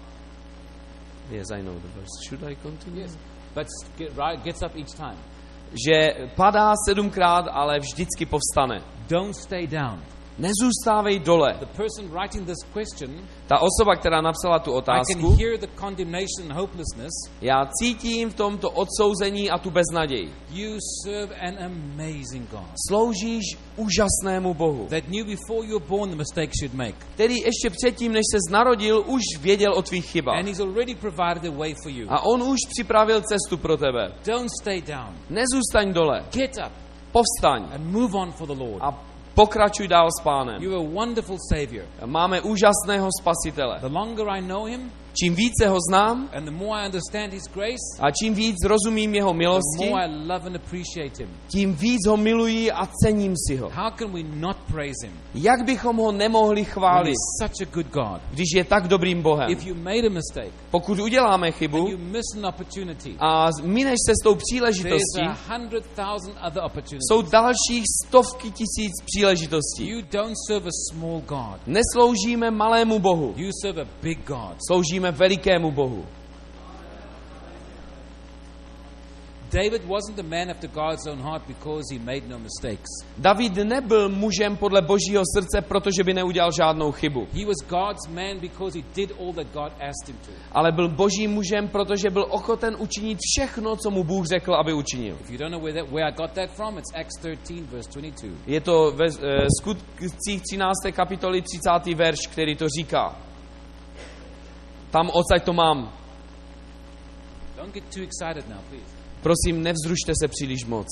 [SPEAKER 2] Yes, I know the verse. Should I continue?
[SPEAKER 1] Yes. But gets up each time.
[SPEAKER 2] Že padá 7krát, ale vždycky povstane.
[SPEAKER 1] Don't stay down.
[SPEAKER 2] Nezůstávej dole.
[SPEAKER 1] The person writing this question,
[SPEAKER 2] Ta osoba, která napsala tu
[SPEAKER 1] I can
[SPEAKER 2] otázku,
[SPEAKER 1] hear the condemnation and hopelessness.
[SPEAKER 2] já cítím v tomto odsouzení a tu beznaději.
[SPEAKER 1] You serve an amazing God
[SPEAKER 2] Sloužíš úžasnému Bohu,
[SPEAKER 1] that knew before you were born the mistakes you'd make.
[SPEAKER 2] který ještě předtím, než ses narodil, už věděl o tvých chybách.
[SPEAKER 1] And he's already provided a way for you.
[SPEAKER 2] A on už připravil cestu pro tebe.
[SPEAKER 1] Don't stay down.
[SPEAKER 2] Nezůstaň dole.
[SPEAKER 1] Get up
[SPEAKER 2] Povstaň
[SPEAKER 1] and move on for the Lord.
[SPEAKER 2] a pokračuj dál s Pánem.
[SPEAKER 1] You're a wonderful Savior.
[SPEAKER 2] Máme úžasného Spasitele.
[SPEAKER 1] The longer I know him
[SPEAKER 2] Čím více ho znám
[SPEAKER 1] and the more I understand his grace,
[SPEAKER 2] a čím víc rozumím jeho
[SPEAKER 1] the
[SPEAKER 2] milosti,
[SPEAKER 1] more I love and appreciate him.
[SPEAKER 2] tím víc ho miluji a cením si ho.
[SPEAKER 1] How can we not praise him?
[SPEAKER 2] Jak bychom ho nemohli
[SPEAKER 1] When
[SPEAKER 2] chválit,
[SPEAKER 1] he's such a good God.
[SPEAKER 2] když je tak dobrým Bohem?
[SPEAKER 1] If you made a mistake
[SPEAKER 2] Pokud uděláme
[SPEAKER 1] and
[SPEAKER 2] chybu
[SPEAKER 1] you miss an opportunity,
[SPEAKER 2] a mineš se s tou
[SPEAKER 1] there's
[SPEAKER 2] příležitostí,
[SPEAKER 1] 100,000 other opportunities.
[SPEAKER 2] jsou dalších stovky tisíc příležitostí.
[SPEAKER 1] You don't serve a small God.
[SPEAKER 2] Nesloužíme malému Bohu,
[SPEAKER 1] You serve a big God.
[SPEAKER 2] sloužíme velikému Bohu.
[SPEAKER 1] David wasn't a man after God's own heart because he made no mistakes.
[SPEAKER 2] David nebyl mužem podle Božího srdce, protože by neudělal žádnou chybu.
[SPEAKER 1] He was God's man because he did all that God asked him to.
[SPEAKER 2] Ale byl Božím mužem, protože byl ochoten učinit všechno, co mu Bůh řekl, aby učinil.
[SPEAKER 1] If you don't know where I got that from, it's Acts 13 verse 22.
[SPEAKER 2] Je to ve Skutcích 13. kapitoly 30. verš, který to říká. Tam odsaď to mám.
[SPEAKER 1] Don't get too excited now, please.
[SPEAKER 2] Prosím, nevzrušte se příliš moc.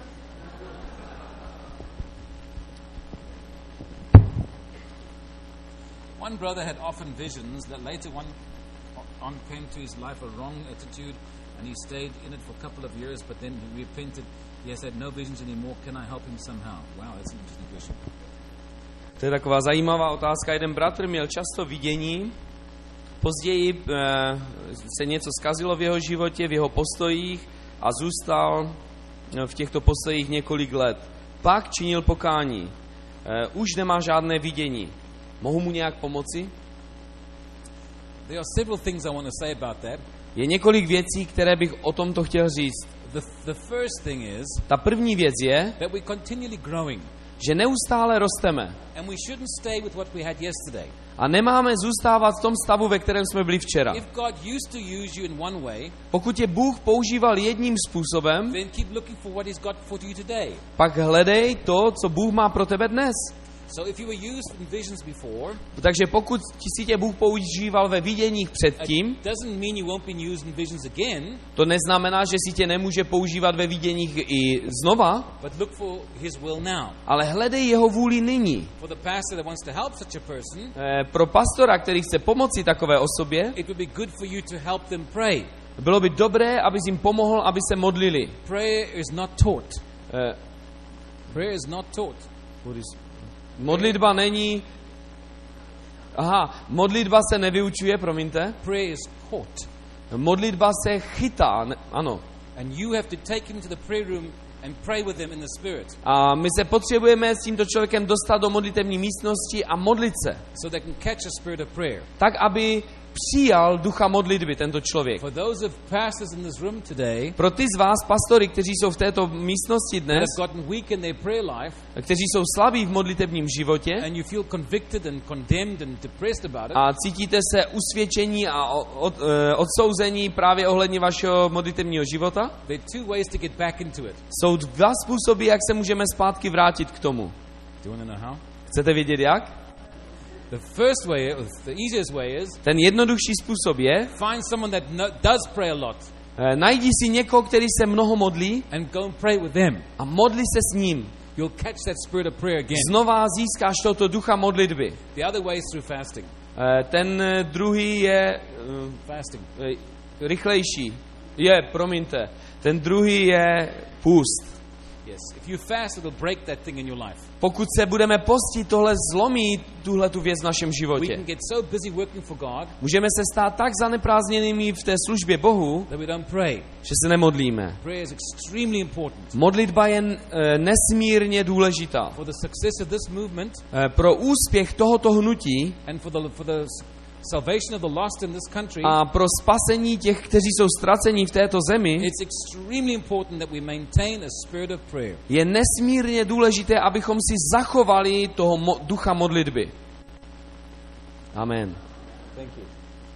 [SPEAKER 1] One brother had often visions that later on came to his life a wrong attitude and he stayed in it for a couple of years but then he repented. He has had no visions anymore. Can I help him somehow? Wow, that's an interesting question.
[SPEAKER 2] To je taková zajímavá otázka. Jeden bratr měl často vidění. Později se něco zkazilo v jeho životě, v jeho postojích a zůstal v těchto postojích několik let. Pak činil pokání. Už nemá žádné vidění. Mohu mu nějak pomoci?
[SPEAKER 1] There are several things I want to say about that.
[SPEAKER 2] Je několik věcí, které bych o tomto chtěl říct.
[SPEAKER 1] The first thing is
[SPEAKER 2] Ta první věc je,
[SPEAKER 1] that we're continually growing
[SPEAKER 2] že neustále rosteme.
[SPEAKER 1] and we shouldn't stay with what we had yesterday.
[SPEAKER 2] A nemáme zůstávat v tom stavu, ve kterém jsme byli včera.
[SPEAKER 1] If God used to use you in one way,
[SPEAKER 2] Pokud tě Bůh používal jedním způsobem,
[SPEAKER 1] then keep looking for what he's got for you today.
[SPEAKER 2] pak hledej to, co Bůh má pro tebe dnes.
[SPEAKER 1] So if you were used in visions before,
[SPEAKER 2] Takže pokud si tě Bůh používal ve viděních předtím,
[SPEAKER 1] it doesn't mean you won't be used in visions again,
[SPEAKER 2] to neznamená, že si tě nemůže používat ve viděních i znova,
[SPEAKER 1] but look for his will now.
[SPEAKER 2] ale hledej jeho vůli nyní.
[SPEAKER 1] For the pastor that wants to help such a person,
[SPEAKER 2] Pro pastora, který chce pomoci takové osobě,
[SPEAKER 1] it would be good for you to help them pray.
[SPEAKER 2] Bylo by dobré, abys jim pomohl, aby se modlili.
[SPEAKER 1] Prayer is not taught. Prayer is not taught.
[SPEAKER 2] Modlitba není... modlitba se nevyučuje, promiňte.
[SPEAKER 1] Prayer is caught.
[SPEAKER 2] Modlitba se chytá, ano.
[SPEAKER 1] And you have to take him to the prayer room and pray with him in the spirit.
[SPEAKER 2] A my se potřebujeme s tímto člověkem dostat do modlitevní místnosti a modlit se.
[SPEAKER 1] So they can catch a spirit of prayer.
[SPEAKER 2] Tak, aby přijal ducha modlitby tento člověk.
[SPEAKER 1] For those of pastors in this room today,
[SPEAKER 2] Pro ty z vás, pastory, kteří jsou v této místnosti
[SPEAKER 1] that
[SPEAKER 2] dnes,
[SPEAKER 1] have gotten weak in their prayer life,
[SPEAKER 2] kteří jsou slabí v modlitevním životě
[SPEAKER 1] and you feel convicted and condemned and depressed about it,
[SPEAKER 2] a cítíte se usvědčení a odsouzení právě ohledně vašeho modlitevního života,
[SPEAKER 1] there are two ways to get back into it.
[SPEAKER 2] jsou dva způsoby, jak se můžeme zpátky vrátit k tomu.
[SPEAKER 1] Do you want to know how?
[SPEAKER 2] Chcete vědět jak?
[SPEAKER 1] The first way, or the easiest way is
[SPEAKER 2] Ten jednodušší způsob je,
[SPEAKER 1] find someone that does pray a lot
[SPEAKER 2] najdi si někoho, který se mnoho modlí
[SPEAKER 1] and go and pray with them.
[SPEAKER 2] a modli se s ním.
[SPEAKER 1] You'll catch that spirit of prayer again.
[SPEAKER 2] Znova získáš tohoto ducha modlitby.
[SPEAKER 1] The other way is through fasting.
[SPEAKER 2] Ten druhý je
[SPEAKER 1] Fasting.
[SPEAKER 2] rychlejší. Promiňte. Ten druhý je půst.
[SPEAKER 1] Yes. If you fast, it'll break that thing in your life.
[SPEAKER 2] Pokud se budeme postit, tohle zlomí tuhletu věc v našem
[SPEAKER 1] We
[SPEAKER 2] životě.
[SPEAKER 1] can get so busy working for God
[SPEAKER 2] Můžeme se stát tak zaneprázdněnými v té službě Bohu,
[SPEAKER 1] that we don't pray.
[SPEAKER 2] že se nemodlíme.
[SPEAKER 1] Prayer is extremely important.
[SPEAKER 2] Modlitba je nesmírně důležitá.
[SPEAKER 1] For the success of this movement
[SPEAKER 2] Pro úspěch tohoto hnutí
[SPEAKER 1] and for the salvation of the lost in this country,
[SPEAKER 2] a pro spasení těch, kteří jsou ztraceni v této zemi,
[SPEAKER 1] it's extremely important that we maintain a spirit of prayer.
[SPEAKER 2] je nesmírně důležité, abychom si zachovali toho ducha modlitby. Amen.
[SPEAKER 1] Thank you.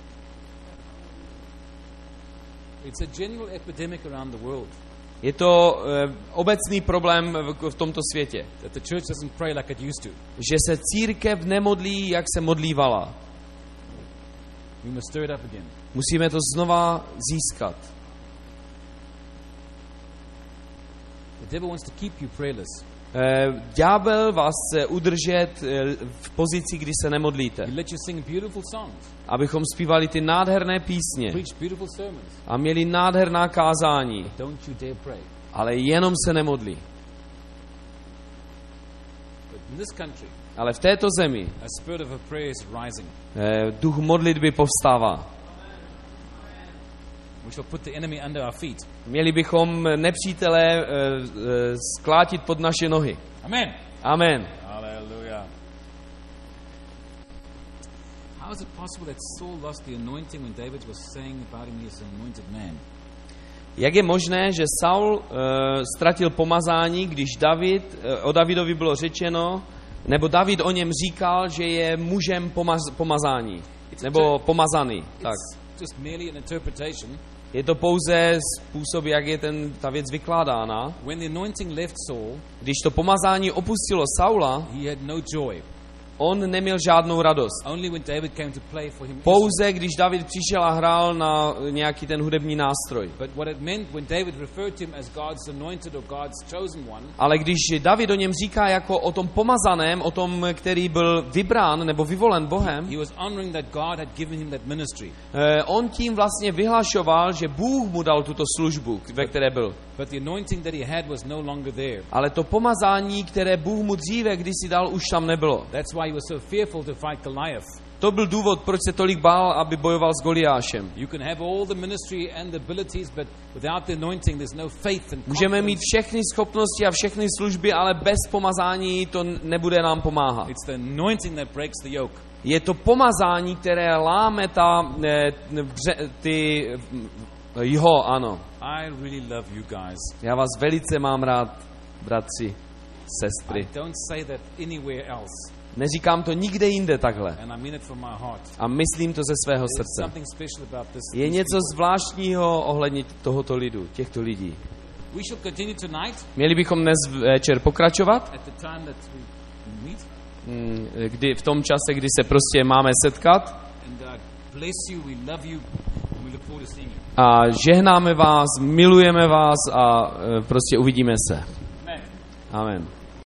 [SPEAKER 1] It's a general epidemic around the world
[SPEAKER 2] Je to obecný problém v tomto světě,
[SPEAKER 1] that the church doesn't pray like it used to.
[SPEAKER 2] že se církev nemodlí, jak se modlívala.
[SPEAKER 1] We must stir it up again.
[SPEAKER 2] Musíme to znova získat.
[SPEAKER 1] The devil wants to keep you prayerless.
[SPEAKER 2] Ďábel vás chce udržet v pozici, kdy se nemodlíte.
[SPEAKER 1] He let you sing beautiful songs,
[SPEAKER 2] Abychom zpívali ty nádherné písně
[SPEAKER 1] preach beautiful sermons.
[SPEAKER 2] a měli nádherná kázání,
[SPEAKER 1] Don't you dare pray.
[SPEAKER 2] ale jenom se nemodlí.
[SPEAKER 1] But in this country,
[SPEAKER 2] Ale v této zemi
[SPEAKER 1] a spirit of prayer is rising.
[SPEAKER 2] duch modlitby povstává.
[SPEAKER 1] We shall put the enemy under our feet.
[SPEAKER 2] Měli bychom nepřítele sklátit pod naše nohy.
[SPEAKER 1] Amen.
[SPEAKER 2] Amen.
[SPEAKER 1] Hallelujah. How is it possible that Saul lost the anointing when David was saying about him he is an anointed man?
[SPEAKER 2] Jak je možné, že Saul ztratil pomazání, když o Davidovi bylo řečeno, nebo David o něm říkal, že je mužem pomazání, nebo pomazaný. Tak.
[SPEAKER 1] It's just merely an interpretation.
[SPEAKER 2] Je to pouze způsob, jak je ta věc vykládána.
[SPEAKER 1] When the anointing left Saul,
[SPEAKER 2] Když to pomazání opustilo Saula,
[SPEAKER 1] he had no joy.
[SPEAKER 2] on neměl žádnou radost.
[SPEAKER 1] Only when David came to play for him.
[SPEAKER 2] Pouze když David přišel a hrál na nějaký ten hudební nástroj.
[SPEAKER 1] But what it meant when David referred to him as God's anointed or God's chosen one,
[SPEAKER 2] Ale když David o něm říká jako o tom pomazaném, o tom, který byl vybrán nebo vyvolen Bohem,
[SPEAKER 1] he was honoring that God had given him that ministry.
[SPEAKER 2] on tím vlastně vyhlašoval, že Bůh mu dal tuto službu, ve které byl.
[SPEAKER 1] But the anointing that he had was no longer there.
[SPEAKER 2] Ale to pomazání, které Bůh mu dříve kdysi dal, už tam nebylo.
[SPEAKER 1] That's why he was so fearful to fight Goliath.
[SPEAKER 2] To byl důvod, proč se tolik bál, aby bojoval s Goliášem.
[SPEAKER 1] You can have all the ministry and the abilities, but without the anointing there's no faith and
[SPEAKER 2] Můžeme mít
[SPEAKER 1] confidence.
[SPEAKER 2] všechny schopnosti a všechny služby, ale bez pomazání to nebude nám pomáhat.
[SPEAKER 1] It's the anointing that breaks the yoke.
[SPEAKER 2] Je to pomazání, které láme ano.
[SPEAKER 1] I really love you guys.
[SPEAKER 2] Já vás velice mám rád, bratři, sestry.
[SPEAKER 1] I don't say that anywhere else,
[SPEAKER 2] Neříkám to nikde jinde takhle.
[SPEAKER 1] and I mean it from my heart.
[SPEAKER 2] A myslím to ze svého
[SPEAKER 1] There's
[SPEAKER 2] srdce.
[SPEAKER 1] something special about this.
[SPEAKER 2] Je
[SPEAKER 1] these
[SPEAKER 2] něco
[SPEAKER 1] people.
[SPEAKER 2] zvláštního ohledně tohoto lidu, těchto lidí.
[SPEAKER 1] We shall continue tonight
[SPEAKER 2] Měli bychom dnes večer pokračovat,
[SPEAKER 1] at the time that we meet,
[SPEAKER 2] kdy v tom čase, kdy se prostě máme setkat.
[SPEAKER 1] and bless you. We love you, and we look forward to seeing you.
[SPEAKER 2] A žehnáme vás, milujeme vás a prostě uvidíme se.
[SPEAKER 1] Amen.
[SPEAKER 2] Amen.